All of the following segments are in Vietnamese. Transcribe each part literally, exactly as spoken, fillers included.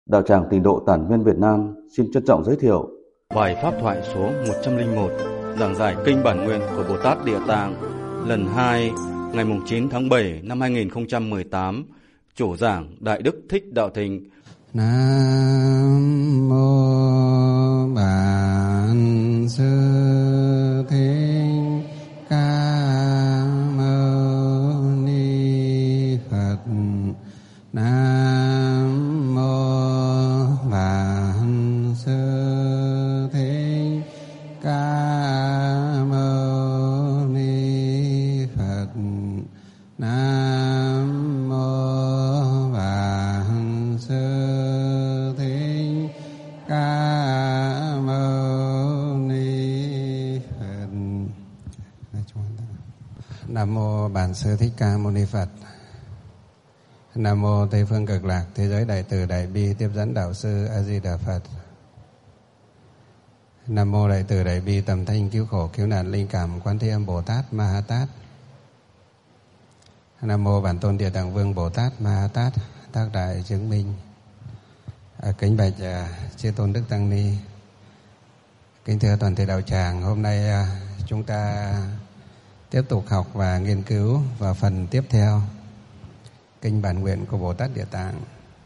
Đạo tràng Tịnh độ Tản Viên Việt Nam xin trân trọng giới thiệu bài pháp thoại số một trăm lẻ một, giảng giải kinh bản nguyện của Bồ Tát Địa Tạng lần hai, ngày chín tháng bảy năm hai nghìn không trăm mười tám. Chủ giảng Đại Đức Thích Đạo Thịnh. Nam mô Bản Sư Thích Ca Mâu Ni Phật. Nam mô Bản Sư Thích Ca Mâu Ni Phật. Nam mô Bản Sư Thích Ca Mâu Ni Phật. Nam mô Bản Sư Thích Ca Mâu Ni Phật. Nam mô Tây Phương Cực Lạc Thế Giới Đại Từ Đại Bi Tiếp Dẫn Đạo Sư A Di Đà Phật. Nam mô Đại Từ Đại Bi Tầm Thanh Cứu Khổ Cứu Nạn Linh Cảm Quán Thế Âm Bồ Tát Ma Ha Tát. Nam mô Bản Tôn Địa Tạng Vương Bồ Tát Ma Ha Tát Tác Đại Chứng Minh. À, kính bạch à, chư tôn đức tăng ni, kính thưa toàn thể đạo tràng, hôm nay à, chúng ta tiếp tục học và nghiên cứu vào phần tiếp theo kinh bản nguyện của Bồ Tát Địa Tạng.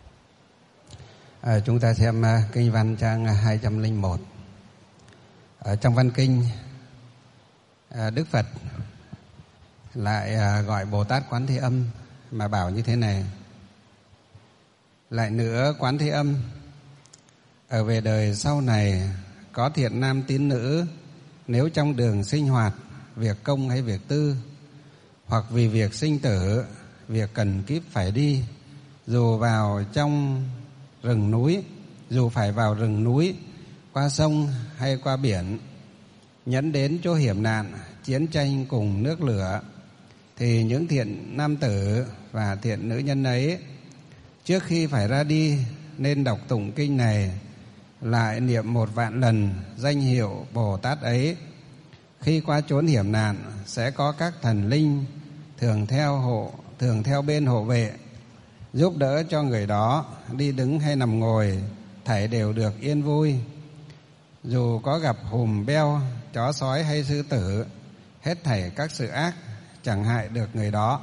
À, chúng ta xem à, kinh văn trang hai trăm lẻ một. Ở trong văn kinh, à, Đức Phật lại à, gọi Bồ Tát Quán Thế Âm mà bảo như thế này: lại nữa Quán Thế Âm, ở về đời sau này có thiện nam tín nữ, nếu trong đường sinh hoạt, việc công hay việc tư, hoặc vì việc sinh tử, việc cần kíp phải đi, dù vào trong rừng núi, dù phải vào rừng núi, qua sông hay qua biển, nhẫn đến chỗ hiểm nạn, chiến tranh cùng nước lửa, thì những thiện nam tử và thiện nữ nhân ấy trước khi phải ra đi nên đọc tụng kinh này, lại niệm một vạn lần danh hiệu Bồ Tát ấy. Khi qua chốn hiểm nạn sẽ có các thần linh thường theo hộ, thường theo bên hộ vệ, giúp đỡ cho người đó đi đứng hay nằm ngồi, thảy đều được yên vui. Dù có gặp hùm beo, chó sói hay sư tử, hết thảy các sự ác chẳng hại được người đó.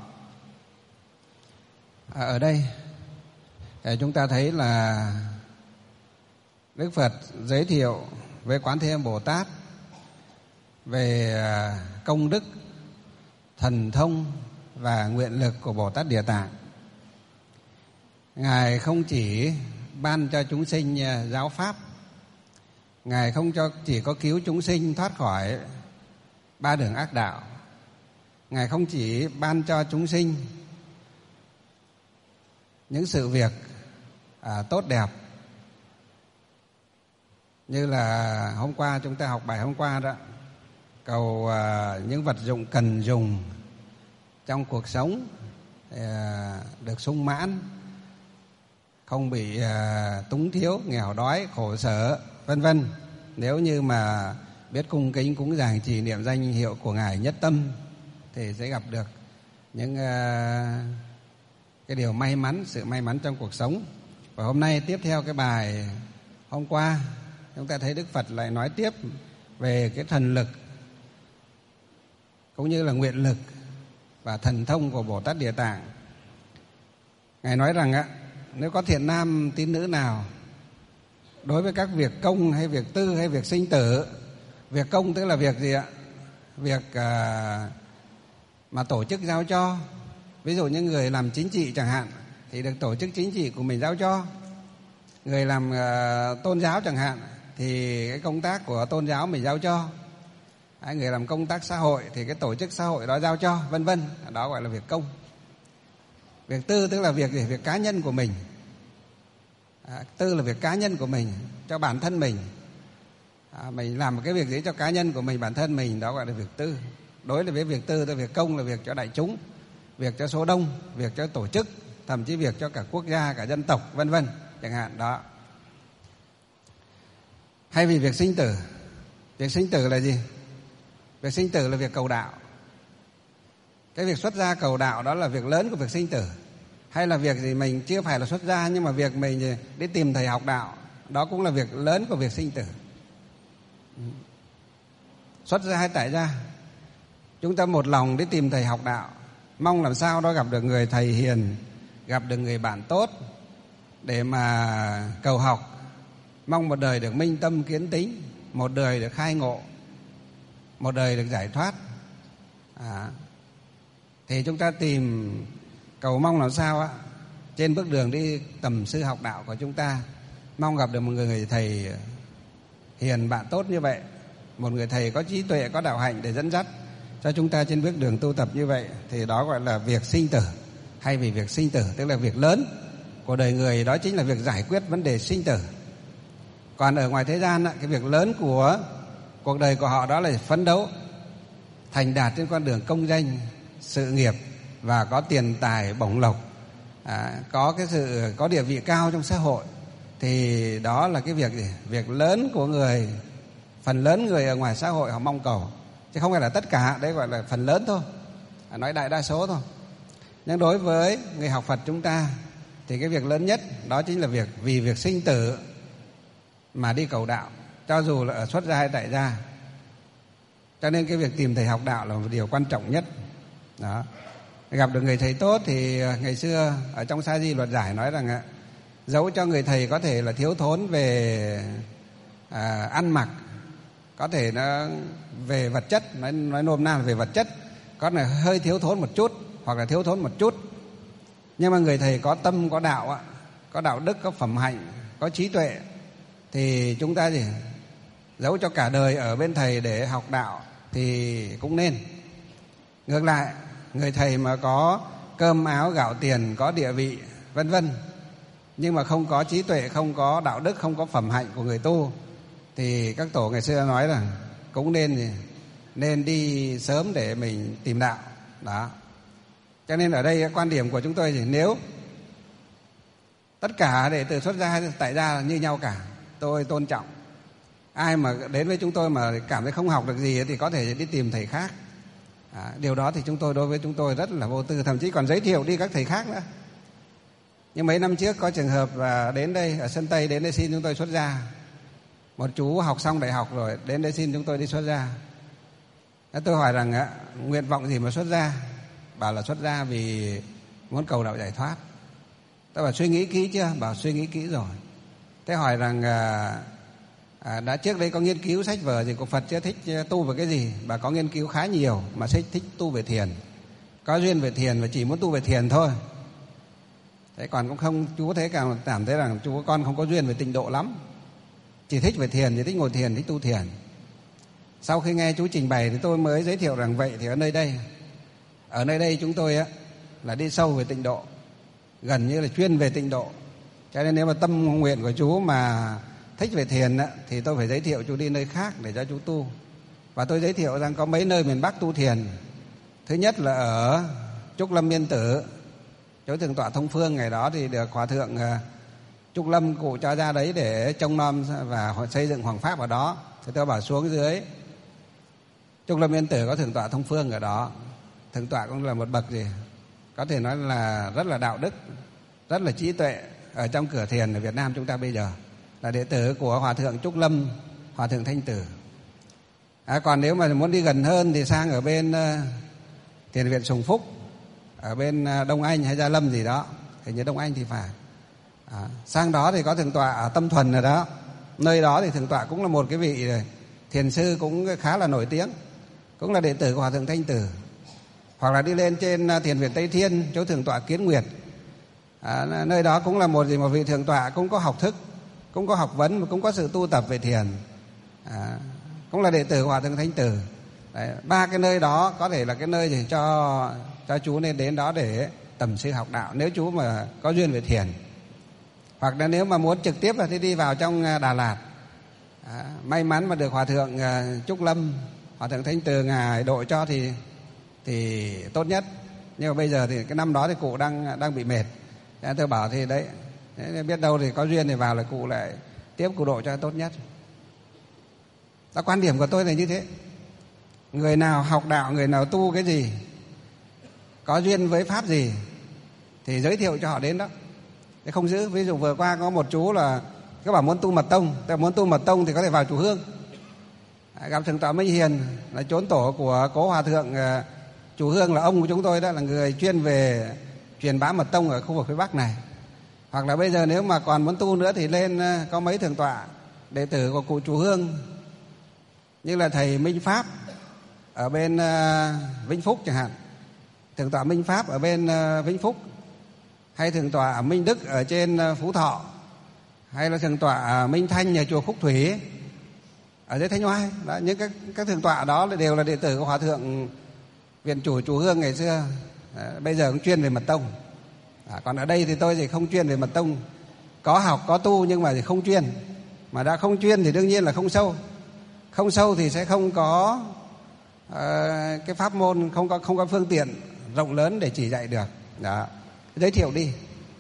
À, ở đây chúng ta thấy là Đức Phật giới thiệu với Quán Thế Âm Bồ Tát về công đức, thần thông và nguyện lực của Bồ Tát Địa Tạng. Ngài không chỉ ban cho chúng sinh giáo pháp, Ngài không cho chỉ có cứu chúng sinh thoát khỏi ba đường ác đạo, Ngài không chỉ ban cho chúng sinh những sự việc à, tốt đẹp, như là hôm qua chúng ta học bài hôm qua đó, cầu à, những vật dụng cần dùng trong cuộc sống à, được sung mãn, không bị à, túng thiếu, nghèo đói, khổ sở, vân vân. Nếu như mà biết cung kính cúng dường trì niệm danh hiệu của Ngài nhất tâm thì sẽ gặp được những à, cái điều may mắn, sự may mắn trong cuộc sống. Và hôm nay tiếp theo cái bài hôm qua, chúng ta thấy Đức Phật lại nói tiếp về cái thần lực cũng như là nguyện lực và thần thông của Bồ Tát Địa Tạng. Ngài nói rằng á, nếu có thiện nam tín nữ nào đối với các việc công hay việc tư hay việc sinh tử, việc công tức là việc gì ạ? Việc à, mà tổ chức giao cho. Ví dụ như người làm chính trị chẳng hạn thì được tổ chức chính trị của mình giao cho. Người làm uh, tôn giáo chẳng hạn thì cái công tác của tôn giáo mình giao cho. Hay người làm công tác xã hội thì cái tổ chức xã hội đó giao cho, vân vân. Đó gọi là việc công. Việc tư tức là việc gì? Việc cá nhân của mình. À, tư là việc cá nhân của mình, cho bản thân mình. À, mình làm một cái việc gì cho cá nhân của mình, bản thân mình, đó gọi là việc tư. Đối với việc tư thì việc công là việc cho đại chúng, việc cho số đông, việc cho tổ chức, thậm chí việc cho cả quốc gia, cả dân tộc, vân vân chẳng hạn đó. Hay vì việc sinh tử. Việc sinh tử là gì? Việc sinh tử là việc cầu đạo. Cái việc xuất gia cầu đạo đó là việc lớn của việc sinh tử. hay là việc gì mình chưa phải là xuất gia, nhưng mà việc mình đi tìm thầy học đạo, đó cũng là việc lớn của việc sinh tử. Xuất gia hay tại gia, chúng ta một lòng đi tìm thầy học đạo, mong làm sao đó gặp được người thầy hiền, gặp được người bạn tốt để mà cầu học, mong một đời được minh tâm kiến tính, một đời được khai ngộ, một đời được giải thoát. À, thì chúng ta tìm cầu mong làm sao á, trên bước đường đi tầm sư học đạo của chúng ta, mong gặp được một người thầy hiền bạn tốt như vậy, một người thầy có trí tuệ, có đạo hạnh để dẫn dắt cho chúng ta trên bước đường tu tập như vậy, thì đó gọi là việc sinh tử. Hay vì việc sinh tử tức là việc lớn của đời người, đó chính là việc giải quyết vấn đề sinh tử. Còn ở ngoài thế gian, cái việc lớn của cuộc đời của họ đó là phấn đấu thành đạt trên con đường công danh sự nghiệp, và có tiền tài bổng lộc, à, có cái sự có địa vị cao trong xã hội. Thì đó là cái việc gì? Việc lớn của người, phần lớn người ở ngoài xã hội họ mong cầu, chứ không phải là tất cả. Đấy gọi là phần lớn thôi, à, nói đại đa số thôi. Nhưng đối với người học Phật chúng ta thì cái việc lớn nhất đó chính là việc vì việc sinh tử mà đi cầu đạo, cho dù là ở xuất gia hay tại gia. Cho nên cái việc tìm thầy học đạo là một điều quan trọng nhất. Đó. Gặp được người thầy tốt thì ngày xưa ở trong Sa Di Luật Giải nói rằng dẫu cho người thầy có thể là thiếu thốn về à, ăn mặc, có thể nó về vật chất, nói, nói nôm na là về vật chất, có là hơi thiếu thốn một chút hoặc là thiếu thốn một chút, nhưng mà người thầy có tâm, có đạo, có đạo đức, có phẩm hạnh, có trí tuệ, thì chúng ta gì dẫu cho cả đời ở bên thầy để học đạo thì cũng nên. Ngược lại, người thầy mà có cơm áo gạo tiền, có địa vị vân vân, nhưng mà không có trí tuệ, không có đạo đức, không có phẩm hạnh của người tu, thì các tổ ngày xưa nói là cũng nên nên đi sớm để mình tìm đạo. Đó. Cho nên ở đây quan điểm của chúng tôi thì nếu tất cả đệ tử xuất gia hay tại gia là như nhau cả, tôi tôn trọng. Ai mà đến với chúng tôi mà cảm thấy không học được gì thì có thể đi tìm thầy khác. À, điều đó thì chúng tôi đối với chúng tôi rất là vô tư, thậm chí còn giới thiệu đi các thầy khác nữa. Nhưng mấy năm trước có trường hợp là đến đây ở sân Tây, đến đây xin chúng tôi xuất gia. Một chú học xong đại học rồi đến đây xin chúng tôi đi xuất gia. Tôi hỏi rằng á, nguyện vọng gì mà xuất gia? Bảo là xuất gia vì muốn cầu đạo giải thoát. Tôi bảo suy nghĩ kỹ chưa? Bảo suy nghĩ kỹ rồi. Thế hỏi rằng à, à, đã trước đây có nghiên cứu sách vở gì của Phật chưa, thích tu về cái gì? Bà có nghiên cứu khá nhiều mà thích, thích tu về thiền, có duyên về thiền và chỉ muốn tu về thiền thôi. Thế còn cũng không, chú thấy càng cảm thấy rằng chú con không có duyên về tịnh độ lắm, chỉ thích về thiền, chỉ thích ngồi thiền, thích tu thiền. Sau khi nghe chú trình bày thì tôi mới giới thiệu rằng vậy thì ở nơi đây, ở nơi đây chúng tôi á là đi sâu về tịnh độ, gần như là chuyên về tịnh độ. Cho nên nếu mà tâm nguyện của chú mà thích về thiền á, thì tôi phải giới thiệu chú đi nơi khác để cho chú tu. Và tôi giới thiệu rằng có mấy nơi miền Bắc tu thiền. Thứ nhất là ở Trúc Lâm Yên Tử, chỗ thượng tọa Thông Phương ngày đó thì được Hòa thượng Trúc Lâm cụ cho ra đấy để trông nom và xây dựng hoàng pháp ở đó. Thì tôi bảo xuống dưới Trúc Lâm Yên Tử có thượng tọa Thông Phương ở đó. Thượng tọa cũng là một bậc gì có thể nói là rất là đạo đức, rất là trí tuệ ở trong cửa thiền ở Việt Nam chúng ta bây giờ, là đệ tử của Hòa thượng Trúc Lâm, Hòa thượng Thanh Tử. À, còn nếu mà muốn đi gần hơn thì sang ở bên uh, Thiền viện Sùng Phúc, ở bên uh, Đông Anh hay Gia Lâm gì đó, hình như Đông Anh thì phải. À, sang đó thì có thượng tọa ở Tâm Thuần rồi đó. Nơi đó thì thượng tọa cũng là một cái vị thiền sư cũng khá là nổi tiếng, cũng là đệ tử của Hòa thượng Thanh Tử. Hoặc là đi lên trên Thiền viện Tây Thiên, chỗ thượng tọa Kiến Nguyệt. À, nơi đó cũng là một gì một vị thượng tọa cũng có học thức, cũng có học vấn, cũng có sự tu tập về thiền. À, cũng là đệ tử của Hòa thượng Thanh Tử. Đấy, ba cái nơi đó có thể là cái nơi thì cho cho chú nên đến đó để tầm sư học đạo, nếu chú mà có duyên về thiền. Hoặc là nếu mà muốn trực tiếp thì đi vào trong Đà Lạt. À, may mắn mà được Hòa thượng Trúc Lâm, Hòa thượng Thanh Từ ngài độ cho thì thì tốt nhất. Nhưng mà bây giờ thì cái năm đó thì cụ đang đang bị mệt. Thế tôi bảo thì đấy, biết đâu thì có duyên thì vào là cụ lại tiếp cụ độ cho tốt nhất. Đó, quan điểm của tôi là như thế. Người nào học đạo, người nào tu cái gì, có duyên với pháp gì thì giới thiệu cho họ đến đó, để không giữ. Ví dụ vừa qua có một chú là các bạn muốn tu mật tông, ta muốn tu mật tông thì có thể vào chùa Hương. Gặp Thượng tọa Minh Hiền là chốn tổ của cố hòa thượng chùa Hương, là ông của chúng tôi đó, là người chuyên về truyền bá mật tông ở khu vực phía Bắc này. Hoặc là bây giờ nếu mà còn muốn tu nữa thì lên có mấy thượng tọa đệ tử của cụ chùa Hương, như là thầy Minh Pháp ở bên Vĩnh Phúc chẳng hạn, thượng tọa Minh Pháp ở bên Vĩnh Phúc, hay thượng tọa Minh Đức ở trên Phú Thọ, hay là thượng tọa Minh Thanh nhà chùa Khúc Thủy ở dưới Thanh Oai. Đó, những các, các thượng tọa đó đều là đệ tử của hòa thượng viện chủ chùa Hương ngày xưa. Đó, bây giờ cũng chuyên về mật tông. À, còn ở đây thì tôi thì không chuyên về mật tông, có học có tu nhưng mà thì không chuyên. Mà đã không chuyên thì đương nhiên là không sâu. Không sâu thì sẽ không có uh, cái pháp môn, không có không có phương tiện rộng lớn để chỉ dạy được. Đó, giới thiệu đi.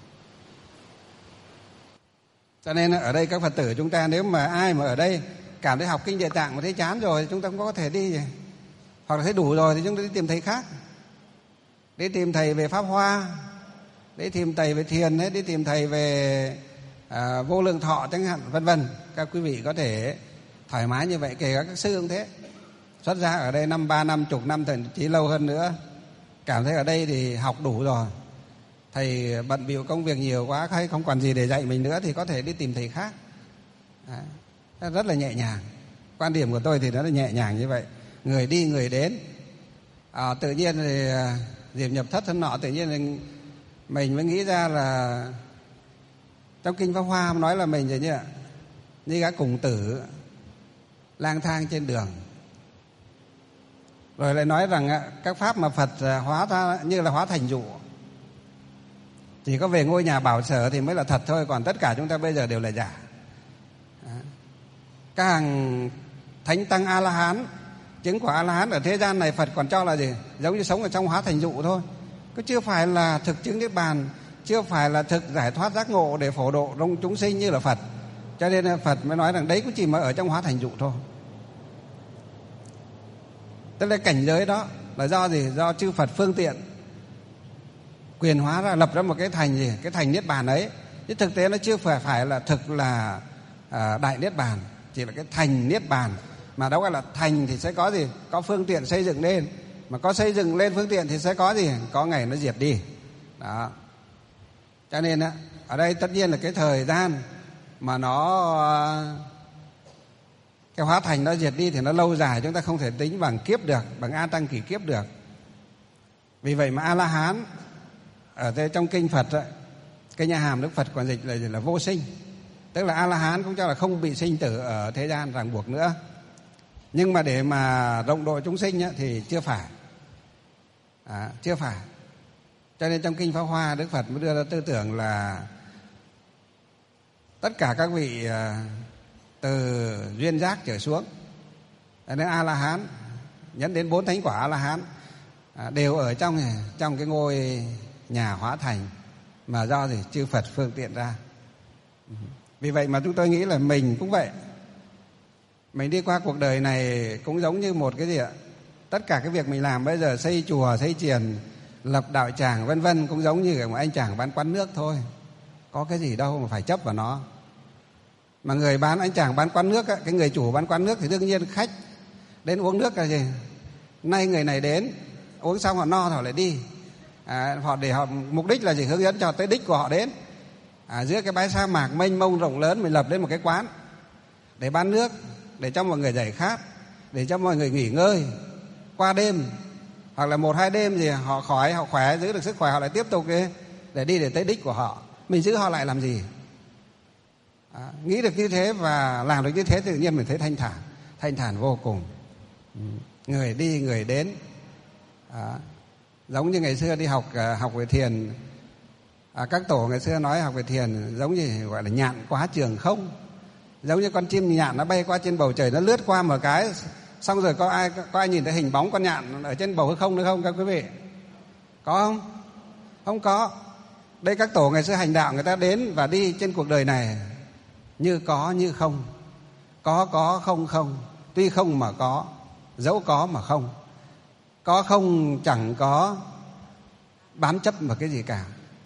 Cho nên ở đây các Phật tử chúng ta, nếu mà ai mà ở đây cảm thấy học kinh Địa Tạng mà thấy chán rồi, chúng ta cũng có thể đi. Hoặc là thấy đủ rồi thì chúng ta đi tìm thầy khác, đi tìm thầy về Pháp Hoa, đi tìm thầy về thiền, đi tìm thầy về à, vô lượng thọ chẳng hạn, vân vân. Các quý vị có thể thoải mái như vậy, kể cả các sư cũng thế. Xuất ra ở đây năm ba năm, chục năm, thậm chí lâu hơn nữa, cảm thấy ở đây thì học đủ rồi, thầy bận bịu công việc nhiều quá hay không còn gì để dạy mình nữa, thì có thể đi tìm thầy khác. À, rất là nhẹ nhàng. Quan điểm của tôi thì nó là nhẹ nhàng như vậy, người đi người đến. À, tự nhiên thì dịp nhập thất thân nọ, tự nhiên thì mình mới nghĩ ra là trong kinh Pháp Hoa nói là mình như như gã cùng tử lang thang trên đường. Rồi lại nói rằng các pháp mà Phật hóa ra như là hóa thành dụ, chỉ có về ngôi nhà bảo sở thì mới là thật thôi, còn tất cả chúng ta bây giờ đều là giả. Các hàng thánh tăng A-la-hán, chứng quả A-la-hán ở thế gian này Phật còn cho là gì? Giống như sống ở trong hóa thành dụ thôi, cứ chưa phải là thực chứng niết bàn, chưa phải là thực giải thoát giác ngộ để phổ độ trong chúng sinh như là Phật. Cho nên Phật mới nói rằng đấy cũng chỉ mới ở trong hóa thành dụ thôi. Tức là cảnh giới đó là do gì? Do chư Phật phương tiện quyền hóa ra, lập ra một cái thành gì? Cái thành niết bàn ấy. Chứ thực tế nó chưa phải phải là thực là à, đại niết bàn, chỉ là cái thành niết bàn. Mà đó gọi là thành thì sẽ có gì? Có phương tiện xây dựng lên. Mà có xây dựng lên phương tiện thì sẽ có gì? Có ngày nó diệt đi. Đó. Cho nên á, ở đây tất nhiên là cái thời gian mà nó cái hóa thành nó diệt đi thì nó lâu dài, chúng ta không thể tính bằng kiếp được, bằng A Tăng kỷ kiếp được. Vì vậy mà A-la-hán ở đây trong kinh Phật ấy, cái nhà hàm Đức Phật còn dịch là, là vô sinh. Tức là A-la-hán cũng cho là không bị sinh tử ở thế gian ràng buộc nữa. Nhưng mà để mà rộng độ chúng sinh ấy, thì chưa phải. À, chưa phải. Cho nên trong kinh Pháp Hoa, Đức Phật mới đưa ra tư tưởng là tất cả các vị từ duyên giác trở xuống đến A-la-hán, nhấn đến bốn thánh quả A-la-hán, đều ở trong trong cái ngôi nhà hóa thành mà do gì? Chư Phật phương tiện ra. Vì vậy mà chúng tôi nghĩ là mình cũng vậy. Mình đi qua cuộc đời này cũng giống như một cái gì ạ? Tất cả cái việc mình làm bây giờ, xây chùa, xây chiền, lập đạo tràng vân vân, cũng giống như một anh chàng bán quán nước thôi. Có cái gì đâu mà phải chấp vào nó. Mà người bán anh chàng bán quán nước, cái người chủ bán quán nước thì đương nhiên khách đến uống nước là gì? Nay người này đến uống xong họ no họ lại đi. À, họ để họ mục đích là gì? Hướng dẫn cho tới đích của họ đến. À, giữa cái bãi sa mạc mênh mông rộng lớn mình lập lên một cái quán để bán nước, để cho mọi người giải khát, để cho mọi người nghỉ ngơi qua đêm, hoặc là một hai đêm gì họ khỏi, họ khỏe, giữ được sức khỏe, họ lại tiếp tục đi, để đi để tới đích của họ. Mình giữ họ lại làm gì? À, nghĩ được như thế và làm được như thế tự nhiên mình thấy thanh thản, thanh thản vô cùng. Người đi người đến. À, giống như ngày xưa đi học học về thiền, à, các tổ ngày xưa nói học về thiền giống như gọi là nhạn quá trường không, giống như con chim nhạn nó bay qua trên bầu trời, nó lướt qua một cái xong rồi có ai có ai nhìn thấy hình bóng con nhạn ở trên bầu hư không nữa không các quý vị? Có không? Không có. Đây các tổ ngày xưa hành đạo người ta đến và đi trên cuộc đời này như có như không, có có không không, tuy không mà có, dẫu có mà không, có không chẳng có bám chấp vào cái gì cả.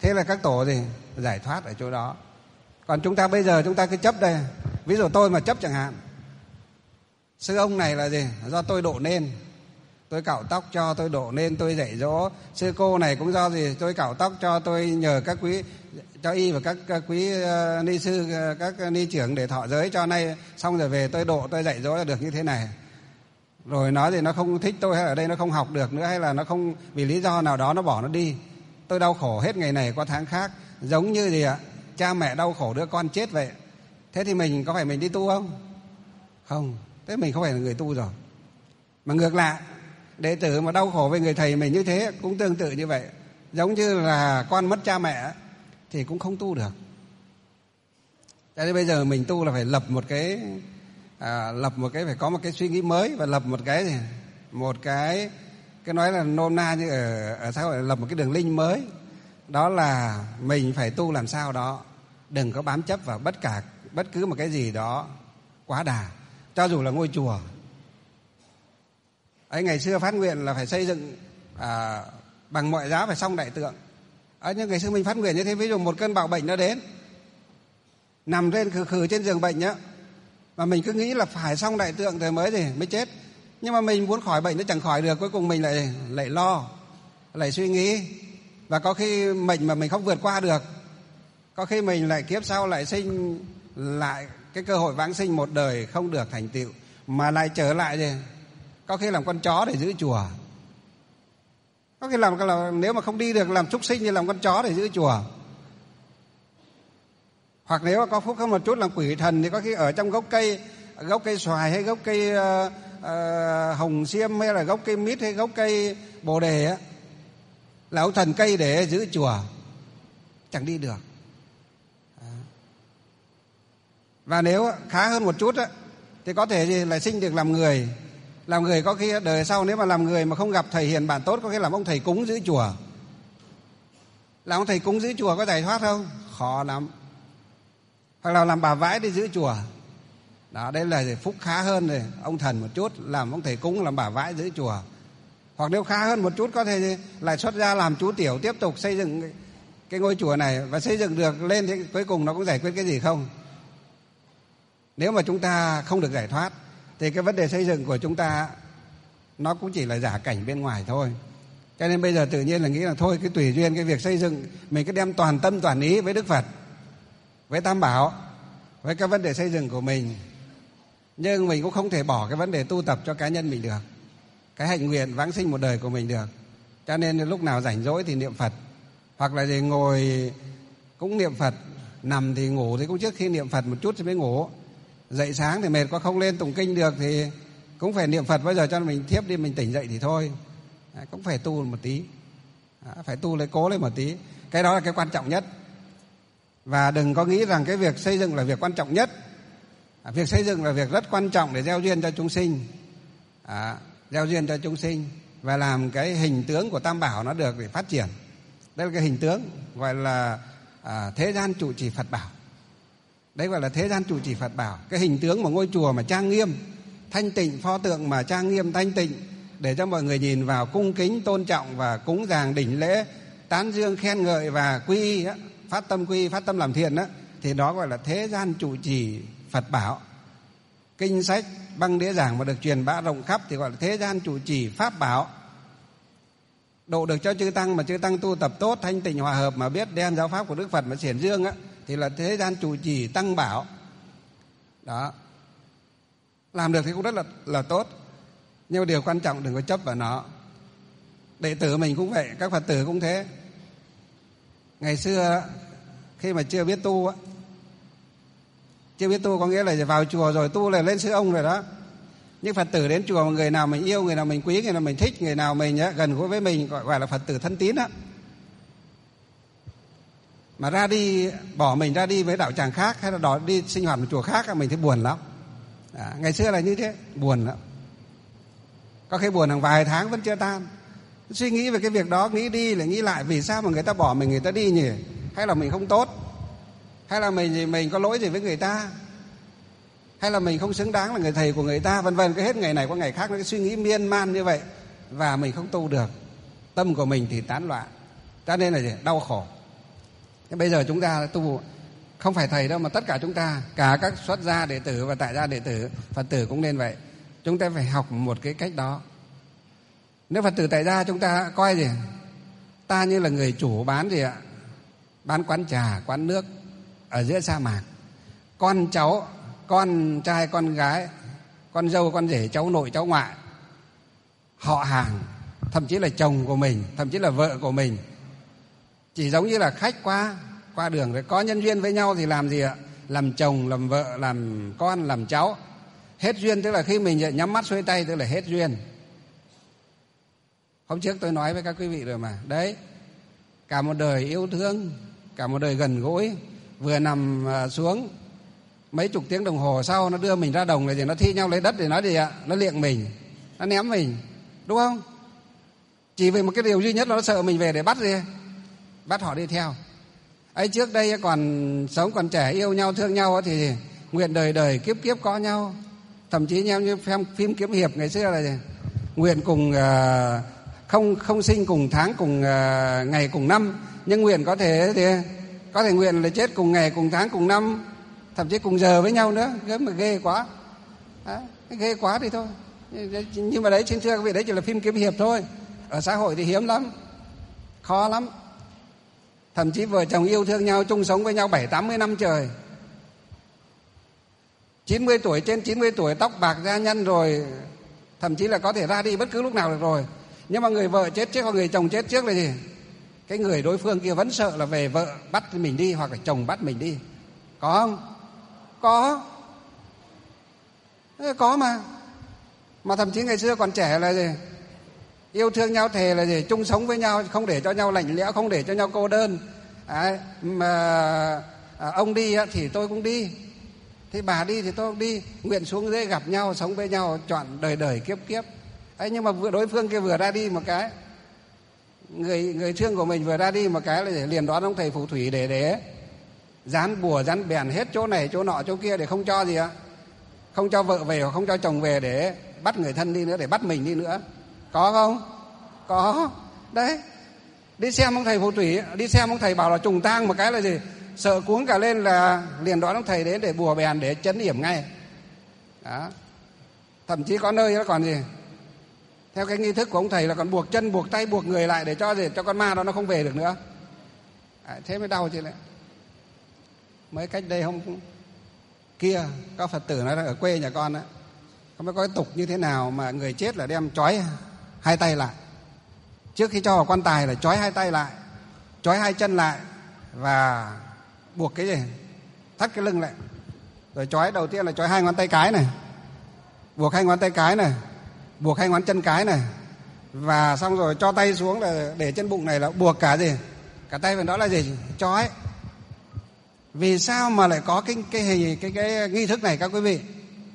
Thế là các tổ gì giải thoát ở chỗ đó. Còn chúng ta bây giờ chúng ta cứ chấp đây. Ví dụ tôi mà chấp chẳng hạn, sư ông này là gì? Do tôi độ nên, tôi cạo tóc cho, tôi độ nên, tôi dạy dỗ. Sư cô này cũng do gì? Tôi cạo tóc cho, tôi nhờ các quý cho y và các, các quý uh, ni sư, uh, các ni trưởng để thọ giới cho nay, xong rồi về tôi độ, tôi dạy dỗ là được như thế này. Rồi nó thì nó không thích tôi, hay ở đây nó không học được nữa, hay là nó không vì lý do nào đó nó bỏ nó đi. Tôi đau khổ hết ngày này qua tháng khác, giống như gì ạ? Cha mẹ đau khổ đứa con chết vậy. Thế thì mình có phải mình đi tu không? Không. Thế mình không phải là người tu rồi. Mà ngược lại, đệ tử mà đau khổ với người thầy mình như thế cũng tương tự như vậy. Giống như là con mất cha mẹ thì cũng không tu được. Cho nên bây giờ mình tu là phải lập một cái à, lập một cái phải có một cái suy nghĩ mới, và lập một cái gì? Một cái cái nói là nôm na như ở ở xã hội, lập một cái đường link mới. Đó là mình phải tu làm sao đó đừng có bám chấp vào bất cả bất cứ một cái gì đó quá đà, cho dù là ngôi chùa. Ấy, ngày xưa phát nguyện là phải xây dựng à, bằng mọi giá phải xong đại tượng. Ấy, nhưng ngày xưa mình phát nguyện như thế, ví dụ một cơn bạo bệnh nó đến, nằm trên khừ khừ trên giường bệnh nhá, mà mình cứ nghĩ là phải xong đại tượng rồi mới gì mới chết. Nhưng mà mình muốn khỏi bệnh nó chẳng khỏi được, cuối cùng mình lại lại lo, lại suy nghĩ, và có khi mệnh mà mình không vượt qua được, có khi mình lại kiếp sau lại sinh lại cái cơ hội vãng sinh một đời không được thành tựu, mà lại trở lại gì, có khi làm con chó để giữ chùa, có khi làm là nếu mà không đi được làm súc sinh thì làm con chó để giữ chùa, hoặc nếu mà có phúc hơn một chút làm quỷ thần thì có khi ở trong gốc cây, gốc cây xoài hay gốc cây uh, uh, hồng xiêm hay là gốc cây mít hay gốc cây bồ đề á, là ông thần cây để giữ chùa, chẳng đi được. Và nếu khá hơn một chút á, thì có thể gì lại sinh được làm người. Làm người có khi đời sau nếu mà làm người mà không gặp thầy hiền bản tốt, có khi làm ông thầy cúng giữ chùa. Làm ông thầy cúng giữ chùa có giải thoát không? Khó lắm. Hoặc là làm bà vãi đi giữ chùa. Đó, đây là phúc khá hơn rồi. Ông thần một chút, làm ông thầy cúng, làm bà vãi giữ chùa. Hoặc nếu khá hơn một chút có thể lại xuất ra làm chú tiểu, tiếp tục xây dựng cái ngôi chùa này, và xây dựng được lên thì cuối cùng nó cũng giải quyết cái gì không? Nếu mà chúng ta không được giải thoát thì cái vấn đề xây dựng của chúng ta nó cũng chỉ là giả cảnh bên ngoài thôi. Cho nên bây giờ tự nhiên là nghĩ là thôi cái tùy duyên cái việc xây dựng, mình cứ đem toàn tâm toàn ý với Đức Phật, với Tam Bảo, với cái vấn đề xây dựng của mình. Nhưng mình cũng không thể bỏ cái vấn đề tu tập cho cá nhân mình được, cái hạnh nguyện vãng sinh một đời của mình được. Cho nên lúc nào rảnh rỗi thì niệm Phật, hoặc là gì ngồi cũng niệm Phật, nằm thì ngủ thì cũng trước khi niệm Phật một chút thì mới ngủ. Dậy sáng thì mệt quá không lên tụng kinh được thì cũng phải niệm Phật, bao giờ cho mình thiếp đi, mình tỉnh dậy thì thôi. À, cũng phải tu một tí, à, phải tu lấy cố lên một tí. Cái đó là cái quan trọng nhất. Và đừng có nghĩ rằng cái việc xây dựng là việc quan trọng nhất. à, Việc xây dựng là việc rất quan trọng để gieo duyên cho chúng sinh, à, gieo duyên cho chúng sinh và làm cái hình tướng của Tam Bảo nó được để phát triển. Đây là cái hình tướng gọi là à, thế gian trụ trì Phật Bảo. Đấy gọi là thế gian trụ trì Phật Bảo. Cái hình tướng một ngôi chùa mà trang nghiêm, thanh tịnh, pho tượng mà trang nghiêm, thanh tịnh, để cho mọi người nhìn vào cung kính, tôn trọng và cúng dường đỉnh lễ, tán dương, khen ngợi và quy y á, phát tâm quy y, phát tâm làm thiện á, thì đó gọi là thế gian trụ trì Phật Bảo. Kinh sách, băng đĩa giảng mà được truyền bá rộng khắp thì gọi là thế gian trụ trì Pháp Bảo. Độ được cho chư tăng mà chư tăng tu tập tốt, thanh tịnh hòa hợp mà biết đem giáo pháp của Đức Phật mà xiển dương á, thì là thế gian trụ trì Tăng Bảo. Đó, làm được thì cũng rất là, là tốt. Nhưng điều quan trọng đừng có chấp vào nó. Đệ tử mình cũng vậy, các Phật tử cũng thế. Ngày xưa khi mà chưa biết tu á, chưa biết tu có nghĩa là vào chùa rồi tu là lên sư ông rồi đó. Nhưng Phật tử đến chùa mà người nào mình yêu, người nào mình quý, người nào mình thích, người nào mình á, gần gũi với mình gọi, gọi là Phật tử thân tín á. Mà ra đi, bỏ mình ra đi với đạo tràng khác, hay là đó đi sinh hoạt một chùa khác, mình thấy buồn lắm. À, ngày xưa là như thế, buồn lắm. Có khi buồn hàng vài tháng vẫn chưa tan. Suy nghĩ về cái việc đó, nghĩ đi lại nghĩ lại, vì sao mà người ta bỏ mình, người ta đi nhỉ? Hay là mình không tốt? Hay là mình mình có lỗi gì với người ta? Hay là mình không xứng đáng là người thầy của người ta? Vân vân, cái hết ngày này qua ngày khác, nó cái suy nghĩ miên man như vậy, và mình không tu được, tâm của mình thì tán loạn. Cho nên là gì? Đau khổ. Bây giờ chúng ta tu không phải thầy đâu, mà tất cả chúng ta, cả các xuất gia đệ tử và tại gia đệ tử, Phật tử cũng nên vậy. Chúng ta phải học một cái cách đó. Nếu Phật tử tại gia chúng ta coi gì, ta như là người chủ bán gì ạ, bán quán trà, quán nước ở giữa sa mạc. Con cháu, con trai, con gái, con dâu, con rể, cháu nội, cháu ngoại, họ hàng, thậm chí là chồng của mình, thậm chí là vợ của mình, chỉ giống như là khách qua qua đường rồi có nhân duyên với nhau thì làm gì ạ? Làm chồng, làm vợ, làm con, làm cháu. Hết duyên tức là khi mình nhắm mắt xuôi tay tức là hết duyên. Hôm trước tôi nói với các quý vị rồi mà. Đấy, cả một đời yêu thương, cả một đời gần gũi, vừa nằm xuống mấy chục tiếng đồng hồ sau nó đưa mình ra đồng rồi thì nó thi nhau lấy đất để nói gì ạ? Nó liệng mình, nó ném mình, đúng không? Chỉ vì một cái điều duy nhất là nó sợ mình về để bắt gì? Bắt họ đi theo. Ấy trước đây còn sống còn trẻ, yêu nhau thương nhau thì nguyện đời đời kiếp kiếp có nhau. Thậm chí như phim, phim kiếm hiệp ngày xưa là gì? Nguyện cùng uh, không không sinh cùng tháng, cùng uh, ngày cùng năm, nhưng nguyện có thể thì có thể nguyện là chết cùng ngày cùng tháng cùng năm, thậm chí cùng giờ với nhau nữa. Cái mà ghê quá, à, ghê quá thì thôi. Nhưng mà đấy, xin thưa quý vị, đấy chỉ là phim kiếm hiệp thôi. Ở xã hội thì hiếm lắm, khó lắm. Thậm chí vợ chồng yêu thương nhau, chung sống với nhau bảy tám mươi năm trời, chín mươi tuổi, trên chín mươi tuổi, tóc bạc da nhăn rồi, thậm chí là có thể ra đi bất cứ lúc nào được rồi. Nhưng mà người vợ chết trước hoặc người chồng chết trước là gì? Cái người đối phương kia vẫn sợ là về vợ bắt mình đi hoặc là chồng bắt mình đi. Có không? Có. Có mà. Mà thậm chí ngày xưa còn trẻ là gì? Yêu thương nhau thề là gì? Chung sống với nhau, không để cho nhau lạnh lẽo, không để cho nhau cô đơn. À, mà à, ông đi thì tôi cũng đi, thì bà đi thì tôi cũng đi. Nguyện xuống dưới gặp nhau, sống với nhau, chọn đời đời kiếp kiếp. Ấy, nhưng mà vừa đối phương kia vừa ra đi một cái, người người thương của mình vừa ra đi một cái là để liền đoán ông thầy phù thủy để để dán bùa dán bèn hết chỗ này chỗ nọ chỗ kia để không cho gì ạ, không cho vợ về hoặc không cho chồng về, để bắt người thân đi nữa, để bắt mình đi nữa. Có không? Có. Đấy, đi xem ông thầy phù thủy, đi xem ông thầy bảo là trùng tang một cái là gì, sợ cuống cả lên là liền đoán ông thầy đến để bùa bèn để chấn yểm ngay. Đó. Thậm chí có nơi nó còn gì, theo cái nghi thức của ông thầy là còn buộc chân, buộc tay, buộc người lại để cho gì, cho con ma đó nó không về được nữa. À, thế mới đau chứ lại. Mới cách đây hôm kia có Phật tử nói ở quê nhà con á, không biết có cái tục như thế nào mà người chết là đem trói hai tay lại, trước khi cho vào quan tài là trói hai tay lại, trói hai chân lại và buộc cái gì, thắt cái lưng lại, rồi trói đầu tiên là trói hai ngón tay cái này, buộc hai ngón tay cái này, buộc hai ngón chân cái này, và xong rồi cho tay xuống là để trên bụng này là buộc cả gì, cả tay vào đó là gì, trói. Vì sao mà lại có cái cái cái cái, cái nghi thức này các quý vị?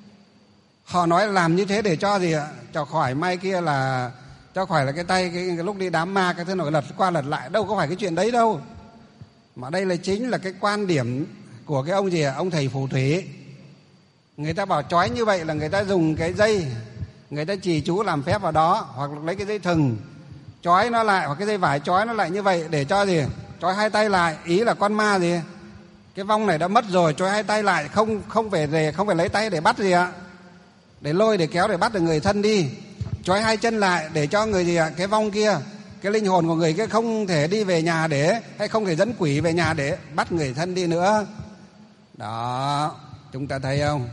Họ nói là làm như thế để cho gì ạ? Cho khỏi mai kia là cho khỏi là cái tay cái, cái lúc đi đám ma cái thứ nổi lật qua lật lại, đâu có phải cái chuyện đấy đâu. Mà đây là chính là cái quan điểm của cái ông gì ạ? Ông thầy phù thủy. Người ta bảo trói như vậy là người ta dùng cái dây, người ta trì chú làm phép vào đó, hoặc lấy cái dây thừng trói nó lại, hoặc cái dây vải trói nó lại như vậy để cho gì? Trói hai tay lại, ý là con ma gì? Cái vong này đã mất rồi, trói hai tay lại, không không phải về, không phải lấy tay để bắt gì ạ? Để lôi, để kéo, để bắt được người thân đi. Trói hai chân lại để cho người gì ạ? Cái vong kia, cái linh hồn của người kia không thể đi về nhà để, hay không thể dẫn quỷ về nhà để bắt người thân đi nữa. Đó, chúng ta thấy không?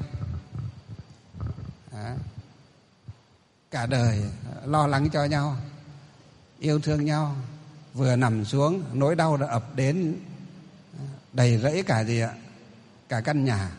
Đó. Cả đời lo lắng cho nhau, yêu thương nhau, vừa nằm xuống nỗi đau đã ập đến đầy rẫy cả gì ạ? Cả căn nhà.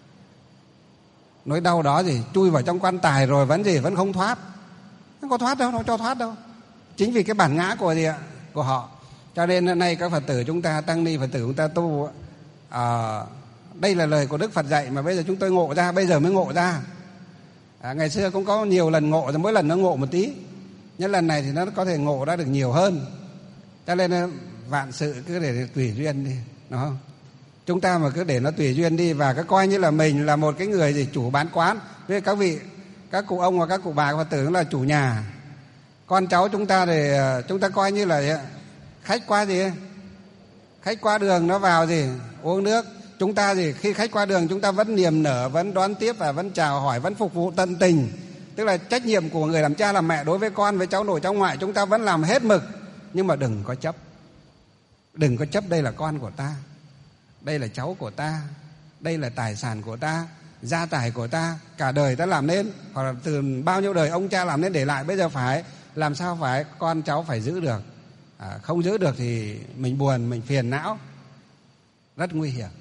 Nỗi đau đó gì chui vào trong quan tài rồi vẫn gì vẫn không thoát, không có thoát đâu, không cho thoát đâu. Chính vì cái bản ngã của gì ạ? Của họ. Cho nên hôm nay các Phật tử chúng ta, tăng ni Phật tử chúng ta tu, à, đây là lời của Đức Phật dạy mà bây giờ chúng tôi ngộ ra, bây giờ mới ngộ ra. À, ngày xưa cũng có nhiều lần ngộ, mỗi lần nó ngộ một tí, nhưng lần này thì nó có thể ngộ ra được nhiều hơn. Cho nên vạn sự cứ để tùy duyên đi, đúng không? Chúng ta mà cứ để nó tùy duyên đi, và cứ coi như là mình là một cái người gì chủ bán quán. Với các vị, các cụ ông và các cụ bà Phật tử là chủ nhà. Con cháu chúng ta thì chúng ta coi như là khách qua gì, Khách qua đường nó vào gì? Uống nước. Chúng ta gì? Khi khách qua đường chúng ta vẫn niềm nở, vẫn đón tiếp và vẫn chào hỏi, vẫn phục vụ tận tình. Tức là trách nhiệm của người làm cha làm mẹ đối với con, với cháu nội cháu ngoại chúng ta vẫn làm hết mực. Nhưng mà đừng có chấp. Đừng có chấp đây là con của ta, đây là cháu của ta, đây là tài sản của ta, gia tài của ta, cả đời ta làm nên, hoặc là từ bao nhiêu đời ông cha làm nên để lại, bây giờ phải làm sao phải con cháu phải giữ được. À, không giữ được thì mình buồn, mình phiền não, rất nguy hiểm.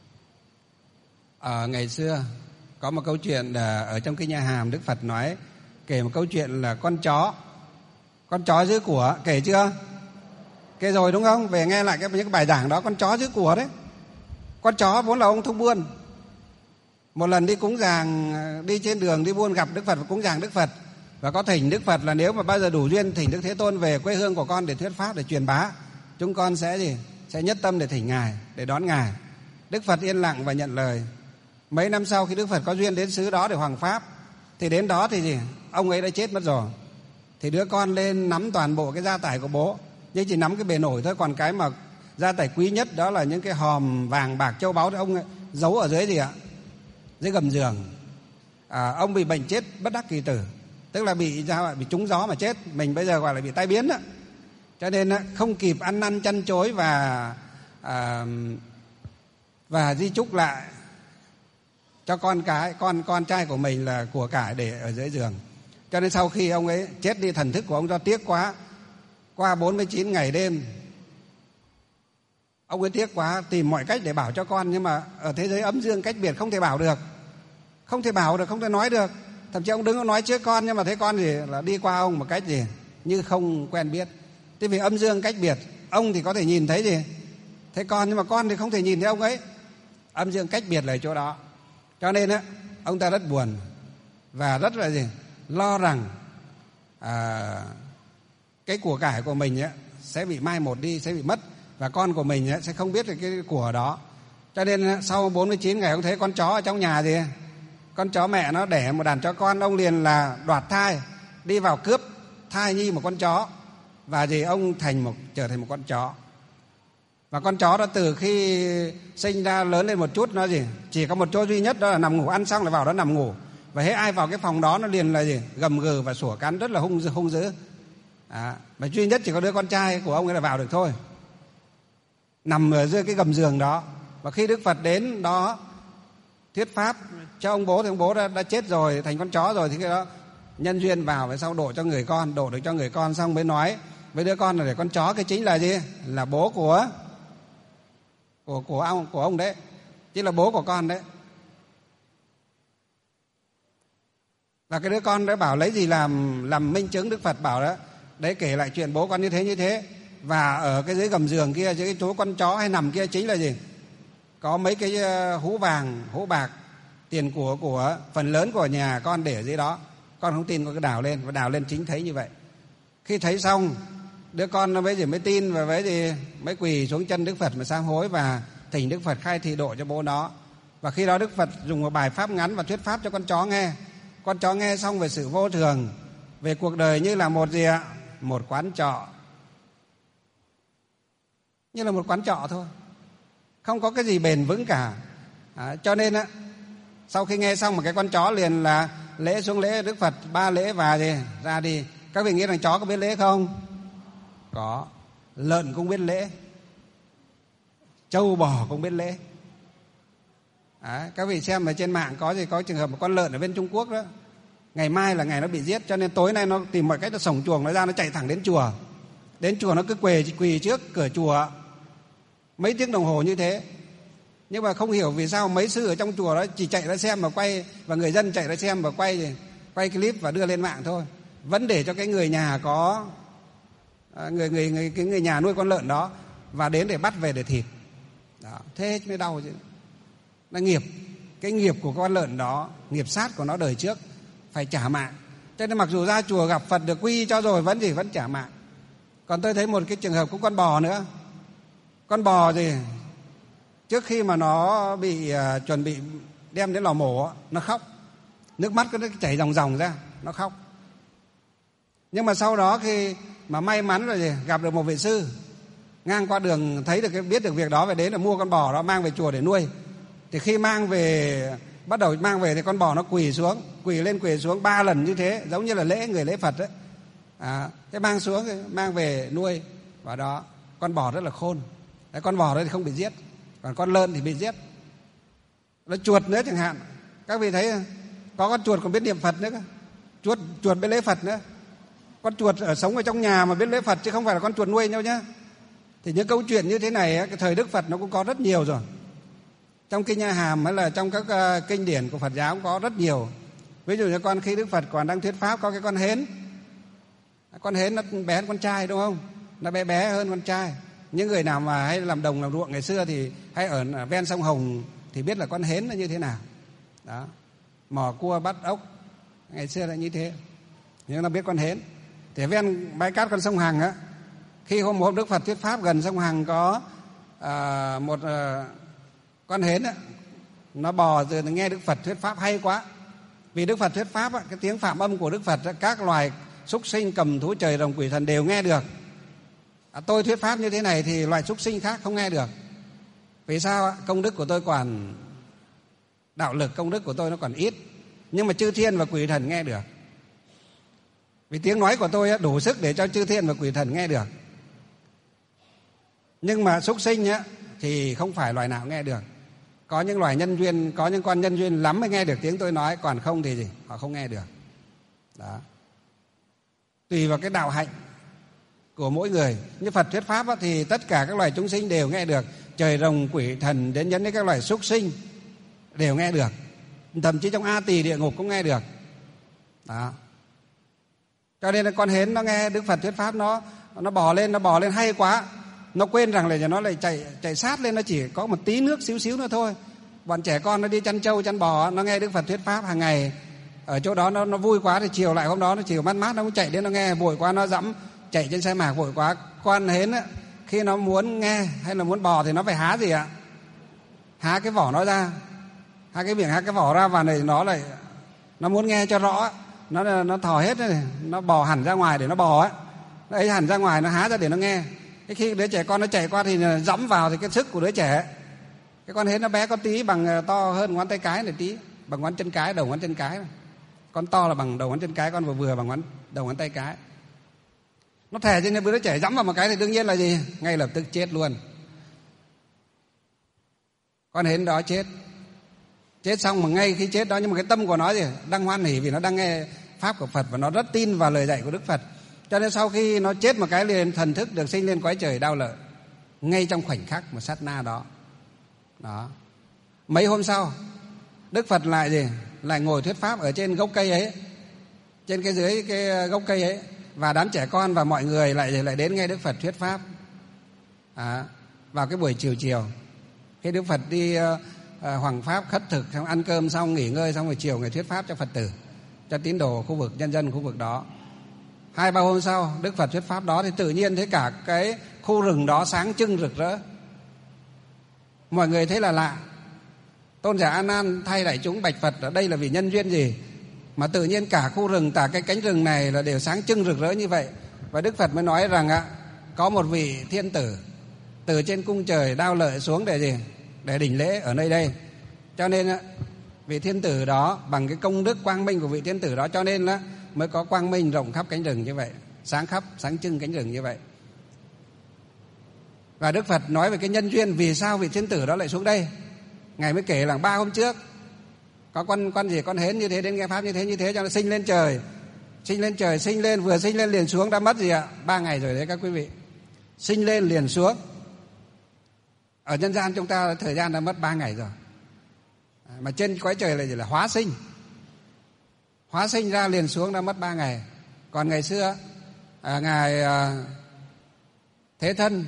À, ngày xưa có một câu chuyện ở trong cái nhà Hàm, Đức Phật nói, kể một câu chuyện là con chó. Con chó giữ của, kể chưa? Kể rồi đúng không? Về nghe lại cái, những cái bài giảng đó, con chó giữ của đấy. Con chó vốn là ông thông buôn. Một lần đi cúng dường, đi trên đường đi buôn gặp Đức Phật và cúng dường Đức Phật, và có thỉnh Đức Phật là nếu mà bao giờ đủ duyên thỉnh Đức Thế Tôn về quê hương của con để thuyết pháp, để truyền bá, chúng con sẽ gì? Sẽ nhất tâm để thỉnh Ngài, để đón Ngài. Đức Phật yên lặng và nhận lời. Mấy năm sau khi Đức Phật có duyên đến xứ đó để hoằng pháp, thì đến đó thì gì? Ông ấy đã chết mất rồi. Thì đứa con lên nắm toàn bộ cái gia tài của bố, nhưng chỉ nắm cái bề nổi thôi, còn cái mà gia tài quý nhất đó là những cái hòm vàng bạc châu báu thì ông ấy giấu ở dưới gì ạ? Dưới gầm giường. À, ông bị bệnh chết bất đắc kỳ tử, tức là bị bị trúng gió mà chết. Mình bây giờ gọi là bị tai biến đó. Cho nên không kịp ăn năn chăn chối và à, và di chúc lại cho con cái con con trai của mình là của cải để ở dưới giường. Cho nên sau khi ông ấy chết đi, thần thức của ông do tiếc quá, qua bốn mươi chín ngày đêm, ông ấy tiếc quá, tìm mọi cách để bảo cho con, nhưng mà ở thế giới âm dương cách biệt không thể bảo được, không thể bảo được, không thể nói được. Thậm chí ông đứng nói trước con, nhưng mà thấy con gì là đi qua ông một cách gì như không quen biết. Thế vì âm dương cách biệt, ông thì có thể nhìn thấy gì thấy con, nhưng mà con thì không thể nhìn thấy ông ấy. Âm dương cách biệt là ở chỗ đó. Cho nên á, ông ta rất buồn và rất là gì lo rằng à, cái của cải của mình ấy, sẽ bị mai một đi, sẽ bị mất, và con của mình ấy, sẽ không biết được cái của đó. Cho nên sau bốn mươi chín ngày ông thấy con chó ở trong nhà gì, con chó mẹ nó đẻ một đàn chó con, ông liền là đoạt thai, đi vào cướp thai nhi một con chó, và gì ông thành một trở thành một con chó. Và con chó đó từ khi sinh ra lớn lên một chút, nó gì chỉ có một chỗ duy nhất, đó là nằm ngủ, ăn xong lại vào đó nằm ngủ. Và hễ ai vào cái phòng đó nó liền là gì gầm gừ và sủa cắn rất là hung hung dữ. À, mà duy nhất chỉ có đứa con trai của ông ấy là vào được thôi, nằm ở dưới cái gầm giường đó. Và khi Đức Phật đến đó thuyết pháp cho ông bố thì ông bố đã, đã chết rồi, thành con chó rồi, thì cái đó nhân duyên vào, và sau độ cho người con, độ được cho người con xong mới nói với đứa con là để con chó cái chính là gì, là bố của của của ông của ông đấy, chính là bố của con đấy. Và cái đứa con đấy bảo lấy gì làm làm minh chứng. Đức Phật bảo đó, đấy kể lại chuyện bố con như thế như thế. Và ở cái dưới gầm giường kia, dưới cái chỗ con chó hay nằm kia chính là gì, có mấy cái hũ vàng, hũ bạc, tiền của của phần lớn của nhà con để ở dưới đó. Con không tin, con cứ đào lên, và đào lên chính thấy như vậy. Khi thấy xong, đứa con nó mới gì mới tin, và với gì mới quỳ xuống chân Đức Phật mà sám hối và thỉnh Đức Phật khai thị độ cho bố nó. Và khi đó Đức Phật dùng một bài pháp ngắn và thuyết pháp cho con chó nghe. Con chó nghe xong về sự vô thường, về cuộc đời như là một gì ạ, một quán trọ, như là một quán trọ thôi, không có cái gì bền vững cả. À, cho nên á, sau khi nghe xong một cái con chó liền là lễ xuống lễ Đức Phật ba lễ và gì ra đi. Các vị nghĩ rằng chó có biết lễ không? Có. Lợn cũng biết lễ, trâu bò cũng biết lễ. À, các vị xem ở trên mạng có gì có trường hợp một con lợn ở bên Trung Quốc đó, ngày mai là ngày nó bị giết, cho nên tối nay nó tìm mọi cách nó sổng chuồng nó ra, nó chạy thẳng đến chùa. Đến chùa nó cứ quỳ quỳ trước cửa chùa mấy tiếng đồng hồ như thế. Nhưng mà không hiểu vì sao mấy sư ở trong chùa đó chỉ chạy ra xem mà quay, và người dân chạy ra xem và quay quay clip và đưa lên mạng thôi, vẫn để cho cái người nhà có người người người cái người nhà nuôi con lợn đó và đến để bắt về để thịt. Đó, thế mới đau chứ. Là nghiệp, cái nghiệp của con lợn đó, nghiệp sát của nó đời trước phải trả mạng. Cho nên mặc dù ra chùa gặp Phật được quy cho rồi vẫn gì vẫn trả mạng. Còn tôi thấy một cái trường hợp cũng con bò nữa. Con bò gì trước khi mà nó bị uh, chuẩn bị đem đến lò mổ, nó khóc, nước mắt nó chảy ròng ròng ra, nó khóc. Nhưng mà sau đó khi mà may mắn rồi gì gặp được một vị sư, ngang qua đường thấy được cái biết được việc đó, và đến là mua con bò đó mang về chùa để nuôi. Thì khi mang về, bắt đầu mang về thì con bò nó quỳ xuống, quỳ lên quỳ xuống ba lần như thế, giống như là lễ người lễ Phật đấy. À, thế mang xuống mang về nuôi, và đó con bò rất là khôn. Đấy, con bò đấy thì không bị giết, còn con lợn thì bị giết. Nó chuột nữa chẳng hạn, các vị thấy có con chuột còn biết niệm Phật nữa cơ. Chuột chuột biết lễ Phật nữa. Con chuột ở sống ở trong nhà mà biết lễ Phật, chứ không phải là con chuột nuôi nhau nhá. Thì những câu chuyện như thế này cái thời Đức Phật nó cũng có rất nhiều rồi. Trong kinh A Hàm hay là trong các uh, kinh điển của Phật giáo cũng có rất nhiều. Ví dụ như con khi Đức Phật còn đang thuyết pháp, có cái con hến. Con hến nó bé hơn con trai đúng không? Nó bé bé hơn con trai. Những người nào mà hay làm đồng làm ruộng ngày xưa thì hay ở ven sông Hồng thì biết là con hến nó như thế nào. Đó. Mò cua bắt ốc ngày xưa là như thế. Nhưng nó biết con hến. Thì ven bãi cát con sông Hằng á, khi hôm hôm Đức Phật thuyết pháp, gần sông Hằng có à, một à, con hến á, nó bò rồi nghe Đức Phật thuyết pháp hay quá. Vì Đức Phật thuyết pháp á, cái tiếng phạm âm của Đức Phật á, các loài súc sinh, cầm thú, trời, rồng, quỷ, thần đều nghe được. À, tôi thuyết pháp như thế này thì loài súc sinh khác không nghe được. Vì sao ạ? Công đức của tôi còn đạo lực, công đức của tôi nó còn ít. Nhưng mà chư thiên và quỷ thần nghe được. Vì tiếng nói của tôi á, đủ sức để cho chư thiên và quỷ thần nghe được. Nhưng mà súc sinh á, thì không phải loài nào nghe được. Có những loài nhân duyên, có những con nhân duyên lắm mới nghe được tiếng tôi nói, còn không thì gì? Họ không nghe được. Đó. Tùy vào cái đạo hạnh của mỗi người. Như Phật thuyết pháp á, thì tất cả các loài chúng sinh đều nghe được. Trời, rồng, quỷ, thần đến nhấn đến các loài súc sinh đều nghe được. Thậm chí trong A Tỳ địa ngục cũng nghe được. Đó. Cho nên là con hến nó nghe Đức Phật thuyết pháp, nó nó bò lên, nó bò lên hay quá. Nó quên rằng là nó lại chạy chạy sát lên, nó chỉ có một tí nước xíu xíu nữa thôi. Bọn trẻ con nó đi chăn trâu chăn bò, nó nghe Đức Phật thuyết pháp hàng ngày ở chỗ đó, nó nó vui quá thì chiều lại hôm đó nó chiều mát mát nó cũng chạy đến nó nghe, vội quá nó dẫm chạy trên xe mạc vội quá. Con hến á, khi nó muốn nghe hay là muốn bò thì nó phải há gì ạ? Há cái vỏ nó ra, há cái miệng há cái vỏ ra, và này nó lại nó muốn nghe cho rõ, nó nó thò hết này, nó bò hẳn ra ngoài để nó bò ấy, nó ấy hẳn ra ngoài, nó há ra để nó nghe. Cái khi đứa trẻ con nó chạy qua thì dẫm vào thì cái sức của đứa trẻ, cái con hến nó bé có tí bằng to hơn ngón tay cái này tí, bằng ngón chân cái, đầu ngón chân cái. Con to là bằng đầu ngón chân cái, con vừa vừa bằng ngón đầu ngón tay cái. Nó thè trên đứa trẻ dẫm vào một cái thì đương nhiên là gì? Ngay lập tức chết luôn. Con hến đó chết. Chết xong mà ngay khi chết đó, nhưng mà cái tâm của nó gì? Đang hoan hỉ vì nó đang nghe pháp của Phật và nó rất tin vào lời dạy của Đức Phật. Cho nên sau khi nó chết một cái liền thần thức được sinh lên cõi trời đau lợi, ngay trong khoảnh khắc một sát na đó. Đó. Mấy hôm sau, Đức Phật lại gì? Lại ngồi thuyết pháp ở trên gốc cây ấy, trên cái dưới cái gốc cây ấy, và đám trẻ con và mọi người lại lại đến nghe Đức Phật thuyết pháp. À, vào cái buổi chiều chiều, khi Đức Phật đi uh, hoằng pháp khất thực, xong ăn cơm xong nghỉ ngơi xong rồi chiều ngày thuyết pháp cho Phật tử, cho tín đồ khu vực, nhân dân khu vực đó. Hai ba hôm sau Đức Phật thuyết pháp đó thì tự nhiên thấy cả cái khu rừng đó sáng trưng rực rỡ. Mọi người thấy là lạ. Tôn giả A Nan thay đại chúng bạch Phật ở đây là vì nhân duyên gì mà tự nhiên cả khu rừng, cả cái cánh rừng này là đều sáng trưng rực rỡ như vậy. Và Đức Phật mới nói rằng ạ, có một vị thiên tử từ trên cung trời đao lợi xuống để gì? Để đỉnh lễ ở nơi đây. Cho nên vị thiên tử đó bằng cái công đức quang minh của vị thiên tử đó, cho nên là mới có quang minh rộng khắp cánh rừng như vậy, sáng khắp, sáng trưng cánh rừng như vậy. Và Đức Phật nói về cái nhân duyên vì sao vị thiên tử đó lại xuống đây. Ngài mới kể là ba hôm trước có con con gì con hến như thế đến nghe pháp như thế như thế cho nó sinh lên trời, sinh lên trời, sinh lên vừa sinh lên liền xuống, đã mất gì ạ? Ba ngày rồi đấy các quý vị. Sinh lên liền xuống. Ở nhân gian chúng ta thời gian đã mất ba ngày rồi. Mà trên cõi trời là gì? Là hóa sinh. Hóa sinh ra liền xuống đã mất ba ngày. Còn ngày xưa à, ngài à, Thế Thân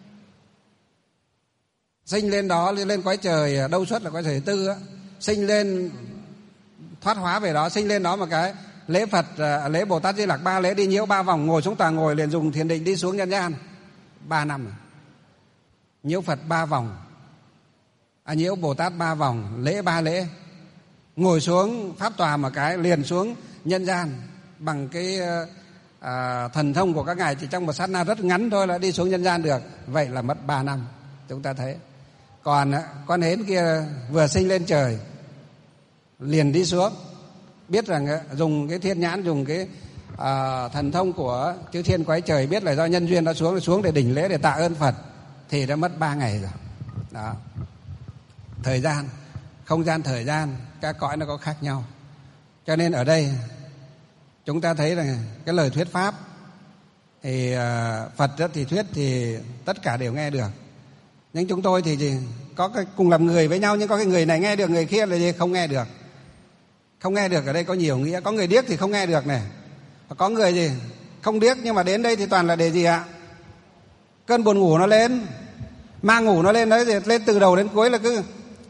sinh lên đó, lên, lên cõi trời đâu xuất là cõi trời thứ tư á, sinh lên thoát hóa về đó, sinh lên đó một cái lễ Phật, lễ Bồ Tát Di Lặc ba lễ đi nhiễu ba vòng, ngồi xuống tòa ngồi liền dùng thiền định đi xuống nhân gian. Ba năm rồi. Nhiễu Phật ba vòng, à, nhiễu Bồ Tát ba vòng, lễ ba lễ, ngồi xuống pháp tòa một cái liền xuống nhân gian bằng cái à, thần thông của các ngài chỉ trong một sát na rất ngắn thôi là đi xuống nhân gian được. Vậy là mất ba năm. Chúng ta thấy. Còn con hến kia vừa sinh lên trời liền đi xuống, biết rằng dùng cái thiên nhãn, dùng cái à, thần thông của chư thiên quái trời, biết là do nhân duyên nó xuống, nó xuống để đỉnh lễ, để tạ ơn Phật, thì đã mất ba ngày rồi. Đó. Thời gian, không gian thời gian, các cõi nó có khác nhau. Cho nên ở đây chúng ta thấy là cái lời thuyết pháp thì à, Phật thì thuyết thì tất cả đều nghe được. Nhưng chúng tôi thì gì? Có cái cùng làm người với nhau, nhưng có cái người này nghe được, người kia là gì? Không nghe được. Không nghe được ở đây có nhiều nghĩa. Có người điếc thì không nghe được này. Có người gì? Không điếc nhưng mà đến đây thì toàn là để gì ạ? Cơn buồn ngủ nó lên, mang ngủ nó lên đấy, thì lên từ đầu đến cuối là cứ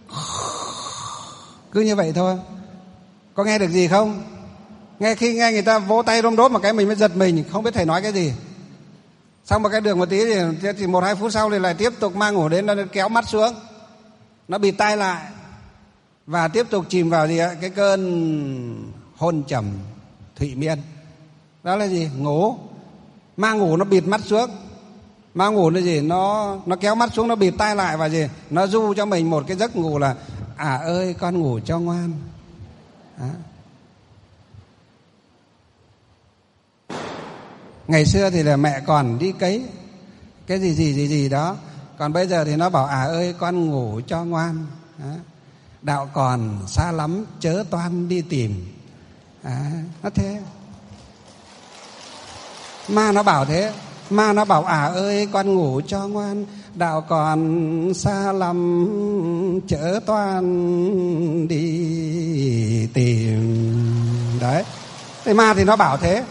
cứ như vậy thôi. Có nghe được gì không? Nghe khi nghe người ta vỗ tay rôm đốp một cái mình mới giật mình, không biết thầy nói cái gì. Xong một cái đường một tí thì, thì một hai phút sau thì lại tiếp tục mang ngủ đến, nó kéo mắt xuống, nó bịt tai lại và tiếp tục chìm vào gì ạ? Cái cơn hôn trầm thụy miên. Đó là gì? Ngủ. Mang ngủ nó bịt mắt xuống. Mang ngủ là gì? Nó nó kéo mắt xuống, nó bịt tai lại và gì? Nó du cho mình một cái giấc ngủ là à ơi con ngủ cho ngoan. Đó. Ngày xưa thì là mẹ còn đi cấy cái gì gì gì gì đó, còn bây giờ thì nó bảo à ơi con ngủ cho ngoan. Đó. Đạo còn xa lắm chớ toan đi tìm. À, nó thế. Ma nó bảo thế. Ma nó bảo à ơi con ngủ cho ngoan, đạo còn xa lắm chớ toan đi tìm. Đấy. Thế ma thì nó bảo thế.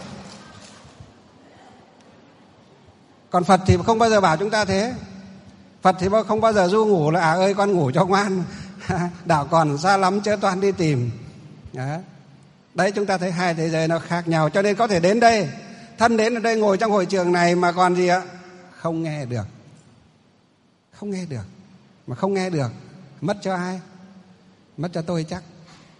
Còn Phật thì không bao giờ bảo chúng ta thế. Phật thì không bao giờ du ngủ là à ơi con ngủ cho ngoan, đạo còn xa lắm chớ toan đi tìm. Đấy. Đấy, chúng ta thấy hai thế giới nó khác nhau. Cho nên có thể đến đây, thân đến ở đây ngồi trong hội trường này mà còn gì ạ? Không nghe được. Không nghe được. Mà không nghe được, mất cho ai? Mất cho tôi chắc.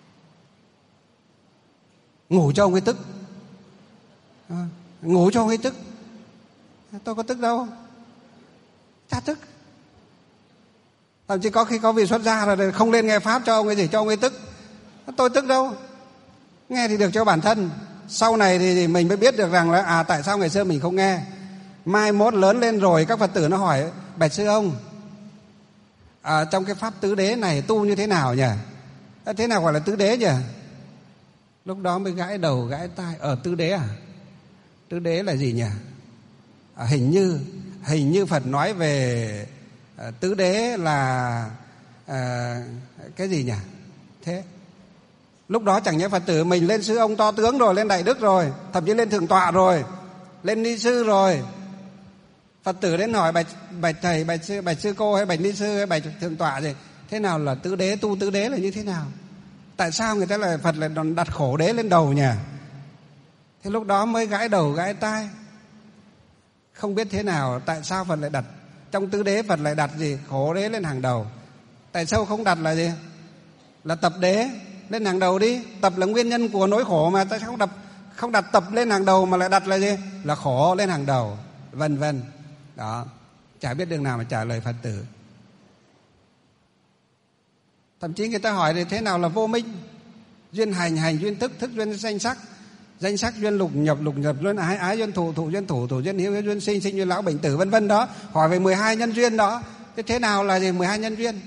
Ngủ cho ông ấy tức. À, ngủ cho ông ấy tức. Tôi có tức đâu. Chả tức. Thậm chí có khi có vị xuất gia rồi không lên nghe pháp cho ông ấy gì, cho ông ấy tức. Tôi tức đâu. Nghe thì được cho bản thân. Sau này thì mình mới biết được rằng là à tại sao ngày xưa mình không nghe. Mai mốt lớn lên rồi các Phật tử nó hỏi bạch sư ông, à, trong cái pháp tứ đế này tu như thế nào nhỉ? À, thế nào gọi là tứ đế nhỉ? Lúc đó mới gãi đầu gãi tai. Ở tứ đế à? Tứ đế là gì nhỉ? À, hình như hình như Phật nói về à, tứ đế là à, cái gì nhỉ? Thế lúc đó chẳng nhẽ Phật tử mình lên sư ông to tướng rồi, lên đại đức rồi, thậm chí lên thượng tọa rồi, lên ni sư rồi. Phật tử đến hỏi bạch bạch thầy, bạch sư, bạch sư cô hay bạch ni sư hay bạch thượng tọa gì, thế nào là tứ đế, tu tứ đế là như thế nào? Tại sao người ta lại Phật lại đặt khổ đế lên đầu nhỉ? Thế lúc đó mới gãi đầu gãi tai. Không biết thế nào, tại sao Phật lại đặt trong tứ đế, Phật lại đặt gì khổ đế lên hàng đầu? Tại sao không đặt là gì? Là tập đế lên hàng đầu đi. Tập là nguyên nhân của nỗi khổ mà, tại sao không đặt không đặt tập lên hàng đầu mà lại đặt là gì? Là khổ lên hàng đầu, vân vân. Đó, chả biết đường nào mà trả lời Phật tử. Thậm chí người ta hỏi thì thế nào là vô minh? Duyên hành, hành duyên thức, thức duyên danh sắc, danh sắc duyên lục nhập, lục nhập duyên ái, ái duyên thủ, thủ duyên thủ, thủ duyên hiếu, duyên sinh, sinh duyên lão bệnh tử, vân vân đó. Hỏi về mười hai nhân duyên đó. Thế thế nào là gì mười hai nhân duyên?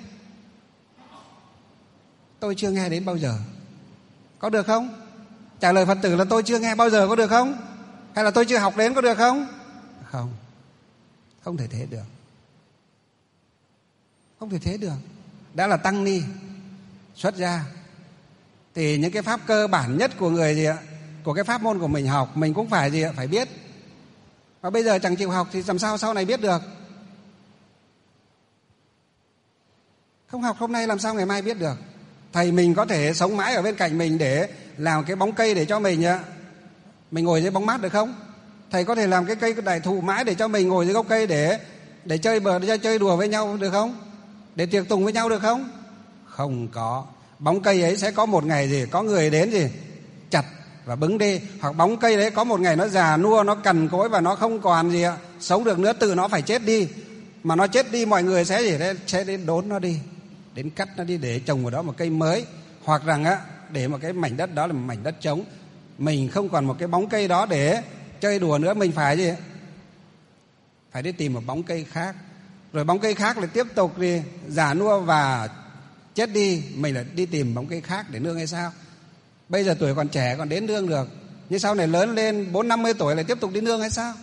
Tôi chưa nghe đến bao giờ. Có được không? Trả lời Phật tử là tôi chưa nghe bao giờ, có được không? Hay là tôi chưa học đến, có được không? Không. Không thể thế được. Không thể thế được. Đã là tăng ni xuất gia thì những cái pháp cơ bản nhất của người gì ạ, của cái pháp môn của mình học, mình cũng phải gì ạ, phải biết. Và bây giờ chẳng chịu học thì làm sao sau này biết được? Không học hôm nay làm sao ngày mai biết được? Thầy mình có thể sống mãi ở bên cạnh mình để làm cái bóng cây để cho mình ạ, mình ngồi dưới bóng mát được không? Thầy có thể làm cái cây đại thụ mãi để cho mình ngồi dưới gốc cây để để chơi bờ, để chơi đùa với nhau được không? Để tiệc tùng với nhau được không? Không có. Bóng cây ấy sẽ có một ngày gì, có người đến gì chặt và bứng đi. Hoặc bóng cây đấy có một ngày nó già nua, nó cằn cỗi và nó không còn gì ạ, sống được nữa, tự nó phải chết đi. Mà nó chết đi mọi người sẽ gì đấy, sẽ đến đốn nó đi, đến cắt nó đi để trồng vào đó một cây mới. Hoặc rằng á, để một cái mảnh đất đó là một mảnh đất trống, mình không còn một cái bóng cây đó để chơi đùa nữa, mình phải gì, phải đi tìm một bóng cây khác. Rồi bóng cây khác lại tiếp tục đi già nua và chết đi, mình lại đi tìm bóng cây khác để nương hay sao? Bây giờ tuổi còn trẻ còn đến nương được, nhưng sau này lớn lên bốn năm mươi tuổi lại tiếp tục đi nương hay sao?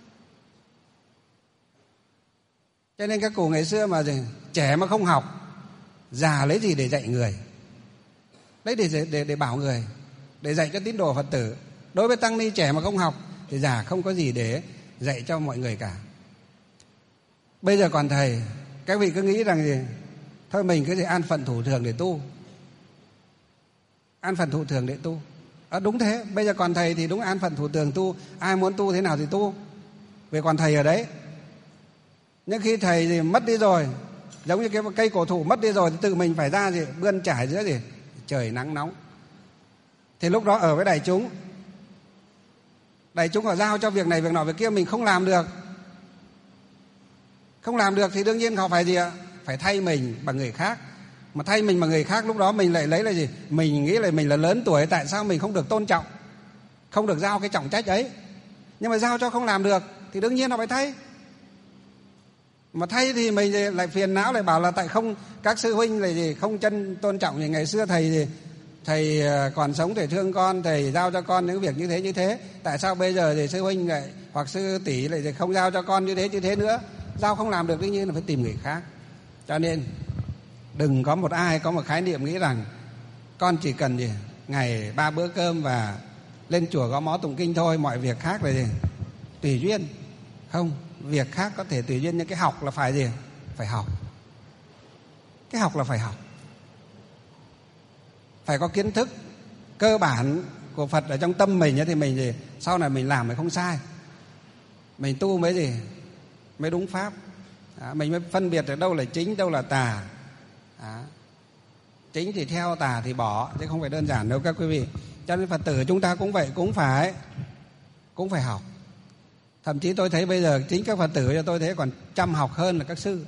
Cho nên các cụ ngày xưa mà gì, trẻ mà không học, già lấy gì để dạy người? Lấy để, để, để bảo người, để dạy cho tín đồ Phật tử. Đối với tăng ni trẻ mà không học thì già không có gì để dạy cho mọi người cả. Bây giờ còn thầy, các vị cứ nghĩ rằng gì, thôi mình cứ gì an phận thủ thường để tu, an phận thủ thường để tu. À, đúng thế, bây giờ còn thầy thì đúng an phận thủ thường tu, ai muốn tu thế nào thì tu, vì còn thầy ở đấy. Nhưng khi thầy thì mất đi rồi, giống như cái cây cổ thụ mất đi rồi, thì tự mình phải ra gì bươn trải giữa gì trời nắng nóng. Thì lúc đó ở với đại chúng, đại chúng họ giao cho việc này việc nọ việc kia, mình không làm được, không làm được thì đương nhiên họ phải gì ạ, phải thay mình bằng người khác. Mà thay mình bằng người khác, lúc đó mình lại lấy là gì, mình nghĩ là mình là lớn tuổi, tại sao mình không được tôn trọng, không được giao cái trọng trách ấy. Nhưng mà giao cho không làm được thì đương nhiên họ phải thay. Mà thay thì mình lại phiền não, lại bảo là tại không các sư huynh lại gì không chân tôn trọng. Thì ngày xưa thầy gì thầy còn sống thầy thương con, thầy giao cho con những việc như thế như thế, tại sao bây giờ thì sư huynh lại hoặc sư tỷ lại không giao cho con như thế như thế nữa? Giao không làm được đương nhiên là phải tìm người khác. Cho nên đừng có một ai có một khái niệm nghĩ rằng con chỉ cần gì ngày ba bữa cơm và lên chùa gõ mõ tụng kinh thôi, mọi việc khác là gì tùy duyên. Không, việc khác có thể tùy duyên, nhưng cái học là phải gì, phải học. Cái học là phải học, phải có kiến thức cơ bản của Phật ở trong tâm mình thì mình gì sau này mình làm mới không sai, mình tu mới gì mới đúng pháp. À, mình mới phân biệt được đâu là chính, đâu là tà. À, chính thì theo, tà thì bỏ, chứ không phải đơn giản đâu các quý vị. Cho nên Phật tử chúng ta cũng vậy, cũng phải cũng phải học. Thậm chí tôi thấy bây giờ chính các Phật tử cho tôi thấy còn chăm học hơn là các sư.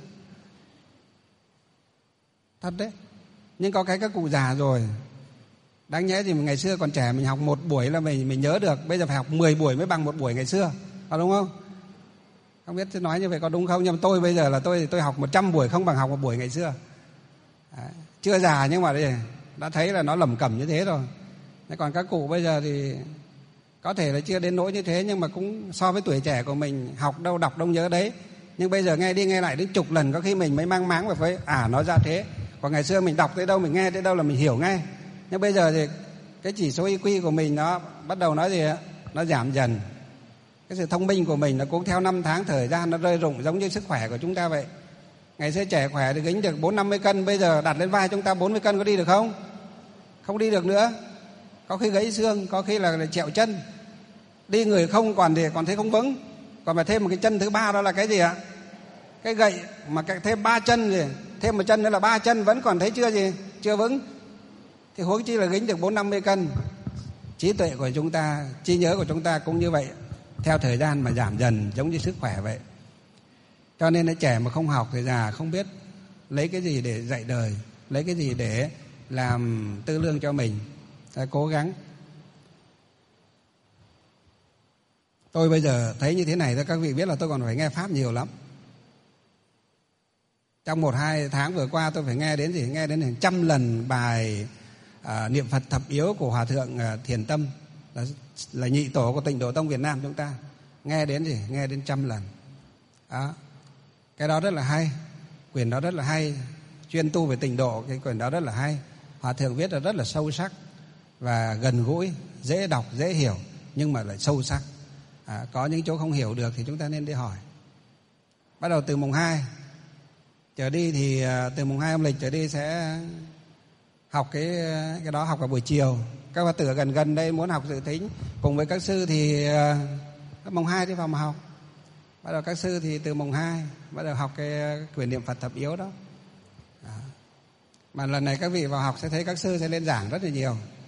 Thật đấy. Nhưng có cái các cụ già rồi, đáng nhẽ thì ngày xưa còn trẻ mình học một buổi là mình mình nhớ được, bây giờ phải học mười buổi mới bằng một buổi ngày xưa, có đúng không? Không biết nói như vậy có đúng không? Nhưng mà tôi bây giờ là tôi tôi học một trăm buổi không bằng học một buổi ngày xưa. Đấy, chưa già nhưng mà đã thấy là nó lẩm cẩm như thế rồi. Thế còn các cụ bây giờ thì có thể là chưa đến nỗi như thế, nhưng mà cũng so với tuổi trẻ của mình, học đâu đọc đâu nhớ đấy. Nhưng bây giờ nghe đi nghe lại đến chục lần có khi mình mới mang máng và với à nó ra thế. Còn ngày xưa mình đọc tới đâu, mình nghe tới đâu là mình hiểu ngay. Nhưng bây giờ thì cái chỉ số i kiu của mình nó bắt đầu nói gì ạ, nó giảm dần. Cái sự thông minh của mình nó cũng theo năm tháng thời gian nó rơi rụng, giống như sức khỏe của chúng ta vậy. Ngày xưa trẻ khỏe thì gánh được bốn năm mươi cân, bây giờ đặt lên vai chúng ta bốn mươi cân có đi được không? Không đi được nữa. Có khi gãy xương, có khi là, là trẹo chân. Đi người không còn thì còn thấy không vững. Còn phải thêm một cái chân thứ ba, đó là cái gì ạ? Cái gậy mà cái thêm ba chân gì, thêm một chân nữa là ba chân vẫn còn thấy chưa gì, chưa vững. Thì huống chi là gánh được bốn năm mươi cân. Trí tuệ của chúng ta, trí nhớ của chúng ta cũng như vậy, theo thời gian mà giảm dần, giống như sức khỏe vậy. Cho nên là trẻ mà không học thì già không biết lấy cái gì để dạy đời, lấy cái gì để làm tư lương cho mình. Ta cố gắng. Tôi bây giờ thấy như thế này, các vị biết là tôi còn phải nghe Pháp nhiều lắm. Trong một hai tháng vừa qua tôi phải nghe đến gì? Nghe đến hàng trăm lần bài à, niệm Phật thập yếu của Hòa Thượng à, Thiền Tâm, là, là nhị tổ của Tịnh Độ Tông Việt Nam chúng ta. Nghe đến gì? Nghe đến trăm lần. Đó. Cái đó rất là hay. Quyển đó rất là hay. Chuyên tu về tịnh độ, cái quyển đó rất là hay. Hòa Thượng viết là rất là sâu sắc và gần gũi, dễ đọc, dễ hiểu, nhưng mà lại sâu sắc. À, có những chỗ không hiểu được thì chúng ta nên đi hỏi. Bắt đầu từ mùng hai trở đi thì từ mùng hai âm lịch trở đi sẽ học cái cái đó, học vào buổi chiều. Các Phật tử gần gần đây muốn học dự thính cùng với các sư thì uh, mùng hai đi vào mà học. Bắt đầu các sư thì từ mùng hai bắt đầu học cái quyển niệm Phật thập yếu đó. đó. Mà lần này các vị vào học sẽ thấy các sư sẽ lên giảng rất là nhiều.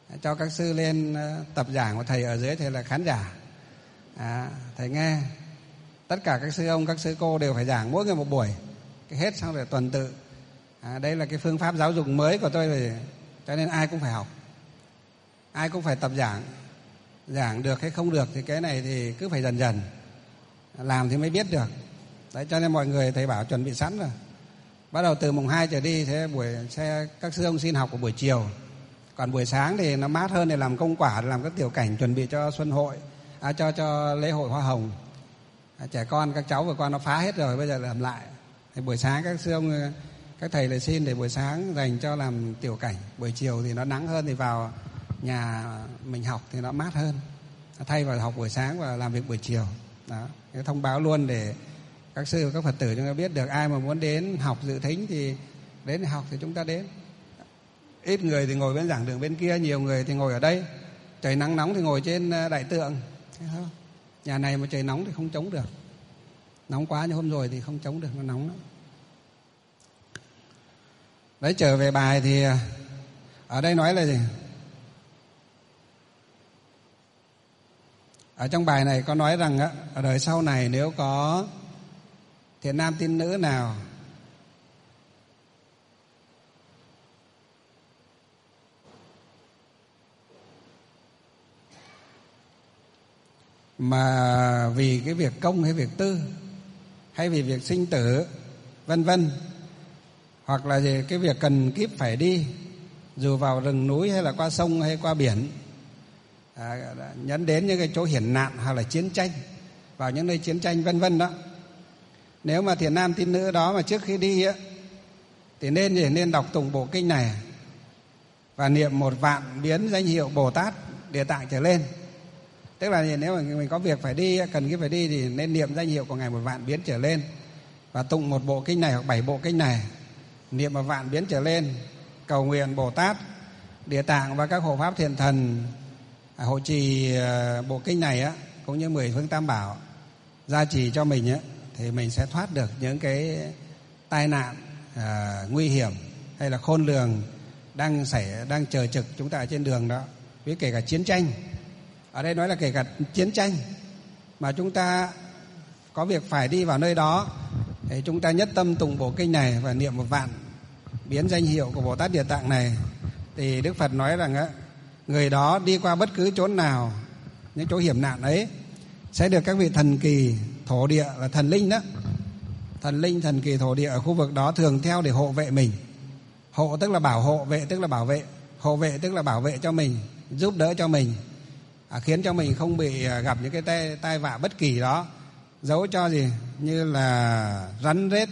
cho các sư lên tập giảng, và thầy ở dưới thầy là khán giả, à, thầy nghe. Tất cả các sư ông, các sư cô đều phải giảng mỗi người một buổi, cái hết xong rồi tuần tự. À, đây là cái phương pháp giáo dục mới của tôi, rồi cho nên ai cũng phải học, ai cũng phải tập giảng. Giảng được hay không được thì cái này thì cứ phải dần dần làm thì mới biết được. Đấy, cho nên mọi người thầy bảo chuẩn bị sẵn rồi. Bắt đầu từ mùng hai trở đi, thế buổi sẽ các sư ông xin học vào buổi chiều. Còn buổi sáng thì nó mát hơn để làm công quả, để làm các tiểu cảnh chuẩn bị cho xuân hội, à, cho cho lễ hội hoa hồng. À, trẻ con các cháu vừa qua nó phá hết rồi, bây giờ làm lại. Thì buổi sáng các sư ông, các thầy lại xin để buổi sáng dành cho làm tiểu cảnh, buổi chiều thì nó nắng hơn thì vào nhà mình học thì nó mát hơn, thay vào học buổi sáng và làm việc buổi chiều. Đó, cái thông báo luôn để các sư và các Phật tử chúng ta biết được. Ai mà muốn đến học dự thính thì đến để học thì chúng ta đến. Ít người thì ngồi bên giảng đường bên kia, nhiều người thì ngồi ở đây. Trời nắng nóng thì ngồi trên đại tượng. Thấy không? Nhà này mà trời nóng thì không chống được. Nóng quá như hôm rồi thì không chống được, nó nóng lắm. Đấy, trở về bài thì ở đây nói là gì? Ở trong bài này có nói rằng á, ở đời sau này nếu có thiện nam tín nữ nào mà vì cái việc công hay việc tư, hay vì việc sinh tử vân vân, hoặc là gì cái việc cần kíp phải đi, dù vào rừng núi hay là qua sông hay qua biển, à, nhấn đến những cái chỗ hiểm nạn hoặc là chiến tranh, vào những nơi chiến tranh vân vân đó. Nếu mà thiện nam tín nữ đó mà trước khi đi á, thì nên gì? Nên đọc tụng bộ kinh này và niệm một vạn biến danh hiệu Bồ Tát Địa Tạng trở lên. Tức là gì? Nếu mà mình có việc phải đi, cần cái phải đi thì nên niệm danh hiệu của Ngài một vạn biến trở lên, và tụng một bộ kinh này hoặc bảy bộ kinh này, niệm một vạn biến trở lên, cầu nguyện Bồ Tát Địa Tạng và các hộ pháp thiện thần hộ trì bộ kinh này á, cũng như mười phương tam bảo gia trì cho mình á, thì mình sẽ thoát được những cái tai nạn à, nguy hiểm hay là khôn lường đang xảy đang chờ trực chúng ta ở trên đường đó. Với kể cả chiến tranh, ở đây nói là kể cả chiến tranh mà chúng ta có việc phải đi vào nơi đó, thì chúng ta nhất tâm tụng bộ kinh này và niệm một vạn biến danh hiệu của Bồ Tát Địa Tạng này, thì Đức Phật nói rằng á, người đó đi qua bất cứ chỗ nào, những chỗ hiểm nạn ấy, sẽ được các vị thần kỳ thổ địa, là thần linh đó, thần linh thần kỳ thổ địa ở khu vực đó thường theo để hộ vệ mình. Hộ tức là bảo hộ, vệ tức là bảo vệ, hộ vệ tức là bảo vệ cho mình, giúp đỡ cho mình, à, khiến cho mình không bị gặp những cái tai, tai vạ bất kỳ đó, giấu cho gì như là rắn rết,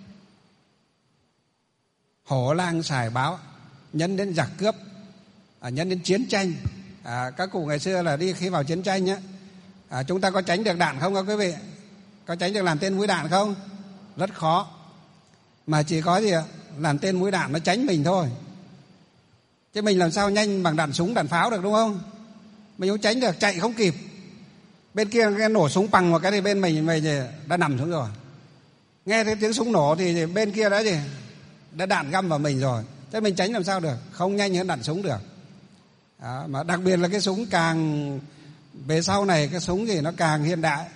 hổ lang sải báo, nhân đến giặc cướp, à, nhân đến chiến tranh. À, các cụ ngày xưa là đi khi vào chiến tranh á, à, chúng ta có tránh được đạn không các quý vị? Có tránh được làm tên mũi đạn không? Rất khó. Mà chỉ có gì ạ? Làm tên mũi đạn nó tránh mình thôi, chứ mình làm sao nhanh bằng đạn súng đạn pháo được, đúng không? Mình không tránh được, chạy không kịp. Bên kia cái nổ súng bằng một cái thì bên mình mình đã nằm xuống rồi. Nghe thấy tiếng súng nổ thì bên kia đã gì đã đạn găm vào mình rồi, thế mình tránh làm sao được? Không nhanh hơn đạn súng được. Đó, mà đặc biệt là cái súng càng về sau này, cái súng gì nó càng hiện đại,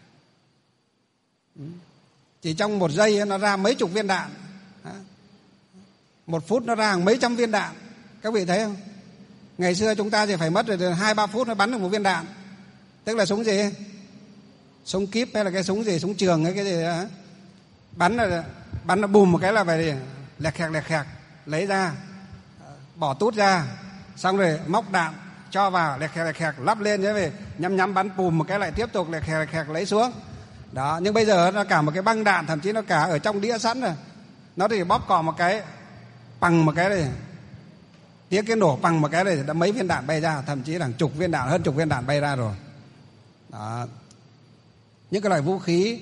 chỉ trong một giây nó ra mấy chục viên đạn, một phút nó ra hàng mấy trăm viên đạn. Các vị thấy không? Ngày xưa chúng ta thì phải mất rồi hai ba phút nó bắn được một viên đạn. Tức là súng gì? Súng kíp hay là cái súng gì? Súng trường hay cái gì đó. Bắn là bắn nó bùm một cái là phải lẹt khẹt lẹt khẹt lấy ra, bỏ tút ra, xong rồi móc đạn cho vào, lẹt khẹt lẹt khẹt lắp lên thế về nhắm nhắm bắn bùm một cái lại tiếp tục lẹt khẹt lẹt khẹt lấy xuống. Đó, nhưng bây giờ nó cả một cái băng đạn, thậm chí nó cả ở trong đĩa sẵn rồi. Nó thì bóp cò một cái, bằng một cái này, tiếng cái nổ bằng một cái này đã mấy viên đạn bay ra, thậm chí là hàng chục viên đạn, hơn chục viên đạn bay ra rồi. Đó. Những cái loại vũ khí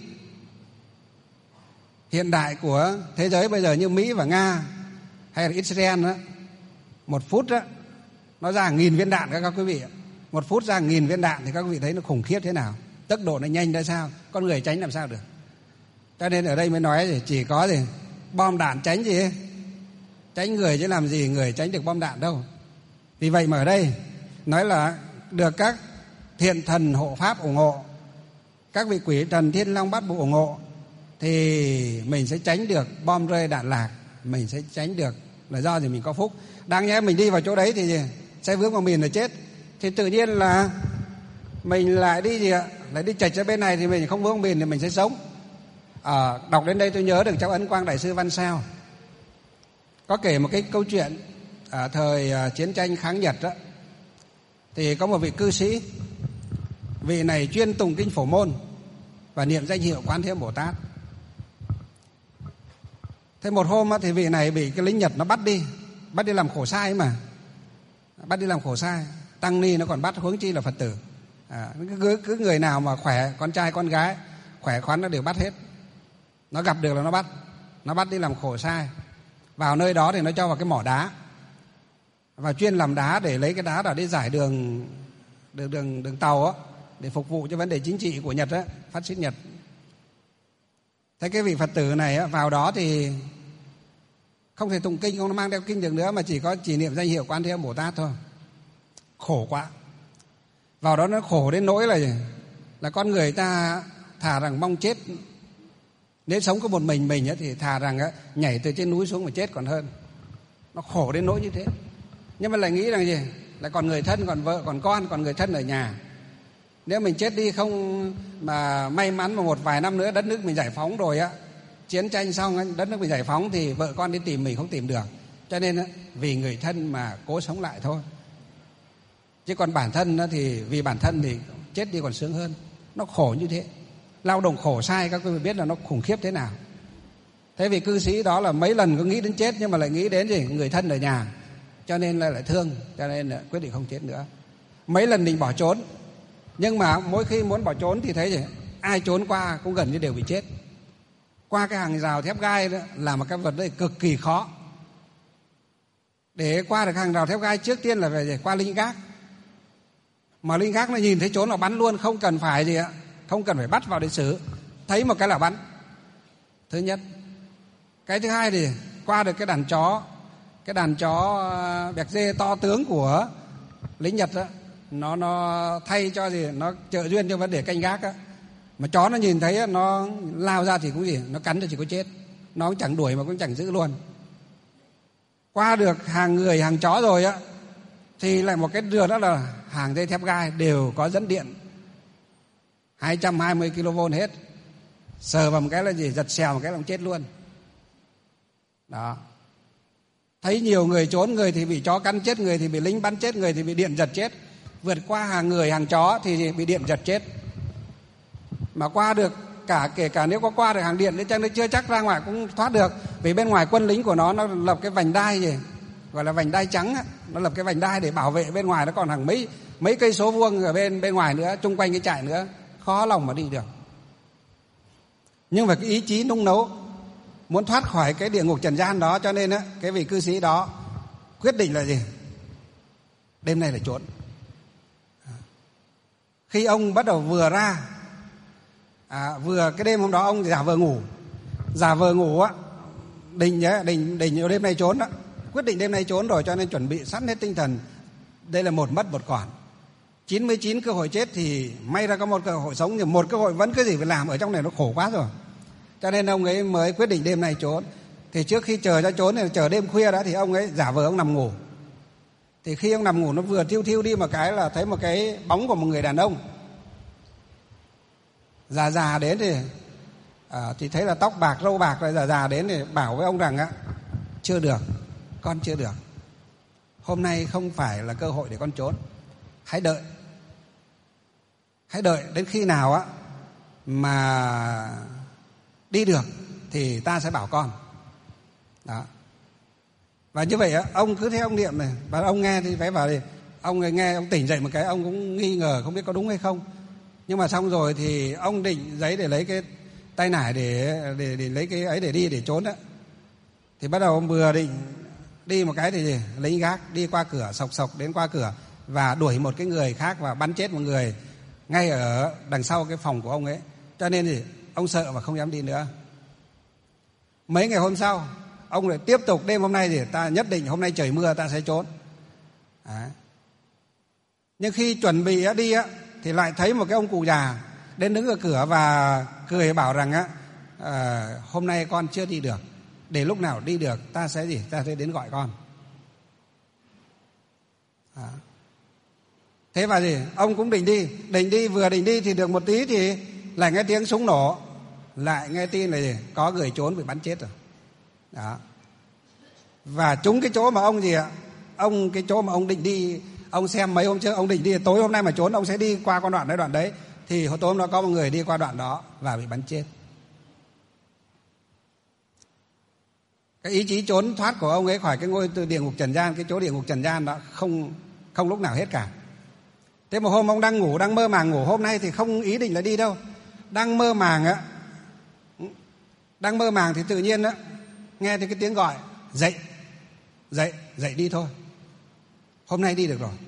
hiện đại của thế giới bây giờ như Mỹ và Nga hay là Israel đó, một phút đó nó ra hàng nghìn viên đạn các quý vị. Một phút ra hàng nghìn viên đạn thì các quý vị thấy nó khủng khiếp thế nào, tốc độ nó nhanh ra sao, con người tránh làm sao được. Cho nên ở đây mới nói gì, chỉ có gì bom đạn tránh gì, tránh người chứ làm gì người tránh được bom đạn đâu. Vì vậy mà ở đây nói là được các thiện thần hộ pháp ủng hộ, các vị quỷ thần thiên long bát bộ ủng hộ, thì mình sẽ tránh được bom rơi đạn lạc, mình sẽ tránh được là do gì mình có phúc. Đáng nhẽ mình đi vào chỗ đấy thì sẽ vướng vào mìn là chết, thì tự nhiên là mình lại đi gì ạ, lại đi chệch ra bên này thì mình không vướng vào mìn thì mình sẽ sống. À, đọc đến đây tôi nhớ được cháu Ấn Quang Đại sư Văn Sao có kể một cái câu chuyện ở thời chiến tranh kháng Nhật đó, thì có một vị cư sĩ, vị này chuyên tụng kinh Phổ Môn và niệm danh hiệu Quán Thế Âm Bồ Tát. Thế một hôm thì vị này bị cái lính Nhật nó bắt đi, bắt đi làm khổ sai mà, bắt đi làm khổ sai. Tăng ni nó còn bắt, huống chi là Phật tử. À, cứ, cứ người nào mà khỏe, con trai con gái khỏe khoắn nó đều bắt hết. Nó gặp được là nó bắt, nó bắt đi làm khổ sai. Vào nơi đó thì nó cho vào cái mỏ đá, và chuyên làm đá để lấy cái đá đó để giải đường đường đường, đường tàu á, để phục vụ cho vấn đề chính trị của Nhật á, phát xít Nhật. Thế cái vị Phật tử này á, vào đó thì không thể tụng kinh, không mang theo kinh được nữa, mà chỉ có chỉ niệm danh hiệu Quán Thế Âm Bồ Tát thôi. Khổ quá. Vào đó nó khổ đến nỗi là là con người ta thà rằng mong chết. Nếu sống có một mình mình ấy, thì thà rằng ấy, nhảy từ trên núi xuống mà chết còn hơn. Nó khổ đến nỗi như thế. Nhưng mà lại nghĩ rằng gì? Là còn người thân, còn vợ, còn con, còn người thân ở nhà. Nếu mình chết đi không mà may mắn mà một vài năm nữa đất nước mình giải phóng rồi á, chiến tranh xong đất nước mình giải phóng thì vợ con đi tìm mình không tìm được. Cho nên vì người thân mà cố sống lại thôi. Chứ còn bản thân thì vì bản thân thì chết đi còn sướng hơn. Nó khổ như thế. Lao động khổ sai các quý vị biết là nó khủng khiếp thế nào. Thế vì cư sĩ đó là mấy lần có nghĩ đến chết, nhưng mà lại nghĩ đến gì? Người thân ở nhà, cho nên là lại thương, cho nên là quyết định không chết nữa. Mấy lần định bỏ trốn, nhưng mà mỗi khi muốn bỏ trốn thì thấy gì? Ai trốn qua cũng gần như đều bị chết. Qua cái hàng rào thép gai đó là một cái vật đấy cực kỳ khó. Để qua được hàng rào thép gai trước tiên là phải qua lính gác. Mà lính gác nó nhìn thấy trốn là bắn luôn, không cần phải gì ạ, không cần phải bắt vào để xử, thấy một cái là bắn. Thứ nhất. Cái thứ hai thì qua được cái đàn chó, cái đàn chó bẹc dê to tướng của lính Nhật đó, nó nó thay cho gì, nó trợ duyên cho vấn đề canh gác á. Mà chó nó nhìn thấy nó lao ra thì cũng gì, nó cắn thì chỉ có chết, nó cũng chẳng đuổi mà cũng chẳng giữ luôn. Qua được hàng người hàng chó rồi á, thì lại một cái đường đó là hàng dây thép gai đều có dẫn điện hai trăm hai mươi ki lô vôn hết. Sờ vào một cái là gì, giật xèo một cái là chết luôn. Đó. Thấy nhiều người trốn, người thì bị chó cắn chết, người thì bị lính bắn chết, người thì bị điện giật chết. Vượt qua hàng người hàng chó thì bị điện giật chết. Mà qua được cả, kể cả nếu có qua được hàng điện thì chắc nó chưa chắc ra ngoài cũng thoát được. Vì bên ngoài quân lính của nó nó lập cái vành đai gì, gọi là vành đai trắng á, nó lập cái vành đai để bảo vệ bên ngoài, nó còn hàng mấy mấy cây số vuông ở bên bên ngoài nữa, chung quanh cái trại nữa, khó lòng mà đi được. Nhưng mà cái ý chí nung nấu muốn thoát khỏi cái địa ngục trần gian đó, cho nên á, cái vị cư sĩ đó quyết định là gì? Đêm nay là trốn. Khi ông bắt đầu vừa ra, à, vừa cái đêm hôm đó ông giả vờ ngủ, giả vờ ngủ á, định nhé, định định đêm nay trốn đó, quyết định đêm nay trốn rồi, cho nên chuẩn bị sẵn hết tinh thần. Đây là một mất một còn, chín mươi chín cơ hội chết thì may ra có một cơ hội sống, nhưng một cơ hội vẫn cứ gì phải làm, ở trong này nó khổ quá rồi. Cho nên ông ấy mới quyết định đêm nay trốn. Thì trước khi chờ ra trốn thì chờ đêm khuya đã, thì ông ấy giả vờ ông nằm ngủ. Thì khi ông nằm ngủ, nó vừa thiêu thiêu đi một cái là thấy một cái bóng của một người đàn ông già già đến, thì à, thì thấy là tóc bạc râu bạc rồi, già già đến thì bảo với ông rằng á, chưa được, con chưa được, hôm nay không phải là cơ hội để con trốn, hãy đợi, hãy đợi đến khi nào á mà đi được thì ta sẽ bảo con. Đó. Và như vậy á, ông cứ theo ông niệm này, và ông nghe thì phải vào đi. Ông nghe, ông tỉnh dậy một cái, ông cũng nghi ngờ không biết có đúng hay không. Nhưng mà xong rồi thì ông định giấy để lấy cái tay nải để, để, để lấy cái ấy để đi, để trốn đó. Thì bắt đầu ông vừa định đi một cái thì gì? Lính gác đi qua cửa, sộc sộc đến qua cửa và đuổi một cái người khác và bắn chết một người ngay ở đằng sau cái phòng của ông ấy. Cho nên thì ông sợ và không dám đi nữa. Mấy ngày hôm sau, ông lại tiếp tục đêm hôm nay thì ta nhất định hôm nay trời mưa ta sẽ trốn. Đấy. Nhưng khi chuẩn bị đi á, thì lại thấy một cái ông cụ già đến đứng ở cửa và cười bảo rằng á, à, hôm nay con chưa đi được, để lúc nào đi được ta sẽ gì ta sẽ đến gọi con. À. Thế và gì ông cũng định đi, định đi vừa định đi thì được một tí thì lại nghe tiếng súng nổ, lại nghe tin là gì có người trốn bị bắn chết rồi. Đó. Và trúng cái chỗ mà ông gì ạ, ông cái chỗ mà ông định đi, ông xem mấy hôm trước ông định đi, tối hôm nay mà trốn ông sẽ đi qua con đoạn đấy đoạn đấy thì tối hôm đó có một người đi qua đoạn đó và bị bắn chết. Cái ý chí trốn thoát của ông ấy khỏi cái ngôi từ địa ngục trần gian, cái chỗ địa ngục trần gian đó không không lúc nào hết cả. Thế một hôm ông đang ngủ, đang mơ màng ngủ, hôm nay thì không ý định là đi đâu, đang mơ màng á, đang mơ màng thì tự nhiên á nghe thấy cái tiếng gọi dậy, dậy, dậy đi thôi, hôm nay đi được rồi.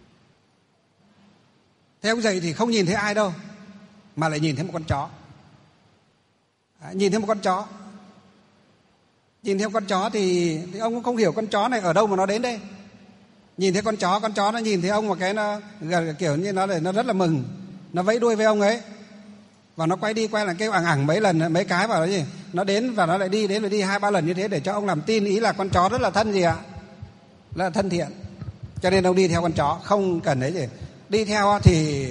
Thế ông dậy thì không nhìn thấy ai đâu, mà lại nhìn thấy một con chó. À, nhìn thấy một con chó, nhìn thấy con chó thì, thì ông cũng không hiểu con chó này ở đâu mà nó đến đây. Nhìn thấy con chó, con chó nó nhìn thấy ông một cái nó kiểu như nó nó rất là mừng, nó vẫy đuôi với ông ấy và nó quay đi quay lại kêu ẳng ẳng mấy lần mấy cái vào đó gì, nó đến và nó lại đi, đến và đi hai ba lần như thế để cho ông làm tin ý là con chó rất là thân gì ạ, rất là thân thiện. Cho nên ông đi theo con chó, không cần đấy gì. Đi theo thì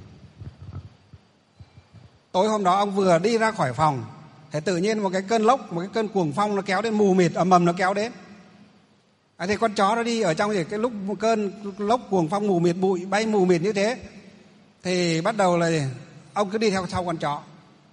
tối hôm đó ông vừa đi ra khỏi phòng thì tự nhiên một cái cơn lốc, một cái cơn cuồng phong nó kéo đến mù mịt, ầm ầm nó kéo đến. À, thì con chó nó đi ở trong gì cái lúc một cơn lốc cuồng phong mù mịt, bụi bay mù mịt như thế thì bắt đầu là gì? Ông cứ đi theo sau con chó.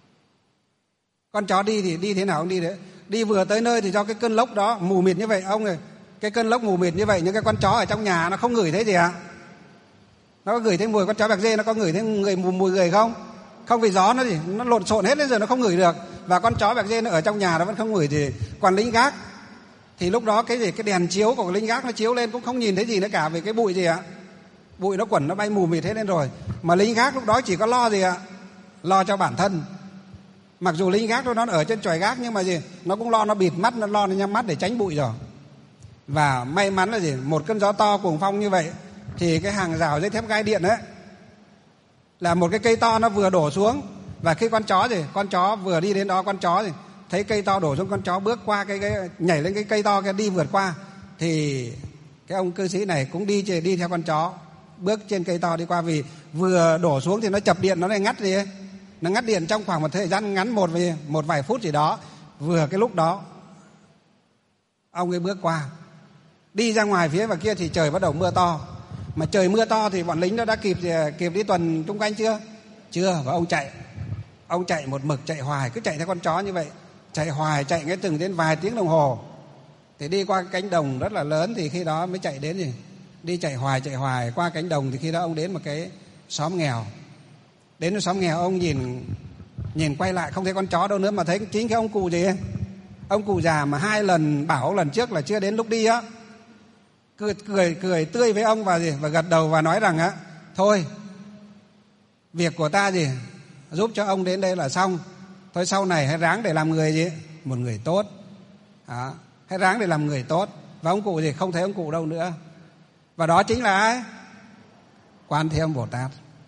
Con chó đi thì đi thế nào ông đi đấy. Đi vừa tới nơi thì do cái cơn lốc đó mù mịt như vậy, ông ơi, cái cơn lốc mù mịt như vậy, những cái con chó ở trong nhà nó không ngửi thấy gì ạ? À? Nó có ngửi thấy mùi, con chó bạc dê nó có ngửi thấy người mùi, mùi người không? Không, vì gió nó gì, nó lộn xộn hết đến giờ nó không ngửi được. Và con chó bạc dê nó ở trong nhà nó vẫn không ngửi thì còn lính gác thì lúc đó cái gì cái đèn chiếu của lính gác nó chiếu lên cũng không nhìn thấy gì nữa cả, vì cái bụi gì ạ? Bụi nó quẩn nó bay mù mịt hết lên rồi. Mà lính gác lúc đó chỉ có lo gì ạ? Lo cho bản thân. Mặc dù lính gác nó ở trên chòi gác nhưng mà gì? Nó cũng lo, nó bịt mắt, nó lo nó nhắm mắt để tránh bụi rồi. Và may mắn là gì? Một cơn gió to cuồng phong như vậy thì cái hàng rào dây thép gai điện ấy là một cái cây to nó vừa đổ xuống. Và khi con chó gì? Con chó vừa đi đến đó, con chó gì? Thấy cây to đổ xuống, con chó bước qua cái, cái nhảy lên cái cây to kia đi vượt qua thì cái ông cư sĩ này cũng đi đi theo con chó bước trên cây to đi qua, vì vừa đổ xuống thì nó chập điện, nó lại ngắt gì ấy. Nó ngắt điện trong khoảng một thời gian ngắn, một một vài phút gì đó. Vừa cái lúc đó ông ấy bước qua, đi ra ngoài phía và kia thì trời bắt đầu mưa to. Mà trời mưa to thì bọn lính nó đã kịp kịp đi tuần chung quanh chưa? Chưa. Và ông chạy, ông chạy một mực, chạy hoài, cứ chạy theo con chó như vậy, chạy hoài, chạy ngay từng đến vài tiếng đồng hồ. Thì đi qua cánh đồng rất là lớn thì khi đó mới chạy đến gì, đi chạy hoài chạy hoài qua cánh đồng thì khi đó ông đến một cái xóm nghèo. Đến xóm nghèo ông nhìn nhìn quay lại không thấy con chó đâu nữa, mà thấy chính cái ông cụ gì ấy, ông cụ già mà hai lần bảo lần trước là chưa đến lúc đi á, cười cười cười tươi với ông và gì và gật đầu và nói rằng á, thôi việc của ta gì giúp cho ông đến đây là xong, thôi sau này hãy ráng để làm người gì một người tốt. Đó, hãy ráng để làm người tốt. Và ông cụ gì không thấy ông cụ đâu nữa. Và đó chính là ai? Quan Thế Âm Bồ Tát.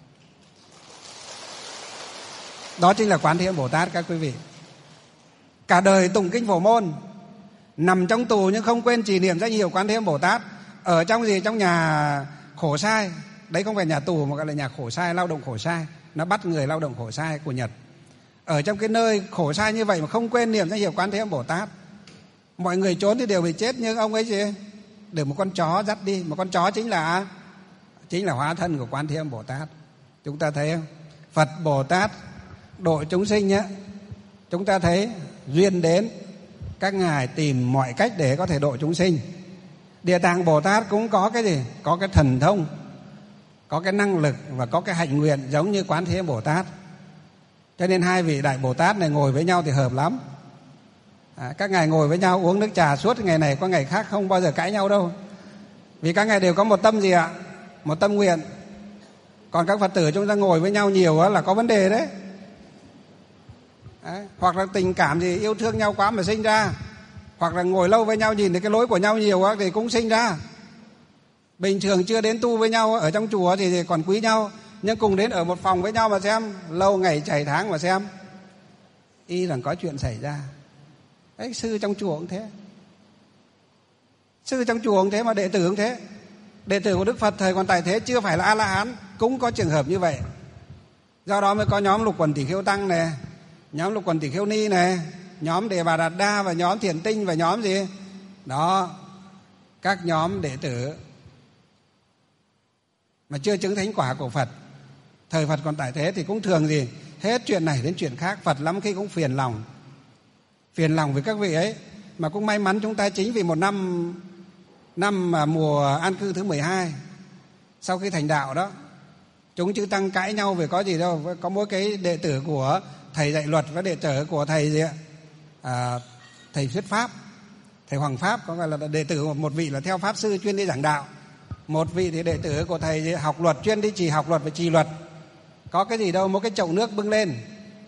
Đó chính là Quán Thế Âm Bồ Tát các quý vị. Cả đời tụng kinh Phổ Môn, nằm trong tù nhưng không quên trì niệm danh hiệu Quán Thế Âm Bồ Tát. Ở trong gì? Trong nhà khổ sai. Đấy không phải nhà tù mà gọi là nhà khổ sai, lao động khổ sai. Nó bắt người lao động khổ sai của Nhật. Ở trong cái nơi khổ sai như vậy mà không quên niệm danh hiệu Quán Thế Âm Bồ Tát. Mọi người trốn thì đều bị chết, nhưng ông ấy gì? Được một con chó dắt đi. Một con chó chính là chính là hóa thân của Quán Thế Âm Bồ Tát. Chúng ta thấy không? Phật Bồ Tát độ chúng sinh nhé, chúng ta thấy duyên đến, các ngài tìm mọi cách để có thể độ chúng sinh. Địa Tạng Bồ Tát cũng có cái gì? Có cái thần thông, có cái năng lực và có cái hạnh nguyện giống như Quán Thế Âm Bồ Tát. Cho nên hai vị Đại Bồ Tát này ngồi với nhau thì hợp lắm. À, các ngài ngồi với nhau uống nước trà suốt ngày này qua ngày khác, không bao giờ cãi nhau đâu. Vì các ngài đều có một tâm gì ạ? Một tâm nguyện. Còn các Phật tử chúng ta ngồi với nhau nhiều là có vấn đề đấy. Đấy, hoặc là tình cảm gì yêu thương nhau quá mà sinh ra, hoặc là ngồi lâu với nhau nhìn thấy cái lối của nhau nhiều quá thì cũng sinh ra. Bình thường chưa đến tu với nhau ở trong chùa thì còn quý nhau, nhưng cùng đến ở một phòng với nhau mà xem, lâu ngày chảy tháng mà xem, y rằng có chuyện xảy ra. Đấy, sư trong chùa cũng thế, sư trong chùa cũng thế, mà đệ tử cũng thế. Đệ tử của Đức Phật thời còn tại thế chưa phải là A La Hán cũng có trường hợp như vậy. Do đó mới có nhóm Lục Quần Tỷ Khiêu Tăng này, nhóm Lục Quần Tỷ Khiêu Ni này, nhóm Đề Bà Đạt Đa và nhóm Thiền Tinh và nhóm gì đó, các nhóm đệ tử mà chưa chứng thánh quả của Phật. Thời Phật còn tại thế thì cũng thường gì hết chuyện này đến chuyện khác. Phật lắm khi cũng phiền lòng, phiền lòng với các vị ấy. Mà cũng may mắn chúng ta chính vì một năm năm mà mùa an cư thứ mười hai sau khi thành đạo đó, chúng chư tăng cãi nhau về có gì đâu. Có mỗi cái đệ tử của thầy dạy luật với đệ tử của thầy gì ạ, à, thầy thuyết pháp, thầy Hoàng Pháp, có gọi là đệ tử một vị là theo pháp sư chuyên đi giảng đạo, một vị thì đệ tử của thầy học luật chuyên đi trì học luật và trì luật. Có cái gì đâu, một cái chậu nước bưng lên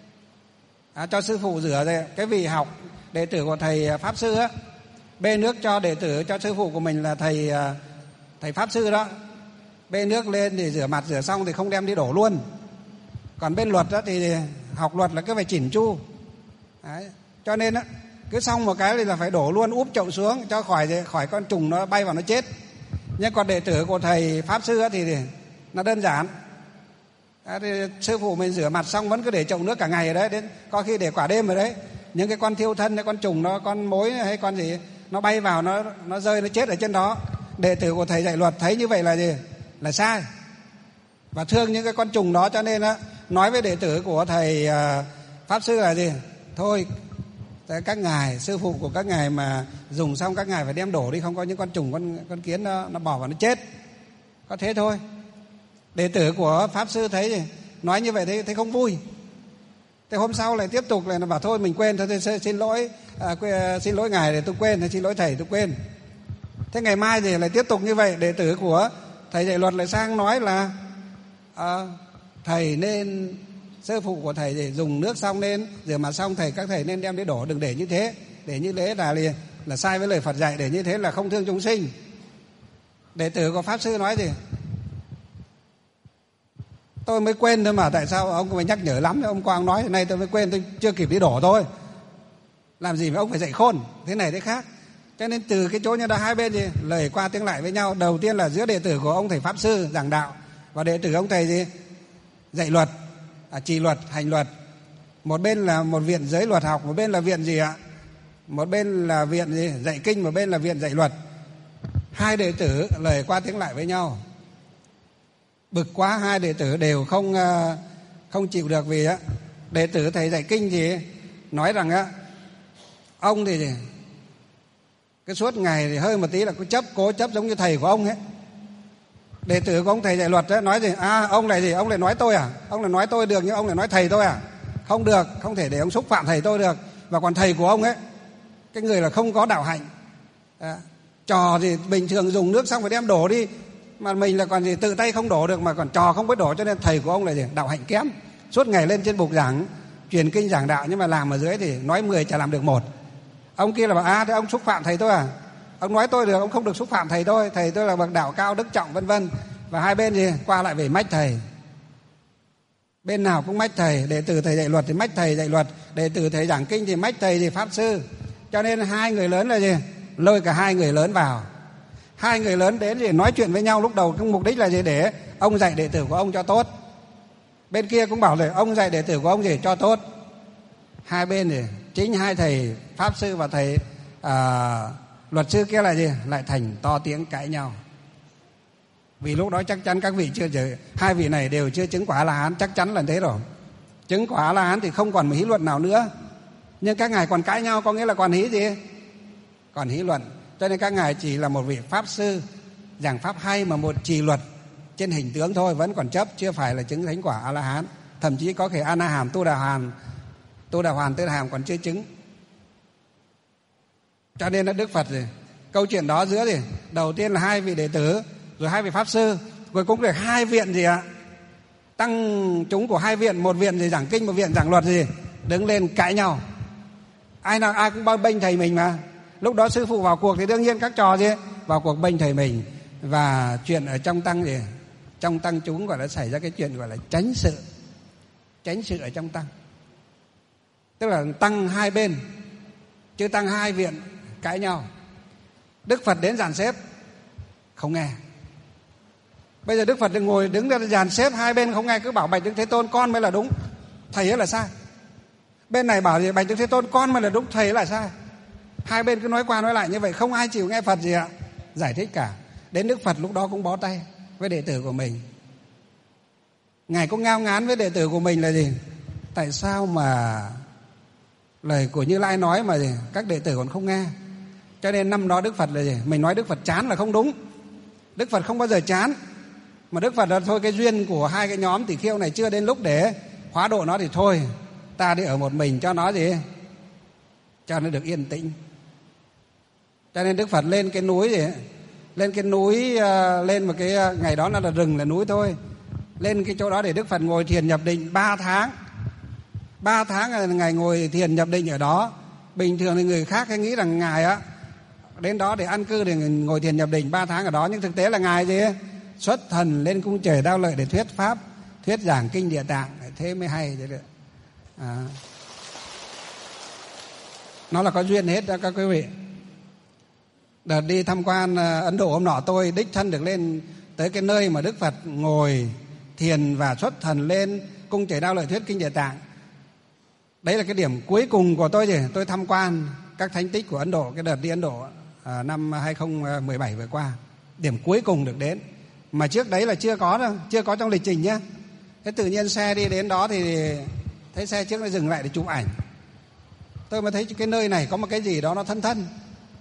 à, cho sư phụ rửa rồi. Cái vị học đệ tử của thầy pháp sư á, bê nước cho đệ tử, cho sư phụ của mình là thầy thầy pháp sư đó, bê nước lên thì rửa mặt, rửa xong thì không đem đi đổ luôn. Còn bên luật đó thì học luật là cứ phải chỉnh chu. Đấy, cho nên á, cứ xong một cái thì là phải đổ luôn, úp chậu xuống cho khỏi khỏi con trùng nó bay vào nó chết. Nhưng còn đệ tử của thầy pháp sư á thì, thì nó đơn giản. À, thì sư phụ mình rửa mặt xong vẫn cứ để chậu nước cả ngày ở đấy, đến có khi để quả đêm ở đấy. Những cái con thiêu thân, cái con trùng nó, con mối hay con gì nó bay vào, nó nó rơi, nó chết ở trên đó. Đệ tử của thầy dạy luật thấy như vậy là gì? Là sai và thương những cái con trùng đó, cho nên á nói với đệ tử của thầy uh, pháp sư là gì? Thôi các ngài, sư phụ của các ngài mà dùng xong các ngài phải đem đổ đi, không có những con trùng, con con kiến nó nó bỏ vào nó chết. Có thế thôi. Đệ tử của pháp sư thấy gì? Nói như vậy thấy thấy không vui. Thế hôm sau lại tiếp tục lại nó bảo thôi mình quên, thôi thì xin lỗi à, quên, xin lỗi ngài để tôi quên, hay xin lỗi thầy tôi quên. Thế ngày mai thì lại tiếp tục như vậy, đệ tử của thầy dạy luật lại sang nói là à, thầy nên, sư phụ của thầy thì dùng nước xong nên rửa mặt xong thầy, các thầy nên đem đi đổ, đừng để như thế, để như thế là là sai với lời Phật dạy, để như thế là không thương chúng sinh. Đệ tử của pháp sư nói gì? Tôi mới quên thôi mà, tại sao ông phải nhắc nhở lắm? Ông Quang nói nay tôi mới quên, tôi chưa kịp đi đổ thôi. Làm gì mà ông phải dạy khôn thế này thế khác. Cho nên từ cái chỗ như đó hai bên gì lời qua tiếng lại với nhau. Đầu tiên là giữa đệ tử của ông thầy pháp sư giảng đạo và đệ tử ông thầy gì dạy luật, à, trì luật, hành luật. Một bên là một viện giới luật học, một bên là viện gì ạ? Một bên là viện gì dạy kinh, một bên là viện dạy luật. Hai đệ tử lời qua tiếng lại với nhau. Bực quá, hai đệ tử đều không không chịu được. Vì á đệ tử thầy dạy kinh thì nói rằng á ông thì cái suốt ngày thì hơi một tí là cứ chấp, cố chấp giống như thầy của ông ấy. Đệ tử của ông thầy dạy luật ấy, nói gì à ông này gì ông lại nói tôi à, ông lại nói tôi được nhưng ông lại nói thầy tôi à, không được, không thể để ông xúc phạm thầy tôi được. Và còn thầy của ông ấy, cái người là không có đạo hạnh à, trò thì bình thường dùng nước xong phải đem đổ đi, mà mình là còn gì tự tay không đổ được mà còn trò không biết đổ. Cho nên thầy của ông là gì đạo hạnh kém, suốt ngày lên trên bục giảng truyền kinh giảng đạo, nhưng mà làm ở dưới thì nói mười chả làm được một. Ông kia là bảo à thế ông xúc phạm thầy tôi à, ông nói tôi được, ông không được xúc phạm thầy tôi, thầy tôi là bậc đạo cao đức trọng vân vân. Và hai bên gì qua lại về mách thầy, bên nào cũng mách thầy. Đệ tử thầy dạy luật thì mách thầy dạy luật, đệ tử thầy giảng kinh thì mách thầy thì pháp sư. Cho nên hai người lớn là gì lôi cả hai người lớn vào. Hai người lớn đến thì nói chuyện với nhau. Lúc đầu cái mục đích là gì? Để ông dạy đệ tử của ông cho tốt, bên kia cũng bảo là ông dạy đệ tử của ông gì cho tốt. Hai bên thì chính hai thầy pháp sư và thầy à, luật sư kia là gì lại thành to tiếng cãi nhau. Vì lúc đó chắc chắn các vị chưa, hai vị này đều chưa chứng quả A-la-hán, chắc chắn là thế rồi. Chứng quả A-la-hán thì không còn một hí luận nào nữa, nhưng các ngài còn cãi nhau, có nghĩa là còn hí gì? Còn hí luận. Cho nên các ngài chỉ là một vị pháp sư giảng pháp hay mà một trì luật trên hình tướng thôi, vẫn còn chấp, chưa phải là chứng thánh quả A-la-hán. Thậm chí có thể A-na-hàm, tu đà hoàn, tu đà hoàn, tư đà hàm còn chưa chứng. Cho nên là Đức Phật gì câu chuyện đó giữa gì đầu tiên là hai vị đệ tử, rồi hai vị pháp sư, cuối cùng được hai viện gì ạ tăng chúng của hai viện, một viện thì giảng kinh, một viện giảng luật gì đứng lên cãi nhau. Ai nào ai cũng bao bênh thầy mình mà. Lúc đó sư phụ vào cuộc thì đương nhiên các trò gì vào cuộc bênh thầy mình. Và chuyện ở trong tăng gì? Trong tăng chúng gọi là xảy ra cái chuyện gọi là chánh sự. Chánh sự ở trong tăng. Tức là tăng hai bên, chứ tăng hai viện cãi nhau. Đức Phật đến dàn xếp không nghe. Bây giờ Đức Phật ngồi đứng ra dàn xếp, hai bên không nghe, cứ bảo Bạch Đức Thế Tôn con mới là đúng, thầy ấy là sai. Bên này bảo gì? Bạch Đức Thế Tôn con mới là đúng, thầy ấy là sai. Hai bên cứ nói qua nói lại như vậy, không ai chịu nghe Phật gì ạ, giải thích cả. Đến Đức Phật lúc đó cũng bó tay với đệ tử của mình. Ngài cũng ngao ngán với đệ tử của mình là gì? Tại sao mà lời của Như Lai nói mà gì? Các đệ tử còn không nghe. Cho nên năm đó Đức Phật là gì? Mình nói Đức Phật chán là không đúng. Đức Phật không bao giờ chán. Mà Đức Phật là thôi, cái duyên của hai cái nhóm tỷ kheo này chưa đến lúc để hóa độ nó thì thôi, ta đi ở một mình cho nó gì? Cho nó được yên tĩnh. Cho nên Đức Phật lên cái núi gì? Lên cái núi, lên một cái, ngày đó nó là rừng là núi thôi. Lên cái chỗ đó để Đức Phật ngồi thiền nhập định ba tháng. Ba tháng là Ngài ngồi thiền nhập định ở đó. Bình thường thì người khác hay nghĩ rằng Ngài á đến đó để an cư, để ngồi thiền nhập định ba tháng ở đó. Nhưng thực tế là Ngài gì? Xuất thần lên cung trời Đao Lợi để thuyết pháp, thuyết giảng kinh Địa Tạng. Thế mới hay thế được. À. Nó là có duyên hết đó các quý vị. Đợt đi tham quan Ấn Độ hôm nọ, tôi đích thân được lên tới cái nơi mà Đức Phật ngồi thiền và xuất thần lên cung trời Đao Lợi thuyết kinh Địa Tạng. Đấy là cái điểm cuối cùng của tôi gì? Tôi tham quan các thánh tích của Ấn Độ, cái đợt đi Ấn Độ à, năm hai không một bảy vừa qua. Điểm cuối cùng được đến. Mà trước đấy là chưa có đâu, chưa có trong lịch trình nhé. Thế tự nhiên xe đi đến đó thì thấy xe trước nó dừng lại để chụp ảnh. Tôi mới thấy cái nơi này có một cái gì đó nó thân thân.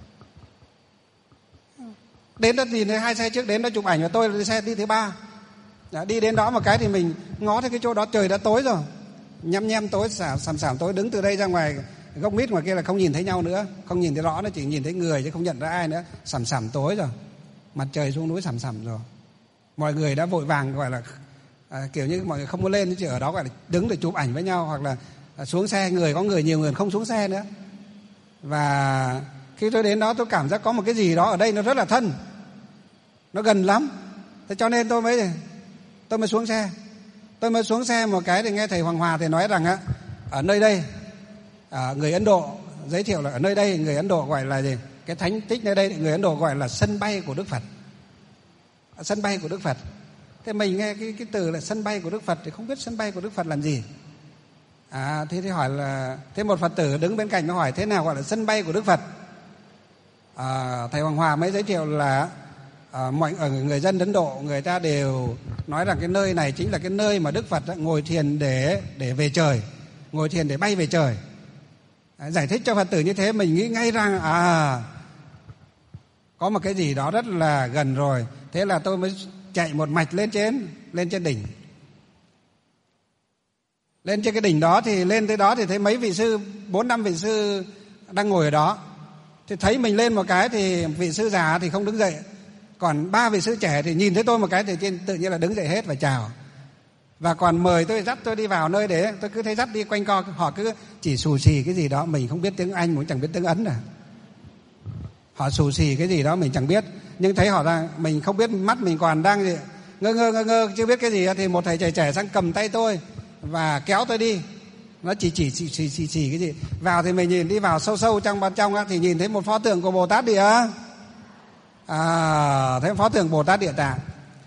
Đến đó thì hai xe trước đến đó chụp ảnh, và tôi là xe đi thứ ba. Đã, đi đến đó một cái thì mình ngó thấy cái chỗ đó trời đã tối rồi, nhăm nhem tối, sàm sàm tối. Đứng từ đây ra ngoài gốc mít ngoài kia là không nhìn thấy nhau nữa, không nhìn thấy rõ, nó chỉ nhìn thấy người chứ không nhận ra ai nữa. Sàm sàm tối rồi, mặt trời xuống núi sàm sàm rồi. Mọi người đã vội vàng gọi là à, kiểu như mọi người không có lên, chỉ ở đó gọi là đứng để chụp ảnh với nhau, hoặc là à, xuống xe, người có người nhiều, người không xuống xe nữa. Và khi tôi đến đó tôi cảm giác có một cái gì đó ở đây nó rất là thân, nó gần lắm. Thế cho nên tôi mới tôi mới xuống xe. Tôi mới xuống xe một cái thì nghe thầy Hoàng Hòa thì nói rằng á, ở nơi đây à, người Ấn Độ giới thiệu là ở nơi đây người Ấn Độ gọi là gì? Cái thánh tích nơi đây người Ấn Độ gọi là sân bay của Đức Phật. Sân bay của Đức Phật. Thế mình nghe cái, cái từ là sân bay của Đức Phật thì không biết sân bay của Đức Phật làm gì. À, thế thì hỏi là, thế một Phật tử đứng bên cạnh nó hỏi thế nào gọi là sân bay của Đức Phật. À, thầy Hoàng Hòa mới giới thiệu là à, mọi ở người dân Ấn Độ người ta đều nói rằng cái nơi này chính là cái nơi mà Đức Phật ngồi thiền để để về trời, ngồi thiền để bay về trời. À, giải thích cho Phật tử như thế mình nghĩ ngay rằng à có một cái gì đó rất là gần rồi. Thế là tôi mới chạy một mạch lên trên, lên trên đỉnh. Lên trên cái đỉnh đó thì lên tới đó thì thấy mấy vị sư, bốn năm vị sư đang ngồi ở đó. Thì thấy mình lên một cái thì vị sư già thì không đứng dậy, còn ba vị sư trẻ thì nhìn thấy tôi một cái thì tự nhiên là đứng dậy hết và chào. Và còn mời tôi, dắt tôi đi vào nơi để tôi cứ thấy dắt đi quanh co, họ cứ chỉ xù xì cái gì đó, mình không biết tiếng Anh, cũng chẳng biết tiếng Ấn à. Họ xù xì cái gì đó mình chẳng biết, nhưng thấy họ ra mình không biết, mắt mình còn đang gì, ngơ ngơ ngơ ngơ chưa biết cái gì, thì một thầy trẻ trẻ sang cầm tay tôi và kéo tôi đi. Nó chỉ chỉ chỉ chỉ chỉ, chỉ cái gì vào thì mình nhìn đi vào sâu sâu trong bên trong á, thì nhìn thấy một pho tượng của Bồ Tát Địa, à, thấy pho tượng Bồ Tát Địa Tạng.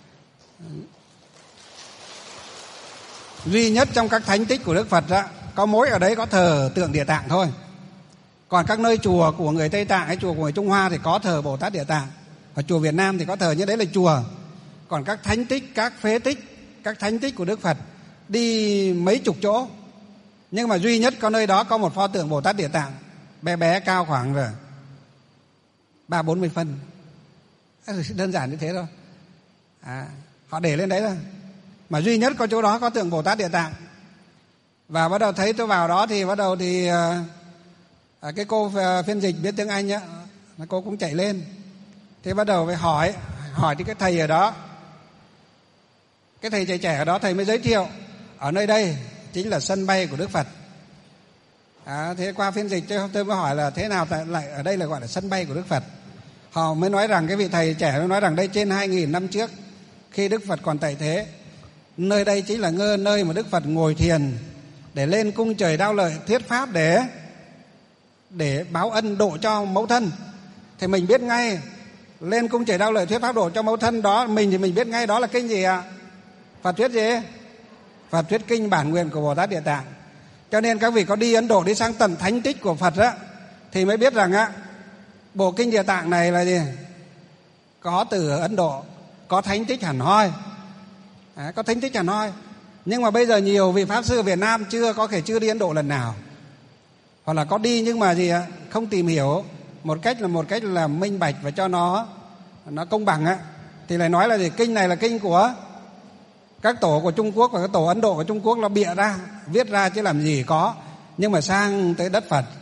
Duy nhất trong các thánh tích của Đức Phật á, có mỗi ở đấy có thờ tượng Địa Tạng thôi. Còn các nơi chùa của người Tây Tạng hay chùa của người Trung Hoa thì có thờ Bồ Tát Địa Tạng. Ở chùa Việt Nam thì có thờ, như đấy là chùa. Còn các thánh tích, các phế tích, các thánh tích của Đức Phật đi mấy chục chỗ, nhưng mà duy nhất có nơi đó có một pho tượng Bồ Tát Địa Tạng, bé bé cao khoảng rồi ba bốn mươi phân. Đơn giản như thế thôi. À, họ để lên đấy thôi. Mà duy nhất có chỗ đó có tượng Bồ Tát Địa Tạng. Và bắt đầu thấy tôi vào đó thì bắt đầu thì à, cái cô phiên dịch biết tiếng Anh á, cô cũng chạy lên. Thế bắt đầu phải hỏi hỏi thì cái thầy ở đó, cái thầy trẻ trẻ ở đó, thầy mới giới thiệu ở nơi đây chính là sân bay của Đức Phật. À, thế qua phiên dịch tôi, tôi mới hỏi là thế nào lại ở đây là gọi là sân bay của Đức Phật. Họ mới nói rằng, cái vị thầy trẻ mới nói rằng đây trên hai nghìn năm trước, khi Đức Phật còn tại thế, nơi đây chính là ngơ nơi mà Đức Phật ngồi thiền để lên cung trời Đao Lợi thuyết pháp để để báo ân độ cho mẫu thân. Thì mình biết ngay, lên cung trời Đao Lợi thuyết pháp độ cho mẫu thân đó, mình thì mình biết ngay đó là kinh gì ạ? Phật thuyết gì? Phật thuyết kinh Bản Nguyện của Bồ Tát Địa Tạng. Cho nên các vị có đi Ấn Độ, đi sang tận thánh tích của Phật á, thì mới biết rằng á, bộ kinh Địa Tạng này là gì? Có từ Ấn Độ, có thánh tích hẳn hoi. Đấy, có thánh tích hẳn hoi. Nhưng mà bây giờ nhiều vị Pháp sư Việt Nam chưa có thể chưa đi Ấn Độ lần nào. Hoặc là có đi nhưng mà gì ạ? Không tìm hiểu một cách là một cách là minh bạch và cho nó nó công bằng á, thì lại nói là gì? Kinh này là kinh của các tổ của Trung Quốc và các tổ Ấn Độ của Trung Quốc, là bịa ra, viết ra chứ làm gì có. Nhưng mà sang tới đất Phật,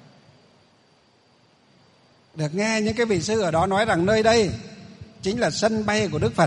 được nghe những cái vị sư ở đó nói rằng nơi đây chính là sân bay của Đức Phật.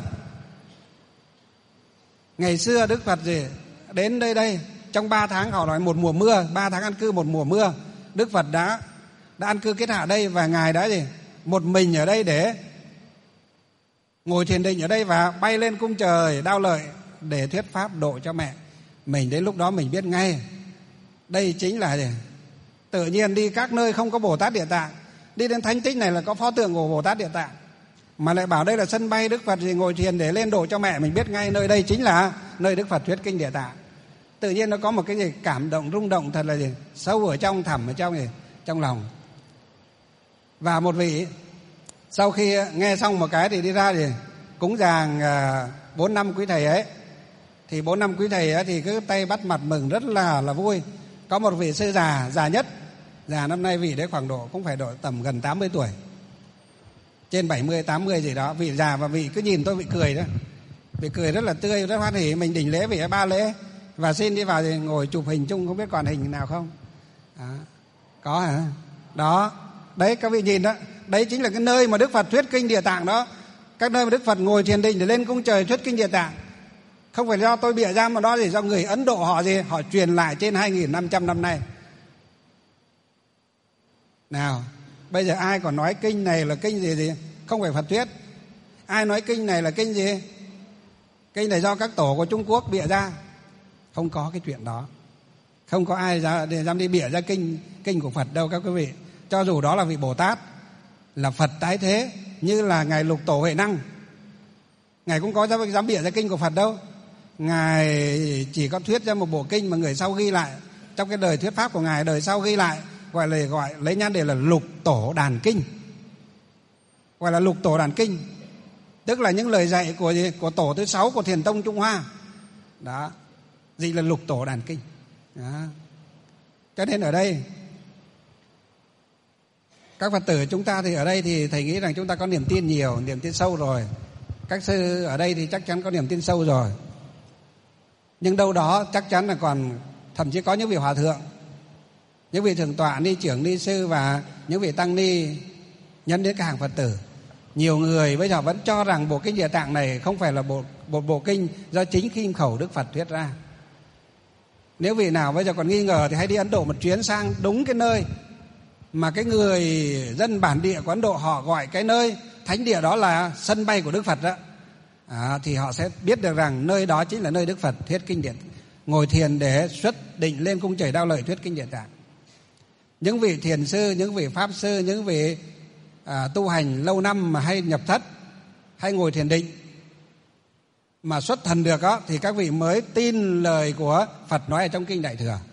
Ngày xưa Đức Phật gì đến đây đây trong ba tháng, họ nói một mùa mưa, ba tháng an cư một mùa mưa, Đức Phật đã đã an cư kết hạ đây, và ngài đã gì một mình ở đây để ngồi thiền định ở đây và bay lên cung trời Đao Lợi để thuyết pháp độ cho mẹ mình. Đến lúc đó mình biết ngay đây chính là gì? Tự nhiên đi các nơi không có Bồ Tát Địa Tạng, đi đến thánh tích này là có pho tượng của Bồ Tát Địa Tạng, mà lại bảo đây là sân bay Đức Phật gì ngồi thiền để lên độ cho mẹ, mình biết ngay nơi đây chính là nơi Đức Phật thuyết kinh Địa Tạng. Tự nhiên nó có một cái gì cảm động, rung động thật là gì sâu ở trong, thẳm ở trong gì trong lòng. Và một vị sau khi nghe xong một cái thì đi ra thì cúng dường bốn năm quý thầy ấy, thì bốn năm quý thầy ấy thì cứ tay bắt mặt mừng rất là là vui. Có một vị sư già, già nhất, già năm nay vị đấy khoảng độ cũng phải độ tầm gần tám mươi tuổi, trên bảy mươi tám mươi gì đó, vị già, và vị cứ nhìn tôi vị cười đó, vị cười rất là tươi, rất hoan hỉ. Mình đỉnh lễ vị ấy ba lễ và xin đi vào thì ngồi chụp hình chung, không biết còn hình nào không? Đó. Có hả? Đó, đấy các vị nhìn đó, đấy chính là cái nơi mà Đức Phật thuyết kinh Địa Tạng đó. Các nơi mà Đức Phật ngồi thiền định để lên cung trời thuyết kinh Địa Tạng, không phải do tôi bịa ra, mà đó thì do người Ấn Độ họ gì họ truyền lại trên hai nghìn năm trăm năm nay. Nào, bây giờ ai còn nói kinh này là kinh gì gì không phải Phật thuyết? Ai nói kinh này là kinh gì? Kinh này do các tổ của Trung Quốc bịa ra. Không có cái chuyện đó. Không có ai dám đi bịa ra kinh kinh của Phật đâu các quý vị. Cho dù đó là vị Bồ Tát, là Phật tái thế, như là ngài Lục Tổ Huệ Năng, ngài cũng có dám, dám bịa ra kinh của Phật đâu. Ngài chỉ có thuyết ra một bộ kinh mà người sau ghi lại, trong cái đời thuyết pháp của ngài, đời sau ghi lại, gọi là gọi lấy nhan đề là Lục Tổ Đàn Kinh. Gọi là Lục Tổ Đàn Kinh, tức là những lời dạy của gì? Của tổ thứ sáu của Thiền Tông Trung Hoa. Đó, gì là Lục Tổ Đàn Kinh. Đó. Cho nên ở đây các Phật tử chúng ta thì ở đây thì thầy nghĩ rằng chúng ta có niềm tin nhiều, niềm tin sâu rồi. Các sư ở đây thì chắc chắn có niềm tin sâu rồi. Nhưng đâu đó chắc chắn là còn, thậm chí có những vị hòa thượng, những vị thượng tọa, ni trưởng, ni sư và những vị tăng ni nhân đến cả hàng Phật tử. Nhiều người bây giờ vẫn cho rằng bộ kinh Địa Tạng này không phải là bộ, bộ, bộ kinh do chính kim khẩu Đức Phật thuyết ra. Nếu vị nào bây giờ còn nghi ngờ thì hãy đi Ấn Độ một chuyến, sang đúng cái nơi mà cái người dân bản địa của Ấn Độ họ gọi cái nơi thánh địa đó là sân bay của Đức Phật đó. À, thì họ sẽ biết được rằng nơi đó chính là nơi Đức Phật thuyết kinh Địa Tạng, ngồi thiền để xuất định lên cung trời Đao Lợi thuyết kinh Địa Tạng. Những vị thiền sư, những vị pháp sư, những vị à, tu hành lâu năm mà hay nhập thất, hay ngồi thiền định mà xuất thần được đó, thì các vị mới tin lời của Phật nói ở trong kinh Đại Thừa.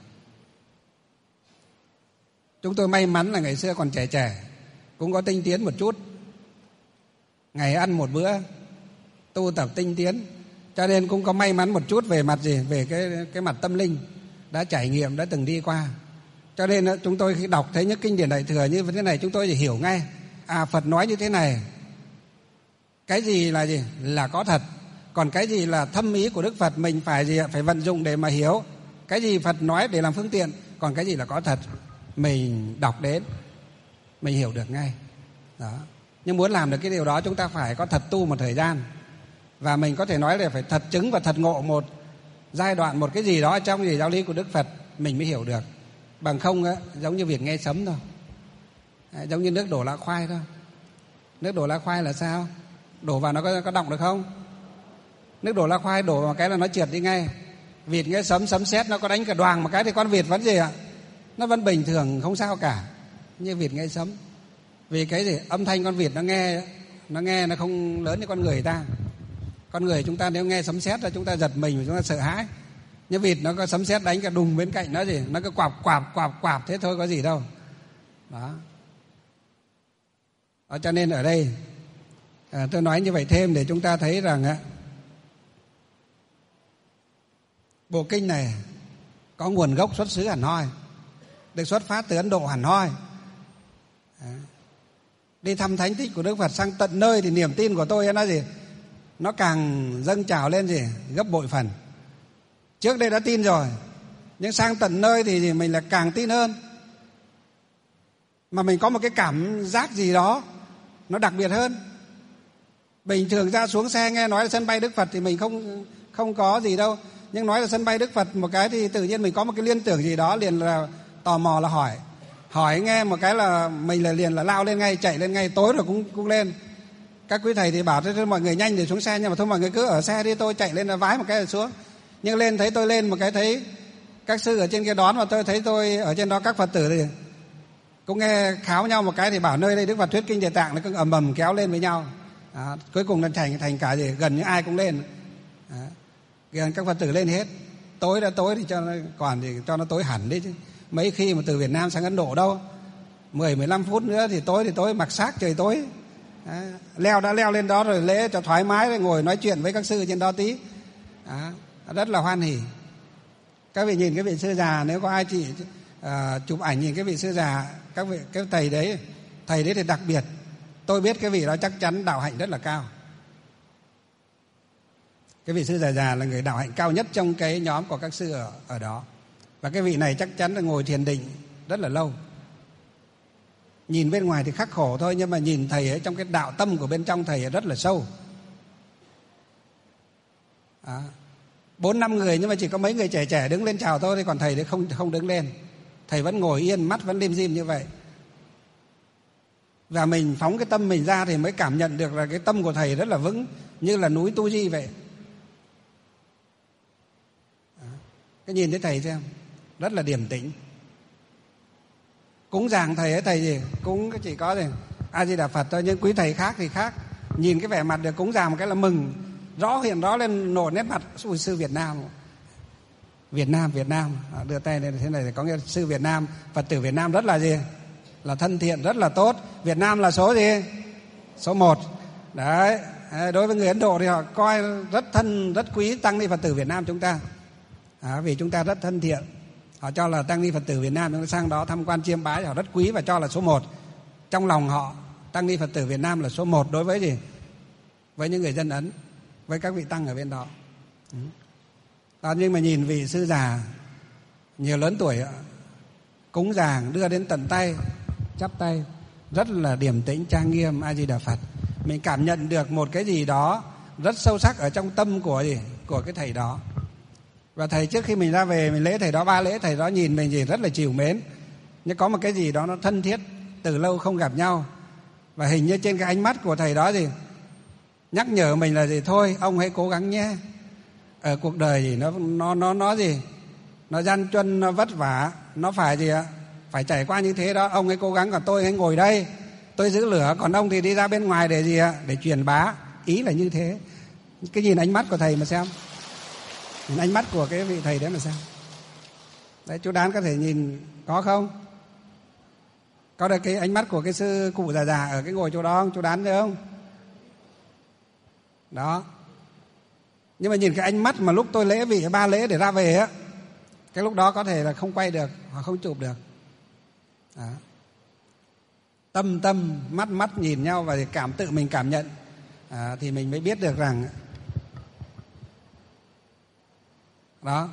Chúng tôi may mắn là ngày xưa còn trẻ trẻ, cũng có tinh tiến một chút, ngày ăn một bữa, tu tập tinh tiến, cho nên cũng có may mắn một chút về mặt gì, về cái cái mặt tâm linh, đã trải nghiệm, đã từng đi qua. Cho nên chúng tôi khi đọc thấy những kinh điển Đại Thừa như thế này, chúng tôi chỉ hiểu ngay, à Phật nói như thế này, cái gì là gì là có thật, còn cái gì là thâm ý của Đức Phật mình phải gì phải vận dụng để mà hiểu. Cái gì Phật nói để làm phương tiện, còn cái gì là có thật mình đọc đến mình hiểu được ngay đó. Nhưng muốn làm được cái điều đó chúng ta phải có thật tu một thời gian, và mình có thể nói là phải thật chứng và thật ngộ một giai đoạn, một cái gì đó trong gì giáo lý của Đức Phật mình mới hiểu được. Bằng không á, giống như việc nghe sấm thôi, giống như nước đổ lá khoai thôi. Nước đổ lá khoai là sao? Đổ vào nó có, có động được không? Nước đổ lá khoai đổ vào cái là nó trượt đi ngay. Vịt nghe sấm sấm sét nó có đánh cả đoàn một cái thì con vịt vẫn gì ạ? Nó vẫn bình thường, không sao cả. Như vịt nghe sấm. Vì cái gì? Âm thanh con vịt nó nghe, nó nghe nó không lớn như con người ta. Con người chúng ta nếu nghe sấm sét là chúng ta giật mình và chúng ta sợ hãi. Như vịt nó có sấm sét đánh cả đùng bên cạnh nó gì, nó cứ quạp quạp quạp quạp thế thôi, có gì đâu. Đó. Đó, cho nên ở đây à, tôi nói như vậy thêm để chúng ta thấy rằng á, bộ kinh này có nguồn gốc xuất xứ hẳn hoi, được xuất phát từ Ấn Độ hẳn hoi. À, đi thăm thánh tích của Đức Phật sang tận nơi thì niềm tin của tôi nó gì, nó càng dâng trào lên gì gấp bội phần. Trước đây đã tin rồi, nhưng sang tận nơi thì mình là càng tin hơn. Mà mình có một cái cảm giác gì đó nó đặc biệt hơn. Bình thường ra xuống xe nghe nói là sân bay Đức Phật thì mình không không có gì đâu, nhưng nói là sân bay Đức Phật một cái thì tự nhiên mình có một cái liên tưởng gì đó, liền là tò mò là hỏi. Hỏi nghe một cái là mình là liền là lao lên ngay, chạy lên ngay, tối rồi cũng cũng lên. Các quý thầy thì bảo cho mọi người nhanh để xuống xe, nhưng mà thôi mọi người cứ ở xe đi, tôi chạy lên là vái một cái là xuống. Nhưng lên thấy tôi lên một cái thấy các sư ở trên kia đón, và tôi thấy tôi ở trên đó các Phật tử thì cũng nghe kháo nhau một cái thì bảo nơi đây Đức Phật thuyết kinh Địa Tạng, nó cứ ầm ầm kéo lên với nhau. Đó, cuối cùng nó thành thành cả gì gần như ai cũng lên. Đó, gần các Phật tử lên hết. Tối đã tối thì cho nó còn thì cho nó tối hẳn đi chứ. Mấy khi mà từ Việt Nam sang Ấn Độ đâu, mười mười lăm phút nữa thì tối thì tối, mặc xác trời tối. Đó, leo đã leo lên đó rồi lễ cho thoải mái, rồi ngồi nói chuyện với các sư trên đó tí. Đó, rất là hoan hỉ. Các vị nhìn cái vị sư già, nếu có ai chị à, chụp ảnh nhìn cái vị sư già, các vị cái thầy đấy, thầy đấy thì đặc biệt. Tôi biết cái vị đó chắc chắn đạo hạnh rất là cao. Cái vị sư già già là người đạo hạnh cao nhất trong cái nhóm của các sư ở, ở đó. Và cái vị này chắc chắn là ngồi thiền định rất là lâu. Nhìn bên ngoài thì khắc khổ thôi, nhưng mà nhìn thầy ấy trong cái đạo tâm của bên trong thầy ấy rất là sâu. Đó. Bốn năm người nhưng mà chỉ có mấy người trẻ trẻ đứng lên chào tôi thôi, còn thầy thì không không đứng lên. Thầy vẫn ngồi yên, mắt vẫn lim dim như vậy. Và mình phóng cái tâm mình ra thì mới cảm nhận được là cái tâm của thầy rất là vững, như là núi Tu Di vậy. Đó. Cái nhìn thấy thầy xem, rất là điềm tĩnh. Cúng dường thầy ấy, thầy gì? Cúng chỉ có gì A Di Đà Phật thôi, nhưng quý thầy khác thì khác. Nhìn cái vẻ mặt được cúng dường một cái là mừng, rõ hiện rõ lên nổi nét mặt. Ui, sư Việt Nam, Việt Nam, Việt Nam, đưa tay lên thế này thì có nghĩa là sư Việt Nam, Phật tử Việt Nam rất là gì? Là thân thiện, rất là tốt. Việt Nam là số gì? Số một. Đấy, đối với người Ấn Độ thì họ coi rất thân, rất quý tăng ni Phật tử Việt Nam chúng ta. À, vì chúng ta rất thân thiện. Họ cho là tăng ni Phật tử Việt Nam chúng ta sang đó tham quan chiêm bái, họ rất quý và cho là số một. Trong lòng họ, tăng ni Phật tử Việt Nam là số một đối với gì? Với những người dân Ấn, với các vị tăng ở bên đó. Đó, nhưng mà nhìn vị sư già nhiều lớn tuổi cúng dường đưa đến tận tay, chắp tay, rất là điềm tĩnh trang nghiêm A Di Đà Phật. Mình cảm nhận được một cái gì đó rất sâu sắc ở trong tâm của gì của cái thầy đó. Và thầy trước khi mình ra về mình lễ thầy đó ba lễ, thầy đó nhìn mình gì rất là trìu mến, nhưng có một cái gì đó nó thân thiết, từ lâu không gặp nhau. Và hình như trên cái ánh mắt của thầy đó gì nhắc nhở mình là gì, thôi ông hãy cố gắng nhé. Ở cuộc đời gì nó nó nó nó gì nó gian truân, nó vất vả, nó phải gì ạ, phải trải qua như thế đó. Ông hãy cố gắng, còn tôi hãy ngồi đây, tôi giữ lửa, còn ông thì đi ra bên ngoài để gì ạ, để truyền bá. Ý là như thế. Cái nhìn ánh mắt của thầy mà xem, nhìn ánh mắt của cái vị thầy đấy mà xem. Đấy, chú Đán có thể nhìn có không? Có được cái ánh mắt của cái sư cụ già già ở cái ngồi chỗ đó không? Chú Đán thấy không? Đó. Nhưng mà nhìn cái ánh mắt mà lúc tôi lễ vị ba lễ để ra về á, cái lúc đó có thể là không quay được hoặc không chụp được. Đó. Tâm tâm mắt mắt nhìn nhau và cảm tự mình cảm nhận, à, thì mình mới biết được rằng đó.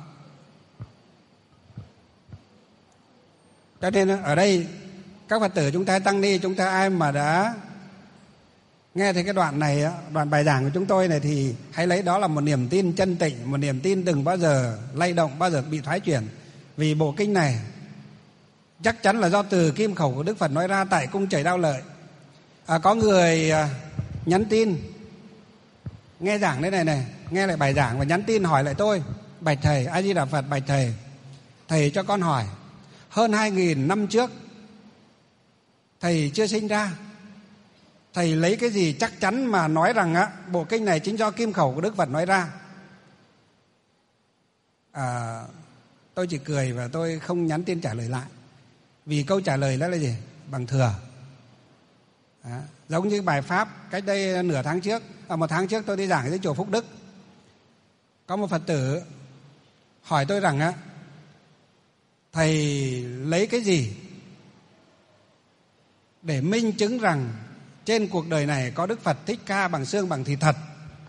Cho nên ở đây các Phật tử chúng ta, tăng ni chúng ta, ai mà đã nghe thấy cái đoạn này, đoạn bài giảng của chúng tôi này, thì hãy lấy đó là một niềm tin chân tịnh, một niềm tin đừng bao giờ lay động, bao giờ bị thoái chuyển. Vì bộ kinh này chắc chắn là do từ kim khẩu của Đức Phật nói ra tại cung Trời Đao Lợi. À, có người à, nhắn tin nghe giảng thế này này, nghe lại bài giảng và nhắn tin hỏi lại tôi: bạch thầy, A Di Đà Phật, bạch thầy, thầy cho con hỏi, hơn hai nghìn năm trước thầy chưa sinh ra, thầy lấy cái gì chắc chắn mà nói rằng á, bộ kinh này chính do kim khẩu của Đức Phật nói ra? À, tôi chỉ cười và tôi không nhắn tin trả lời lại, vì câu trả lời đó là gì? Bằng thừa. À, giống như bài pháp cách đây nửa tháng trước, à, một tháng trước tôi đi giảng ở chùa Phúc Đức, có một Phật tử hỏi tôi rằng á, thầy lấy cái gì để minh chứng rằng trên cuộc đời này có Đức Phật Thích Ca bằng xương bằng thịt thật?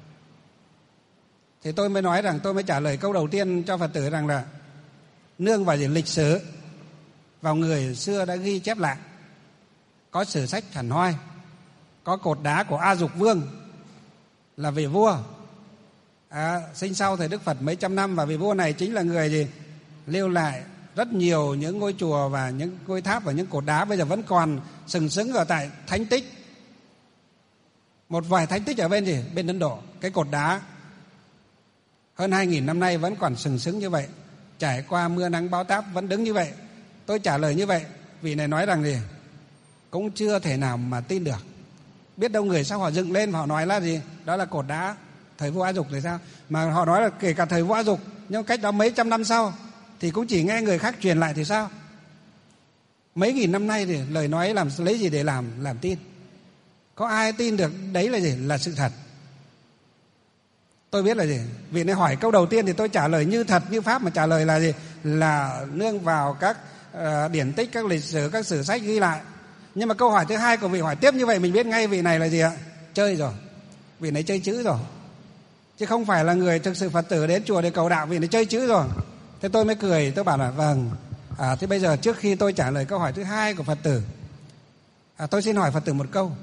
Thì tôi mới nói rằng, tôi mới trả lời câu đầu tiên cho Phật tử rằng là nương vào lịch sử, vào người xưa đã ghi chép lại, có sử sách Hàn Hoai, có cột đá của A Dục Vương là vị vua à, sinh sau thời Đức Phật mấy trăm năm, và vị vua này chính là người gì lưu lại rất nhiều những ngôi chùa và những ngôi tháp và những cột đá bây giờ vẫn còn sừng sững ở tại thánh tích. Một vài thánh tích ở bên gì bên Ấn Độ, cái cột đá hơn hai nghìn năm nay vẫn còn sừng sững như vậy, trải qua mưa nắng bão táp vẫn đứng như vậy. Tôi trả lời như vậy, vị này nói rằng gì cũng chưa thể nào mà tin được. Biết đâu người sao họ dựng lên và họ nói là gì đó là cột đá thời vua A Dục thì sao, mà họ nói là kể cả thời vua A Dục, nhưng cách đó mấy trăm năm sau thì cũng chỉ nghe người khác truyền lại thì sao? Mấy nghìn năm nay thì lời nói làm lấy gì để làm làm tin? Có ai tin được đấy là gì là sự thật? Tôi biết là gì, vị này hỏi câu đầu tiên thì tôi trả lời như thật như pháp, mà trả lời là gì là nương vào các uh, điển tích, các lịch sử, các sử sách ghi lại. Nhưng mà câu hỏi thứ hai của vị hỏi tiếp như vậy, mình biết ngay vị này là gì ạ? Chơi rồi, vị này chơi chữ rồi, chứ không phải là người thực sự Phật tử đến chùa để cầu đạo. Vị này chơi chữ rồi. Thế tôi mới cười, tôi bảo là vâng, à, thế bây giờ trước khi tôi trả lời câu hỏi thứ hai của Phật tử, à, tôi xin hỏi Phật tử một câu.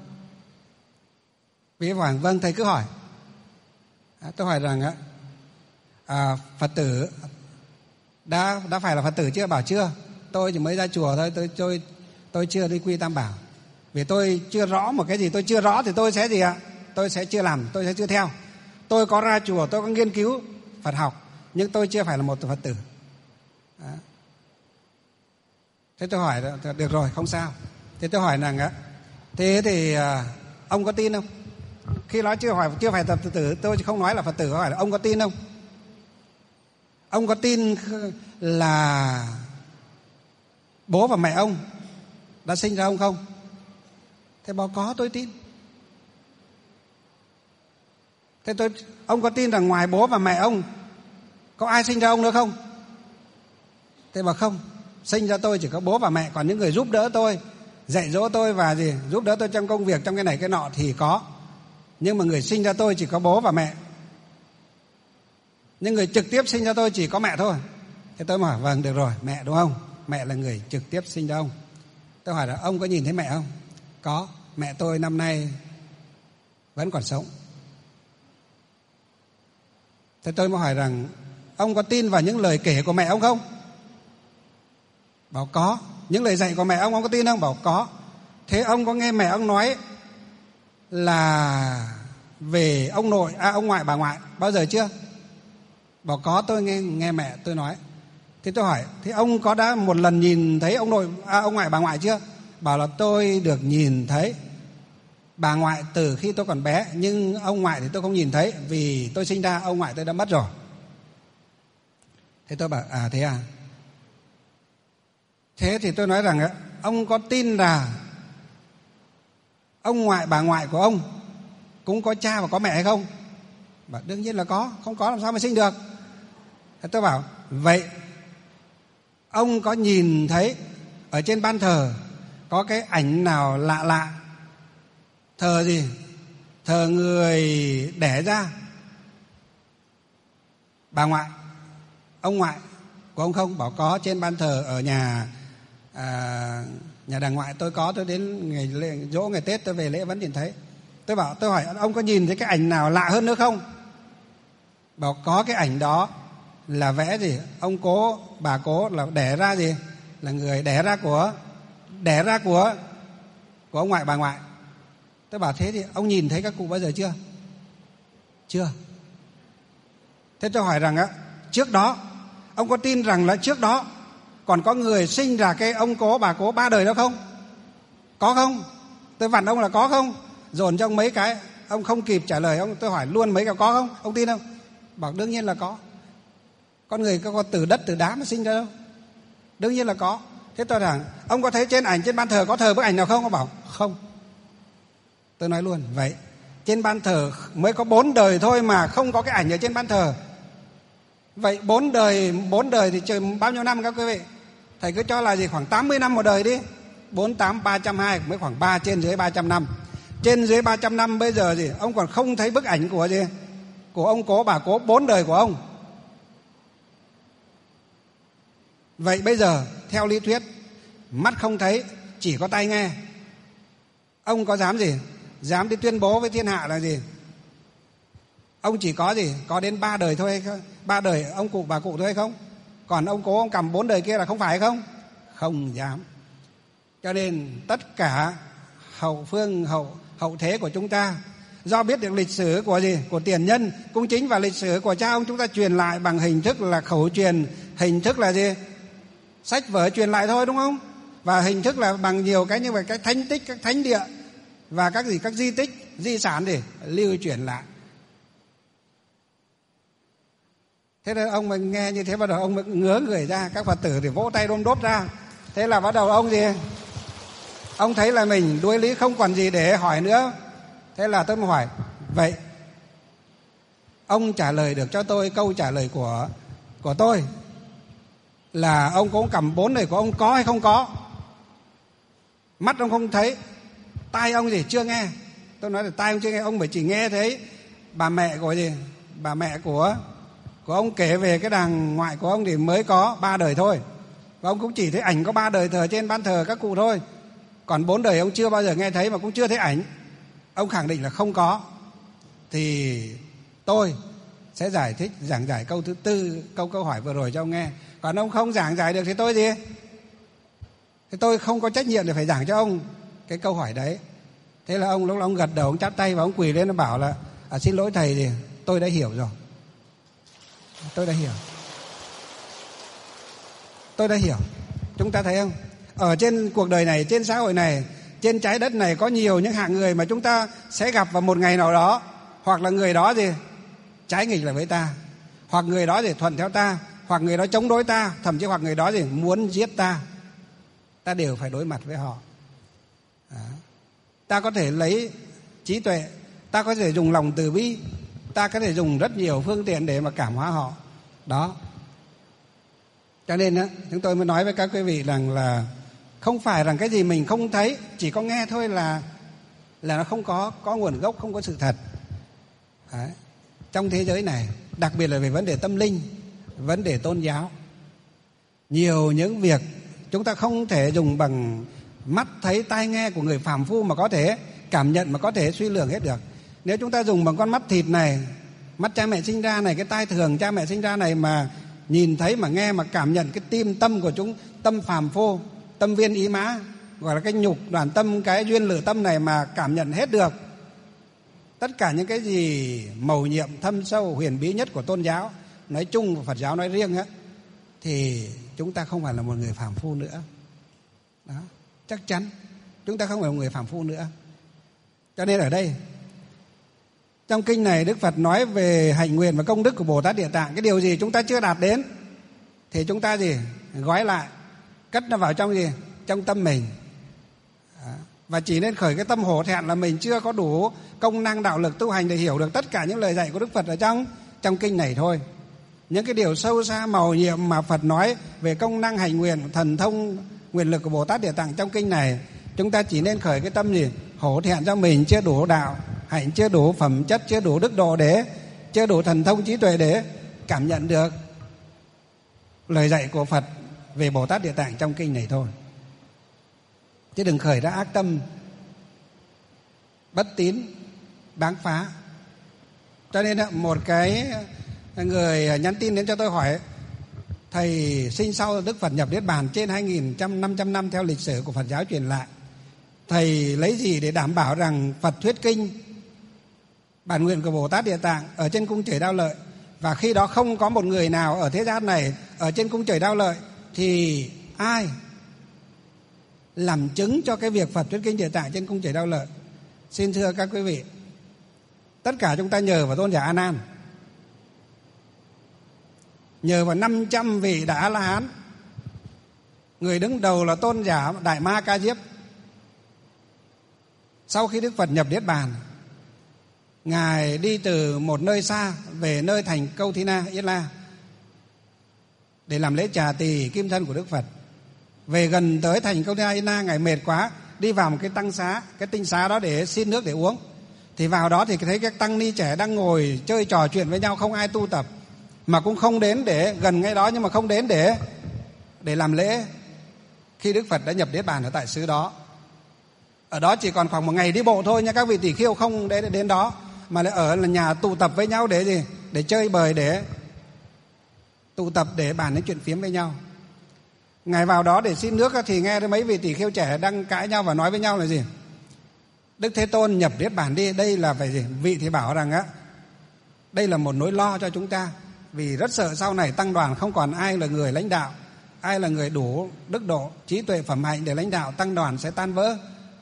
Vị hỏi vâng thầy cứ hỏi. À, tôi hỏi rằng à, Phật tử đã đã phải là Phật tử chưa? Bảo chưa, tôi chỉ mới ra chùa thôi, tôi tôi tôi chưa đi quy Tam Bảo. Vì tôi chưa rõ một cái gì, tôi chưa rõ thì tôi sẽ gì ạ? Tôi sẽ chưa làm, tôi sẽ chưa theo. Tôi có ra chùa, tôi có nghiên cứu Phật học, nhưng tôi chưa phải là một Phật tử. Đó. Thế tôi hỏi được rồi, không sao. Thế tôi hỏi rằng á, thế thì à, ông có tin không? Khi nói chưa hỏi chưa phải Phật tử, tôi không nói là Phật tử, hỏi là ông có tin không? Ông có tin là bố và mẹ ông đã sinh ra ông không? Thế bảo có, tôi tin. Thế tôi, ông có tin rằng ngoài bố và mẹ ông có ai sinh ra ông nữa không? Thế bảo không, sinh ra tôi chỉ có bố và mẹ, còn những người giúp đỡ tôi, dạy dỗ tôi và gì giúp đỡ tôi trong công việc, trong cái này cái nọ thì có. Nhưng mà người sinh ra tôi chỉ có bố và mẹ. Nhưng người trực tiếp sinh ra tôi chỉ có mẹ thôi. Thế tôi hỏi vâng được rồi, mẹ đúng không? Mẹ là người trực tiếp sinh ra ông. Tôi hỏi là ông có nhìn thấy mẹ không? Có, mẹ tôi năm nay vẫn còn sống. Thế tôi mới hỏi rằng ông có tin vào những lời kể của mẹ ông không? Bảo có. Những lời dạy của mẹ ông, ông có tin không? Bảo có. Thế ông có nghe mẹ ông nói là về ông nội, à, ông ngoại, bà ngoại bao giờ chưa? Bảo có, tôi nghe nghe mẹ tôi nói. Thế tôi hỏi, thế ông có đã một lần nhìn thấy ông nội, à, ông ngoại, bà ngoại chưa? Bảo là tôi được nhìn thấy bà ngoại từ khi tôi còn bé, nhưng ông ngoại thì tôi không nhìn thấy, vì tôi sinh ra ông ngoại tôi đã mất rồi. Thế tôi bảo à thế à? Thế thì tôi nói rằng ông có tin là ông ngoại, bà ngoại của ông cũng có cha và có mẹ hay không? Bảo đương nhiên là có, không có làm sao mà sinh được. Thế tôi bảo vậy ông có nhìn thấy ở trên ban thờ có cái ảnh nào lạ lạ, thờ gì? Thờ người đẻ ra bà ngoại, ông ngoại của ông không? Bảo có, trên ban thờ ở nhà à, nhà đàng ngoại tôi có, tôi đến ngày lễ, dỗ ngày Tết tôi về lễ vẫn nhìn thấy. Tôi bảo, tôi hỏi ông có nhìn thấy cái ảnh nào lạ hơn nữa không? Bảo có, cái ảnh đó là vẽ gì? Ông cố, bà cố là đẻ ra gì? Là người đẻ ra của đẻ ra của của ông ngoại, bà ngoại. Tôi bảo thế thì ông nhìn thấy các cụ bao giờ chưa? Chưa. Thế tôi hỏi rằng á, trước đó ông có tin rằng là trước đó còn có người sinh ra cái ông cố bà cố ba đời đó không? Có không? Tôi vặn ông là có không? Dồn cho ông mấy cái, ông không kịp trả lời, ông tôi hỏi luôn mấy cái có không? Ông tin không? Bảo đương nhiên là có. Con người có từ đất từ đá mà sinh ra đâu? Đương nhiên là có. Thế tôi rằng ông có thấy trên ảnh trên ban thờ có thờ bức ảnh nào không? Ông bảo không. Tôi nói luôn vậy, trên ban thờ mới có bốn đời thôi mà không có cái ảnh ở trên ban thờ. Vậy bốn đời bốn đời thì trời bao nhiêu năm các quý vị? Thầy cứ cho là gì, khoảng tám mươi năm một đời đi. Bốn tám ba trăm hai mới khoảng ba, trên dưới ba trăm năm. Trên dưới ba trăm năm bây giờ gì, ông còn không thấy bức ảnh của gì, của ông cố bà cố bốn đời của ông. Vậy bây giờ theo lý thuyết, mắt không thấy, chỉ có tai nghe, ông có dám gì, dám đi tuyên bố với thiên hạ là gì, ông chỉ có gì, có đến ba đời thôi hay không? Ba đời ông cụ bà cụ thôi hay không? Còn ông cố ông cầm bốn đời kia là không phải hay không? Không dám. Cho nên tất cả hậu phương hậu hậu thế của chúng ta, do biết được lịch sử của gì, của tiền nhân cung chính và lịch sử của cha ông, chúng ta truyền lại bằng hình thức là khẩu truyền, hình thức là gì, sách vở truyền lại thôi, đúng không? Và hình thức là bằng nhiều cái như vậy, cái thánh tích, các thánh địa và các gì, các di tích, di sản để lưu truyền lại. Thế nên ông mà nghe như thế bắt đầu ông mới ngớ người ra, các Phật tử thì vỗ tay đôm đốp ra. Thế là bắt đầu ông gì, ông thấy là mình đuối lý không còn gì để hỏi nữa. Thế là tôi mới hỏi, vậy ông trả lời được cho tôi câu trả lời của của tôi là ông cũng cầm bốn đời của ông có hay không có? Mắt ông không thấy, tai ông gì chưa nghe. Tôi nói là tai ông chưa nghe, ông phải chỉ nghe thấy bà mẹ của gì, bà mẹ của của ông kể về cái đàng ngoại của ông thì mới có ba đời thôi. Và ông cũng chỉ thấy ảnh có ba đời thờ trên ban thờ các cụ thôi. Còn bốn đời ông chưa bao giờ nghe thấy mà cũng chưa thấy ảnh. Ông khẳng định là không có. Thì tôi sẽ giải thích, giảng giải câu thứ tư, câu câu hỏi vừa rồi cho ông nghe. Còn ông không giảng giải được thì tôi gì? Thì tôi không có trách nhiệm để phải giảng cho ông cái câu hỏi đấy. Thế là ông lúc đó ông gật đầu, ông chắp tay và ông quỳ lên, nó bảo là à, xin lỗi thầy, thì tôi đã hiểu rồi. Tôi đã hiểu. Tôi đã hiểu. Chúng ta thấy không? Ở trên cuộc đời này, trên xã hội này, trên trái đất này có nhiều những hạng người mà chúng ta sẽ gặp vào một ngày nào đó. Hoặc là người đó gì trái nghịch lại với ta, hoặc người đó gì thuận theo ta, hoặc người đó chống đối ta, thậm chí hoặc người đó gì muốn giết ta. Ta đều phải đối mặt với họ. Đó. Ta có thể lấy trí tuệ, ta có thể dùng lòng từ bi, ta có thể dùng rất nhiều phương tiện để mà cảm hóa họ. Đó. Cho nên á, chúng tôi mới nói với các quý vị rằng là không phải rằng cái gì mình không thấy, chỉ có nghe thôi là là nó không có có nguồn gốc, không có sự thật. Đấy. Trong thế giới này, đặc biệt là về vấn đề tâm linh, vấn đề tôn giáo, nhiều những việc chúng ta không thể dùng bằng mắt thấy tai nghe của người phàm phu mà có thể cảm nhận, mà có thể suy lường hết được. Nếu chúng ta dùng bằng con mắt thịt này, mắt cha mẹ sinh ra này, cái tai thường cha mẹ sinh ra này mà nhìn thấy, mà nghe, mà cảm nhận cái tim tâm của chúng, tâm phàm phu, tâm viên ý mã, gọi là cái nhục đoàn tâm, cái duyên lửa tâm này mà cảm nhận hết được tất cả những cái gì mầu nhiệm thâm sâu huyền bí nhất của tôn giáo nói chung và Phật giáo nói riêng á, thì chúng ta không phải là một người phàm phu nữa. Đó, chắc chắn chúng ta không phải là một người phàm phu nữa. Cho nên ở đây trong kinh này Đức Phật nói về hạnh nguyện và công đức của Bồ Tát Địa Tạng. Cái điều gì chúng ta chưa đạt đến thì chúng ta gì gói lại, cất nó vào trong gì, trong tâm mình. Đó. Và chỉ nên khởi cái tâm hổ thẹn là mình chưa có đủ công năng đạo lực tu hành để hiểu được tất cả những lời dạy của Đức Phật ở trong trong kinh này thôi. Những cái điều sâu xa màu nhiệm mà Phật nói về công năng hành nguyện, thần thông, nguyện lực của Bồ Tát Địa Tạng trong kinh này, chúng ta chỉ nên khởi cái tâm gì hổ thẹn cho mình chưa đủ đạo hạnh, chưa đủ phẩm chất, chưa đủ đức độ, để chưa đủ thần thông trí tuệ để cảm nhận được lời dạy của Phật về Bồ Tát Địa Tạng trong kinh này thôi. Chứ đừng khởi ra ác tâm bất tín báng phá. Cho nên một cái người nhắn tin đến cho tôi hỏi: thầy sinh sau Đức Phật nhập Niết Bàn trên hai nghìn năm trăm năm theo lịch sử của Phật giáo truyền lại, thầy lấy gì để đảm bảo rằng Phật thuyết kinh bản nguyện của Bồ Tát Địa Tạng ở trên cung trời Đao Lợi, và khi đó không có một người nào ở thế gian này ở trên cung trời Đao Lợi, thì ai làm chứng cho cái việc Phật thuyết kinh Địa Tạng trên cung trời Đao Lợi? Xin thưa các quý vị, tất cả chúng ta nhờ vào tôn giả A Nan, nhờ vào năm trăm vị đại A La Hán. Người đứng đầu là tôn giả Đại Ma Ca Diếp. Sau khi Đức Phật nhập Niết Bàn, Ngài đi từ một nơi xa về nơi thành Câu Thi Na, Yết La để làm lễ trà tỳ kim thân của Đức Phật. Về gần tới thành Câu Thi Na, Yết La, Ngài mệt quá, đi vào một cái tăng xá, cái tinh xá đó để xin nước để uống. Thì vào đó thì thấy các tăng ni trẻ đang ngồi chơi trò chuyện với nhau, không ai tu tập, mà cũng không đến để gần ngay đó, nhưng mà không đến để để làm lễ khi Đức Phật đã nhập Niết Bàn ở tại xứ đó. Ở đó chỉ còn khoảng một ngày đi bộ thôi nha các vị tỷ khưu, không đến đến đó, mà lại ở là nhà tụ tập với nhau để gì? Để chơi bời, để tụ tập để bàn nói chuyện phiếm với nhau. Ngài vào đó để xin nước thì nghe mấy vị tỷ khưu trẻ đang cãi nhau và nói với nhau là gì? Đức Thế Tôn nhập Niết Bàn đi. Đây là phải gì? Vị thì bảo rằng á, đây là một nỗi lo cho chúng ta, vì rất sợ sau này tăng đoàn không còn ai là người lãnh đạo, ai là người đủ đức độ, trí tuệ, phẩm hạnh để lãnh đạo, tăng đoàn sẽ tan vỡ.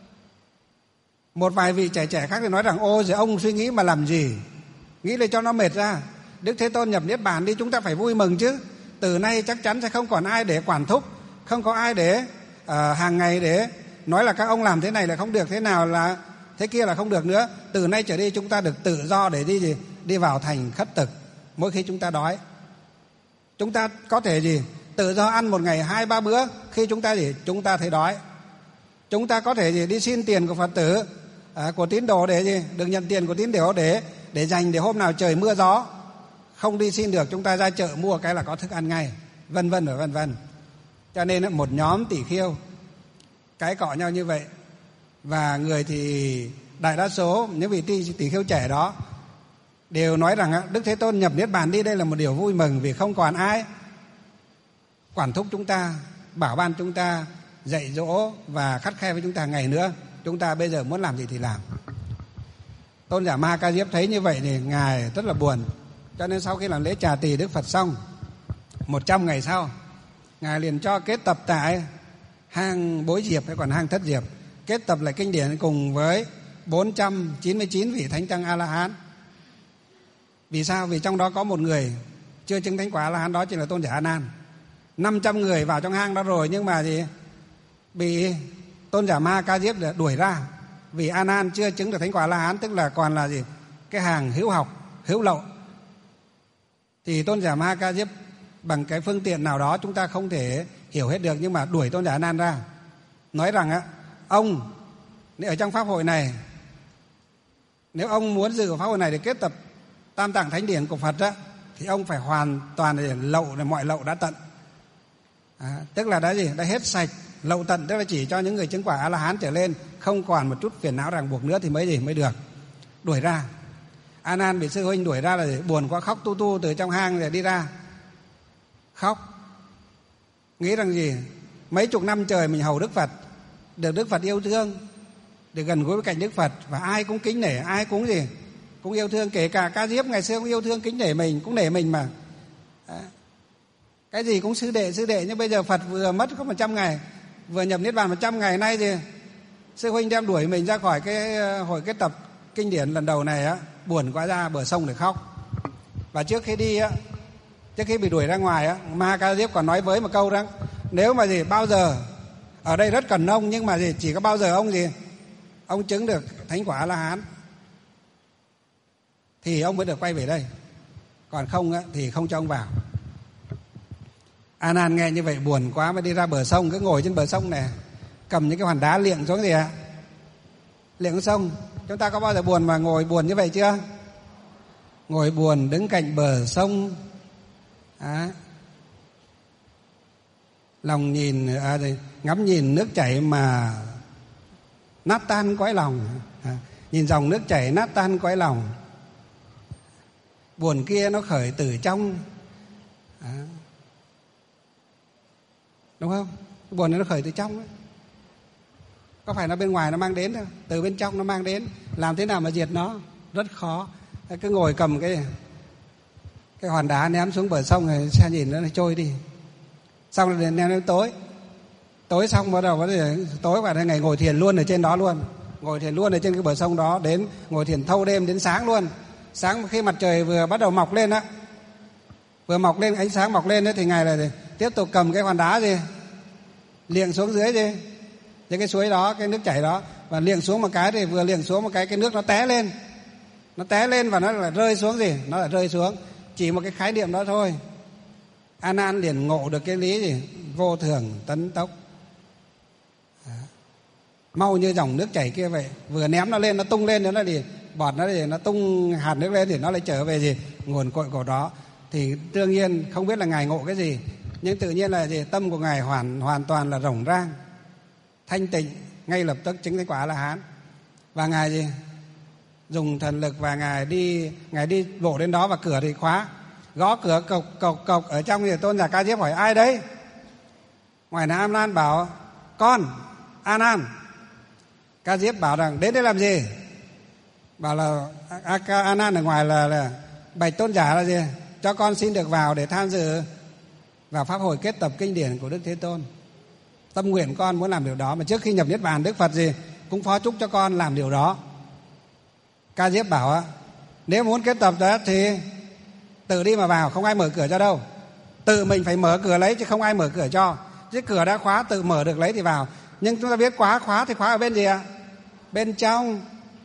Một vài vị trẻ trẻ khác thì nói rằng ô, rồi ông suy nghĩ mà làm gì, nghĩ để cho nó mệt ra. Đức Thế Tôn nhập Niết Bàn đi, chúng ta phải vui mừng chứ. Từ nay chắc chắn sẽ không còn ai để quản thúc, không có ai để uh, hàng ngày để nói là các ông làm thế này là không được, thế nào là thế kia là không được nữa. Từ nay trở đi chúng ta được tự do để đi gì? Đi vào thành khất thực. Mỗi khi chúng ta đói, chúng ta có thể gì? Tự do ăn một ngày hai ba bữa khi chúng ta gì? Chúng ta thấy đói. Chúng ta có thể gì? Đi xin tiền của Phật tử, à, của tín đồ để gì? Được nhận tiền của tín đồ để để dành để hôm nào trời mưa gió không đi xin được, chúng ta ra chợ mua cái là có thức ăn ngay, vân vân và vân vân. Cho nên một nhóm tỷ khưu cãi cọ nhau như vậy, và người thì đại đa số những vị tỷ khưu trẻ đó đều nói rằng Đức Thế Tôn nhập Niết Bàn đi, đây là một điều vui mừng, vì không còn ai quản thúc chúng ta, bảo ban chúng ta, dạy dỗ và khắt khe với chúng ta ngày nữa. Chúng ta bây giờ muốn làm gì thì làm. Tôn giả Ma Ca Diếp thấy như vậy thì Ngài rất là buồn. Cho nên sau khi làm lễ trà tỳ Đức Phật xong, một trăm ngày sau, Ngài liền cho kết tập tại hang Bối Diệp hay còn hang Thất Diệp, kết tập lại kinh điển cùng với bốn trăm chín mươi chín vị thánh tăng A-la-hán. Vì sao? Vì trong đó có một người chưa chứng thánh quả A-la-hán, đó chính là tôn giả A Nan. năm trăm người vào trong hang đó rồi, nhưng mà gì? Bị tôn giả Ma Ca Diếp đuổi ra, vì A Nan chưa chứng được thánh quả A-la-hán, tức là còn là gì? Cái hàng hữu học, hữu lậu. Thì tôn giả Ma Ca Diếp bằng cái phương tiện nào đó chúng ta không thể hiểu hết được, nhưng mà đuổi tôn giả A Nan ra, nói rằng á, ông nếu ở trong pháp hội này, nếu ông muốn dự pháp hội này để kết tập tam tạng thánh điển của Phật á, thì ông phải hoàn toàn để lậu, mọi lậu đã tận. À, tức là đã gì? Đã hết sạch. Lậu tận tức là chỉ cho những người chứng quả A-la-hán trở lên, không còn một chút phiền não ràng buộc nữa thì mới gì? Mới được. Đuổi ra. A Nan bị sư huynh đuổi ra là gì? Buồn quá, khóc tu tu từ trong hang rồi đi ra. Khóc. Nghĩ rằng gì? Mấy chục năm trời mình hầu Đức Phật, được Đức Phật yêu thương, được gần gũi với cạnh Đức Phật, và ai cũng kính nể, ai cũng gì? Cũng yêu thương, kể cả Ca Diếp ngày xưa cũng yêu thương kính nể mình, cũng nể mình mà. À, cái gì cũng sư đệ sư đệ, nhưng bây giờ Phật vừa mất có một trăm ngày, vừa nhập Niết Bàn một trăm ngày nay gì? Sư huynh đem đuổi mình ra khỏi cái hội kết tập kinh điển lần đầu này á, buồn quá, ra bờ sông để khóc. Và trước khi đi á, trước khi bị đuổi ra ngoài á, Ma Ca Diếp còn nói với một câu rằng nếu mà gì bao giờ ở đây rất cần ông, nhưng mà gì chỉ có bao giờ ông gì ông chứng được thánh quả A-la-hán thì ông mới được quay về đây, còn không á, thì không cho ông vào. A Nan nghe như vậy buồn quá, mới đi ra bờ sông, cứ ngồi trên bờ sông này, cầm những cái hòn đá liệng xuống gì ạ, liệng xuống sông. Chúng ta có bao giờ buồn mà ngồi buồn như vậy chưa? Ngồi buồn đứng cạnh bờ sông, à, lòng nhìn à, ngắm nhìn nước chảy mà nát tan cõi lòng, à, nhìn dòng nước chảy nát tan cõi lòng. Buồn kia nó khởi từ trong, à, đúng không? Buồn nó khởi từ trong ấy. Có phải nó bên ngoài nó mang đến đâu, từ bên trong nó mang đến. Làm thế nào mà diệt nó? Rất khó. Cứ ngồi cầm cái cái hòn đá ném xuống bờ sông rồi xe nhìn nó trôi đi. Xong rồi ném đến tối. Tối xong bắt đầu tối và ngày ngồi thiền luôn ở trên đó luôn. Ngồi thiền luôn ở trên cái bờ sông đó, đến ngồi thiền thâu đêm đến sáng luôn. Sáng khi mặt trời vừa bắt đầu mọc lên á, vừa mọc lên, ánh sáng mọc lên đấy, thì ngài là tiếp tục cầm cái hòn đá gì liệng xuống dưới gì dưới cái suối đó, cái nước chảy đó, và liệng xuống một cái thì vừa liệng xuống một cái cái nước nó té lên, nó té lên và nó lại rơi xuống gì, nó lại rơi xuống. Chỉ một cái khái niệm đó thôi, A Nan liền ngộ được cái lý gì vô thường tấn tốc, mau như dòng nước chảy kia vậy. Vừa ném nó lên, nó tung lên, nó là gì, bọt nó gì, nó tung hạt nước lên thì nó lại trở về gì nguồn cội của đó. Thì đương nhiên không biết là ngài ngộ cái gì, nhưng tự nhiên là gì, tâm của ngài hoàn hoàn toàn là rộng rang, thanh tịnh, ngay lập tức chứng thành quả A La Hán. Và ngài gì dùng thần lực và ngài đi ngài đi bộ đến đó và cửa thì khóa, gõ cửa cộc cộc cộc. Ở trong thì Tôn giả Ca Diếp hỏi ai đấy? Ngoài Nam Nan bảo con A Nan. Ca Diếp bảo rằng đến đây làm gì? Bảo là A Nan ở ngoài là, là bạch tôn giả là gì, cho con xin được vào để tham dự vào pháp hội kết tập kinh điển của Đức Thế Tôn. Tâm nguyện con muốn làm điều đó, mà trước khi nhập niết bàn Đức Phật gì cũng phó chúc cho con làm điều đó. Ca Diếp bảo á, nếu muốn kết tập đó thì tự đi mà vào, không ai mở cửa cho đâu. Tự mình phải mở cửa lấy chứ không ai mở cửa cho. Chứ cửa đã khóa, tự mở được lấy thì vào. Nhưng chúng ta biết khóa khóa thì khóa ở bên gì ạ? Bên trong.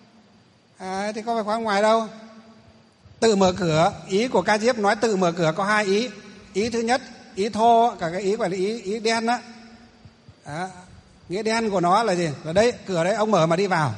À, thì có phải khóa ngoài đâu. Tự mở cửa, ý của Ca Diếp nói tự mở cửa có hai ý. Ý thứ nhất, ý thô, cả cái ý gọi là ý, ý đen đó. À, nghĩa đen của nó là gì? Là đây, cửa đấy ông mở mà đi vào.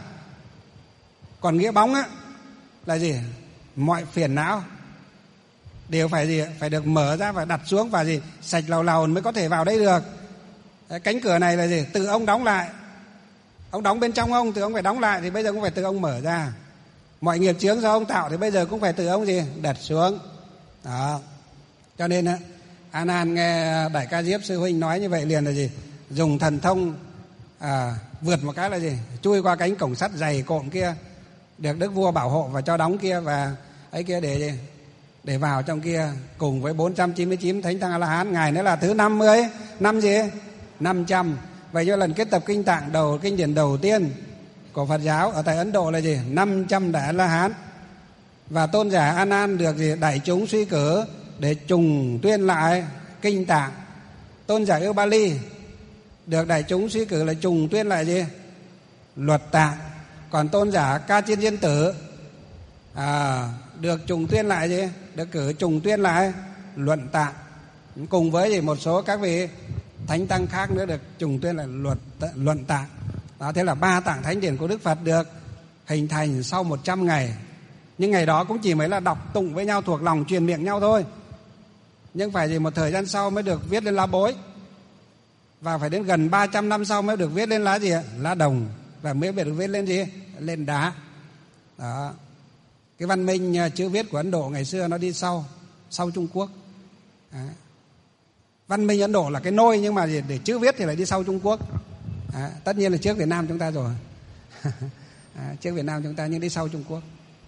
Còn nghĩa bóng á là gì? Mọi phiền não đều phải gì? Phải được mở ra và đặt xuống và gì? Sạch lầu lầu mới có thể vào đây được. Đấy, cánh cửa này là gì? Tự ông đóng lại. Ông đóng bên trong ông, tự ông phải đóng lại, thì bây giờ cũng phải tự ông mở ra. Mọi nghiệp chướng do ông tạo thì bây giờ cũng phải tự ông gì? Đặt xuống. Đó. Cho nên á, A Nan nghe Đại Ca Diếp sư huynh nói như vậy liền là gì? Dùng thần thông à, vượt một cái là gì? Chui qua cánh cổng sắt dày cộm kia, được Đức Vua bảo hộ và cho đóng kia, và ấy kia để gì? Để vào trong kia cùng với bốn trăm chín mươi chín thánh tăng A La Hán. Ngài nữa là thứ năm mươi, năm gì? năm trăm. Vậy cho lần kết tập kinh tạng đầu, kinh điển đầu tiên của Phật giáo ở tại Ấn Độ là gì? năm trăm đại A La Hán. Và tôn giả A Nan được gì? Đại chúng suy cử để trùng tuyên lại kinh tạng. Tôn giả Ưu Ba Ly được đại chúng suy cử là trùng tuyên lại gì? Luật tạng. Còn tôn giả Ca Chiên Diên Tử à, được trùng tuyên lại gì? Được cử trùng tuyên lại luận tạng. Cùng với gì? Một số các vị thánh tăng khác nữa được trùng tuyên lại luật luận tạng. Đó, thế là ba tạng thánh điển của Đức Phật được hình thành sau một trăm ngày. Nhưng ngày đó cũng chỉ mới là đọc tụng với nhau, thuộc lòng, truyền miệng nhau thôi. Nhưng phải gì một thời gian sau mới được viết lên lá bối. Và phải đến gần ba trăm năm sau mới được viết lên lá gì ạ? Lá đồng. Và mới được viết lên gì? Lên đá. Đó. Cái văn minh chữ viết của Ấn Độ ngày xưa nó đi sau, sau Trung Quốc. Đó. Văn minh Ấn Độ là cái nôi, nhưng mà để chữ viết thì lại đi sau Trung Quốc. Đó. Tất nhiên là trước Việt Nam chúng ta rồi. Đó. Trước Việt Nam chúng ta nhưng đi sau Trung Quốc.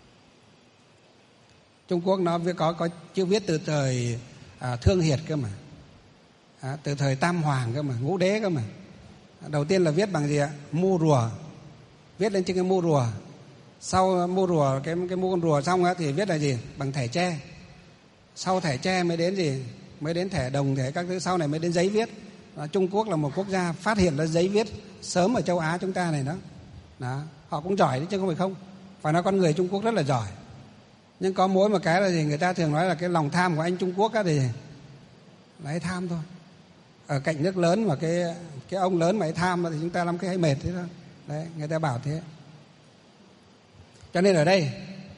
Trung Quốc nó có có chữ viết từ thời à, Thương Hiệt cơ mà. À, từ thời Tam Hoàng cơ mà, Ngũ Đế cơ mà. Đầu tiên là viết bằng gì ạ? Mu rùa. Viết lên trên cái mu rùa. Sau mu rùa, cái cái mu con rùa xong á thì viết là gì? Bằng thẻ tre. Sau thẻ tre mới đến gì? Mới đến thẻ đồng, thẻ các thứ, sau này mới đến giấy viết. Đó, Trung Quốc là một quốc gia phát hiện ra giấy viết sớm ở châu Á chúng ta này đó. Đó. Họ cũng giỏi đấy chứ không phải không. Phải nói con người Trung Quốc rất là giỏi. Nhưng có mỗi một cái là gì? Người ta thường nói là cái lòng tham của anh Trung Quốc á thì là hay tham thôi. Ở cạnh nước lớn mà cái cái ông lớn mà hay tham thì chúng ta làm cái hay mệt thế thôi. Đấy, người ta bảo thế. Cho nên ở đây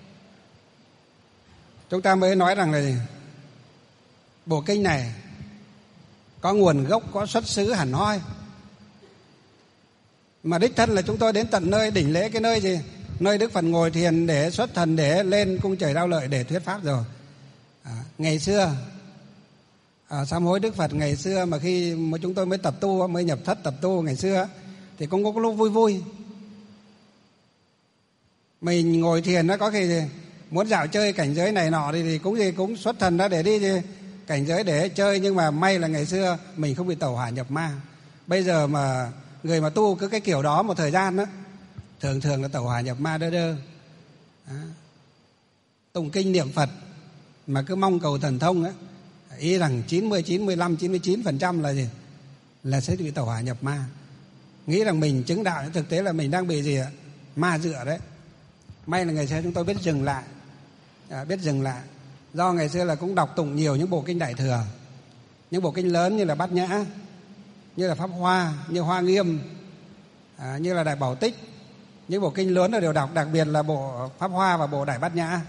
chúng ta mới nói rằng là gì? Bộ kinh này có nguồn gốc, có xuất xứ hẳn hoi. Mà đích thân là chúng tôi đến tận nơi đỉnh lễ, cái nơi gì? Nơi Đức Phật ngồi thiền để xuất thần, để lên cung trời Đao Lợi để thuyết pháp rồi. À, ngày xưa à, sám hối Đức Phật ngày xưa mà khi mà chúng tôi mới tập tu, mới nhập thất tập tu ngày xưa, thì cũng có lúc vui vui. Mình ngồi thiền nó có khi gì muốn dạo chơi cảnh giới này nọ thì, thì cũng gì cũng xuất thần ra để đi gì, cảnh giới để chơi. Nhưng mà may là ngày xưa mình không bị tẩu hỏa nhập ma. Bây giờ mà người mà tu cứ cái kiểu đó một thời gian đó, thường thường là tẩu hỏa nhập ma đơ đơ. Đó. Tụng kinh niệm Phật mà cứ mong cầu thần thông á, ý rằng chín mươi, chín mươi lăm, chín mươi chín phần trăm là gì? Là sẽ bị tẩu hỏa nhập ma. Nghĩ rằng mình chứng đạo, thực tế là mình đang bị gì ạ? Ma dựa đấy. May là ngày xưa chúng tôi biết dừng lại, à, biết dừng lại. Do ngày xưa là cũng đọc tụng nhiều những bộ kinh Đại Thừa, những bộ kinh lớn như là Bát Nhã, như là Pháp Hoa, như Hoa Nghiêm, à, như là Đại Bảo Tích. Những bộ kinh lớn là đều đọc, đặc biệt là bộ Pháp Hoa và bộ Đại Bát Nhã.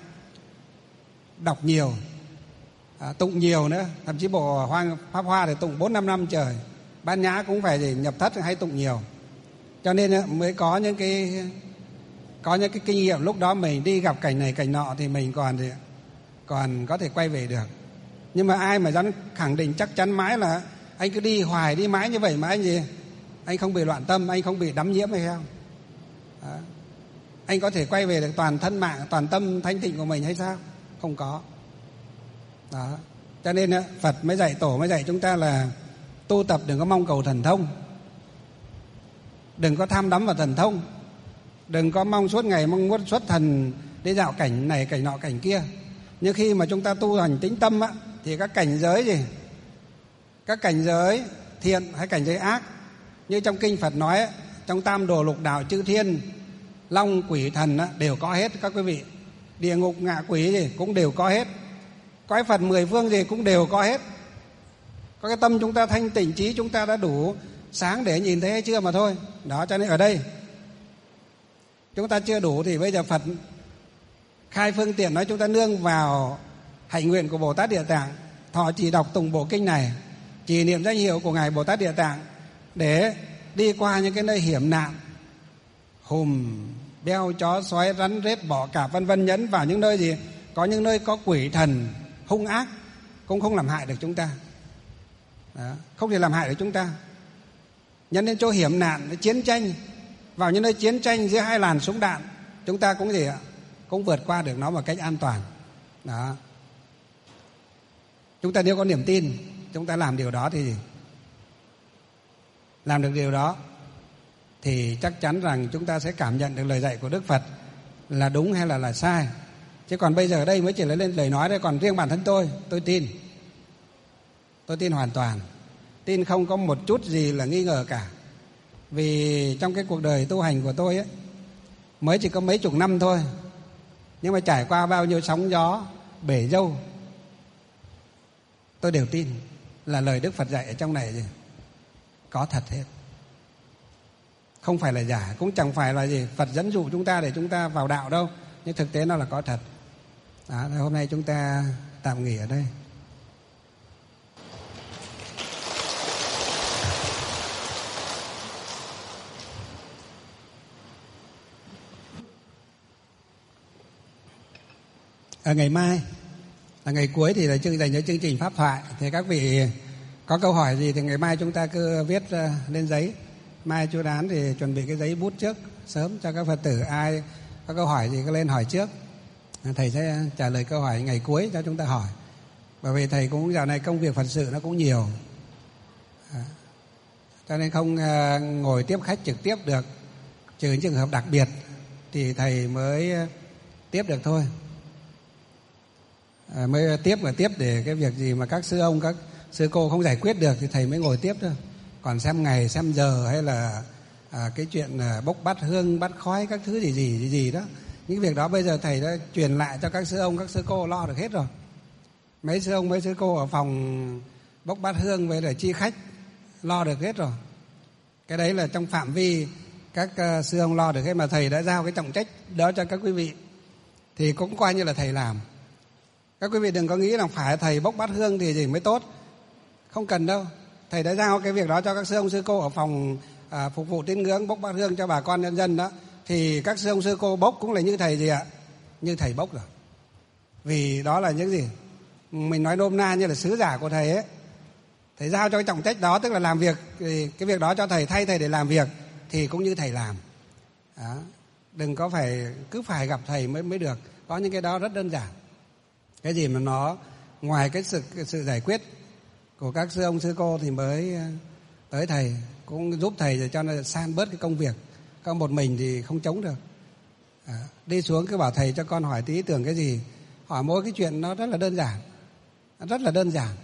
Đọc nhiều, à, tụng nhiều nữa. Thậm chí bộ Hoa, Pháp Hoa thì tụng bốn năm năm trời. Bát Nhã cũng phải gì, nhập thất hay tụng nhiều. Cho nên mới có những cái có những cái kinh nghiệm lúc đó mình đi gặp cảnh này cảnh nọ thì mình còn gì, còn có thể quay về được. Nhưng mà ai mà dám khẳng định chắc chắn mãi là anh cứ đi hoài đi mãi như vậy mà anh gì, anh không bị loạn tâm, anh không bị đắm nhiễm hay sao? Đó. Anh có thể quay về được toàn thân mạng, toàn tâm thanh tịnh của mình hay sao? Không có. Đó. Cho nên Phật mới dạy, Tổ mới dạy chúng ta là tu tập đừng có mong cầu thần thông, đừng có tham đắm vào thần thông, đừng có mong suốt ngày mong muốn xuất thần đi dạo cảnh này cảnh nọ cảnh kia. Nhưng khi mà chúng ta tu hành tĩnh tâm á, thì các cảnh giới gì, các cảnh giới thiện hay cảnh giới ác, như trong kinh Phật nói ấy, trong tam đồ lục đạo chư thiên, long quỷ thần á, đều có hết các quý vị. Địa ngục ngạ quỷ gì cũng đều có hết. Cõi Phật mười phương gì cũng đều có hết. Có cái tâm chúng ta thanh tịnh, trí chúng ta đã đủ sáng để nhìn thấy hay chưa mà thôi. Đó, cho nên ở đây chúng ta chưa đủ thì bây giờ Phật khai phương tiện nói chúng ta nương vào hạnh nguyện của Bồ Tát Địa Tạng, thọ trì đọc tụng bộ kinh này, trì niệm danh hiệu của ngài Bồ Tát Địa Tạng để đi qua những cái nơi hiểm nạn, hùm beo chó sói rắn rết bọ cạp vân vân, nhấn vào những nơi gì có những nơi có quỷ thần hung ác cũng không làm hại được chúng ta. Đó, không thể làm hại được chúng ta. Nhấn đến chỗ hiểm nạn, chiến tranh, vào những nơi chiến tranh giữa hai làn súng đạn, chúng ta cũng gì ạ, cũng vượt qua được nó một cách an toàn. Đó. Chúng ta nếu có niềm tin, chúng ta làm điều đó thì gì? Làm được điều đó thì chắc chắn rằng chúng ta sẽ cảm nhận được lời dạy của Đức Phật là đúng hay là là sai. Chứ còn bây giờ đây mới chỉ là lên lời nói thôi. Còn riêng bản thân tôi, tôi tin. Tôi tin hoàn toàn. Tin không có một chút gì là nghi ngờ cả. Vì trong cái cuộc đời tu hành của tôi ấy, mới chỉ có mấy chục năm thôi, nhưng mà trải qua bao nhiêu sóng gió, bể dâu, tôi đều tin là lời Đức Phật dạy ở trong này gì có thật hết. Không phải là giả, cũng chẳng phải là gì Phật dẫn dụ chúng ta để chúng ta vào đạo đâu, nhưng thực tế nó là có thật. Đó, hôm nay chúng ta tạm nghỉ ở đây. Ở ngày mai là ngày cuối thì là chương dành cho chương trình pháp thoại. Thì các vị có câu hỏi gì thì ngày mai chúng ta cứ viết lên giấy. Mai chú Đán thì chuẩn bị cái giấy bút trước sớm cho các Phật tử, ai có câu hỏi gì cứ lên hỏi trước. Thầy sẽ trả lời câu hỏi ngày cuối cho chúng ta hỏi. Bởi vì thầy cũng dạo này công việc Phật sự nó cũng nhiều, à, cho nên không à, ngồi tiếp khách trực tiếp được. Trừ những trường hợp đặc biệt thì thầy mới tiếp được thôi. À, mới tiếp mà tiếp để cái việc gì mà các sư ông, các sư cô không giải quyết được thì thầy mới ngồi tiếp thôi. Còn xem ngày, xem giờ hay là à, cái chuyện à, bốc bát hương, bát khói, các thứ gì gì gì, gì đó, những việc đó bây giờ thầy đã truyền lại cho các sư ông, các sư cô lo được hết rồi. Mấy sư ông, mấy sư cô ở phòng bốc bát hương với lại chi khách lo được hết rồi. Cái đấy là trong phạm vi các uh, sư ông lo được hết, mà thầy đã giao cái trọng trách đó cho các quý vị thì cũng coi như là thầy làm. Các quý vị đừng có nghĩ là phải thầy bốc bát hương thì gì mới tốt. Không cần đâu. Thầy đã giao cái việc đó cho các sư ông sư cô ở phòng à, phục vụ tín ngưỡng bốc bát hương cho bà con nhân dân đó. Thì các sư ông sư cô bốc cũng là như thầy gì ạ? Như thầy bốc rồi. Vì đó là những gì? Mình nói nôm na như là sứ giả của thầy ấy. Thầy giao cho cái trọng trách đó, tức là làm việc, cái việc đó cho thầy, thay thầy để làm việc. thì cũng như thầy làm. Đó. Đừng có phải cứ phải gặp thầy mới mới được. Có những cái đó rất đơn giản. Cái gì mà nó ngoài cái sự sự giải quyết của các sư ông sư cô thì mới tới thầy, cũng giúp thầy để cho nó san bớt cái công việc. Còn một mình thì không chống được. À, đi xuống cứ bảo thầy cho con hỏi tí ý tưởng cái gì, hỏi mỗi cái chuyện nó rất là đơn giản, rất là đơn giản.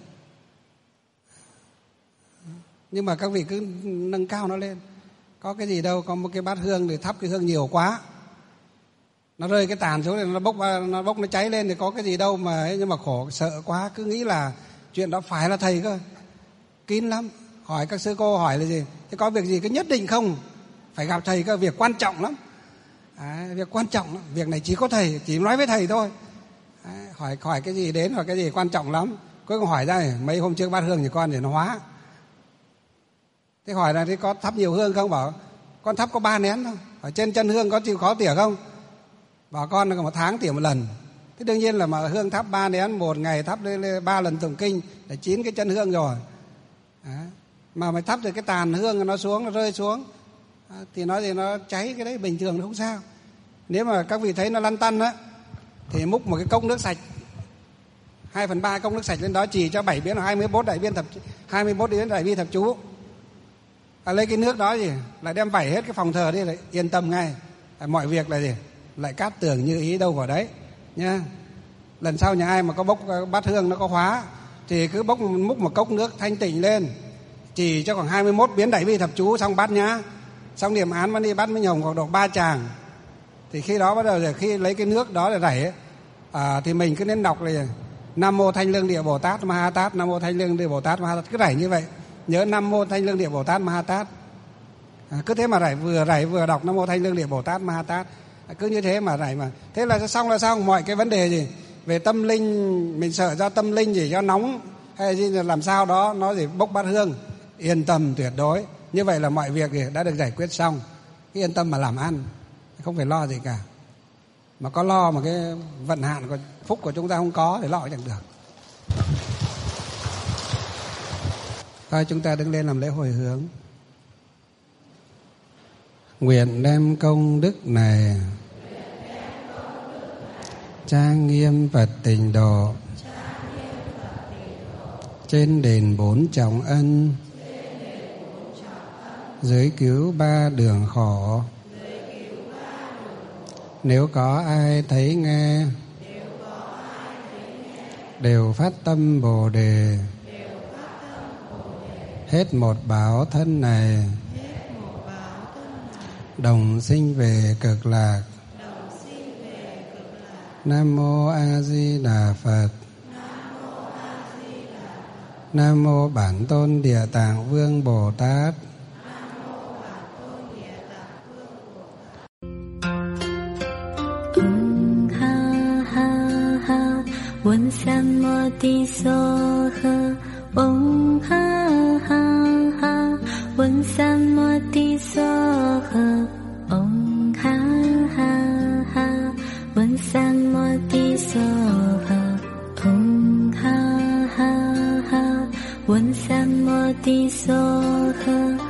Nhưng mà các vị cứ nâng cao nó lên. Có cái gì đâu, có một cái bát hương thì thắp cái hương nhiều quá, nó rơi cái tàn xuống thì nó bốc nó bốc nó cháy lên thì có cái gì đâu mà ấy, nhưng mà khổ sợ quá, cứ nghĩ là chuyện đó phải là thầy cơ, kín lắm. Hỏi các sư cô hỏi là gì, thế có việc gì cứ nhất định không phải gặp thầy cơ, việc quan trọng lắm. À, việc quan trọng lắm, việc này chỉ có thầy, chỉ nói với thầy thôi. À, hỏi hỏi cái gì đến, hỏi cái gì quan trọng lắm. Cuối cùng hỏi ra mấy hôm trước bát hương thì con để nó hóa. Thế hỏi là thế có thắp nhiều hương không? Bảo con thắp có ba nén thôi. Ở trên chân hương có chịu khó tỉa không? Bảo con là một tháng tỉa một lần. Thế đương nhiên là mà hương thắp ba nén một ngày thắp lên ba lần tụng kinh để chín cái chân hương rồi. À, mà mày thắp từ cái tàn hương nó xuống, nó rơi xuống à, thì nói gì nó cháy, cái đấy bình thường nó không sao. Nếu mà các vị thấy nó lăn tăn á thì múc một cái cốc nước sạch, hai phần ba cốc nước sạch lên đó chỉ cho bảy biến hai mươi mốt đại viên thập hai mươi mốt biến đại viên thập chú. À, lấy cái nước đó gì lại đem vẩy hết cái phòng thờ đi, lại yên tâm ngay. À, mọi việc là gì lại cát tường như ý đâu vào đấy nhá. Lần sau nhà ai mà có bốc bát hương nó có hóa thì cứ bốc múc một cốc nước thanh tịnh lên, chỉ cho khoảng hai mươi mốt biến đại bi thập chú xong bát nhá, xong niệm án mới đi bát mới nhồng khoảng độ ba tràng. Thì khi đó bắt đầu rồi khi lấy cái nước đó để rảy à, thì mình cứ nên đọc là Nam mô Thanh Lương Địa Bồ Tát Ma Ha Tát, Nam mô Thanh Lương Địa Bồ Tát Ma Ha Tát, cứ rảy như vậy. Nhớ Nam mô Thanh Lương Địa Bồ Tát Ma Ha Tát. À, cứ thế mà rảy, vừa rảy vừa đọc Nam mô Thanh Lương Địa Bồ Tát Ma Ha Tát. À, cứ như thế mà rảy mà. Thế là xong là xong. Mọi cái vấn đề gì về tâm linh, mình sợ do tâm linh gì do nóng hay gì làm sao đó nó gì bốc bát hương, yên tâm tuyệt đối. Như vậy là mọi việc đã được giải quyết xong. Cứ yên tâm mà làm ăn, không phải lo gì cả. Mà có lo mà cái vận hạn của phúc của chúng ta không có thì lo chẳng được. Thôi chúng ta đứng lên làm lễ hồi hướng. Nguyện đem công đức này trang nghiêm Phật Tịnh Độ, trên đền bốn trọng ân, dưới cứu ba đường khổ. Nếu có ai thấy nghe đều phát tâm Bồ Đề, hết một báo thân này đồng sinh về cực lạc. Nam mô A Di Đà Phật. Nam mô Bản Tôn Địa Tạng Vương Bồ Tát. One sam mo ti so ha, om ha ha ha. One sam mo ti so ha, om ha ha ha. One sam mo ti so ha, om ha ha ha. One sam mo ti so ha.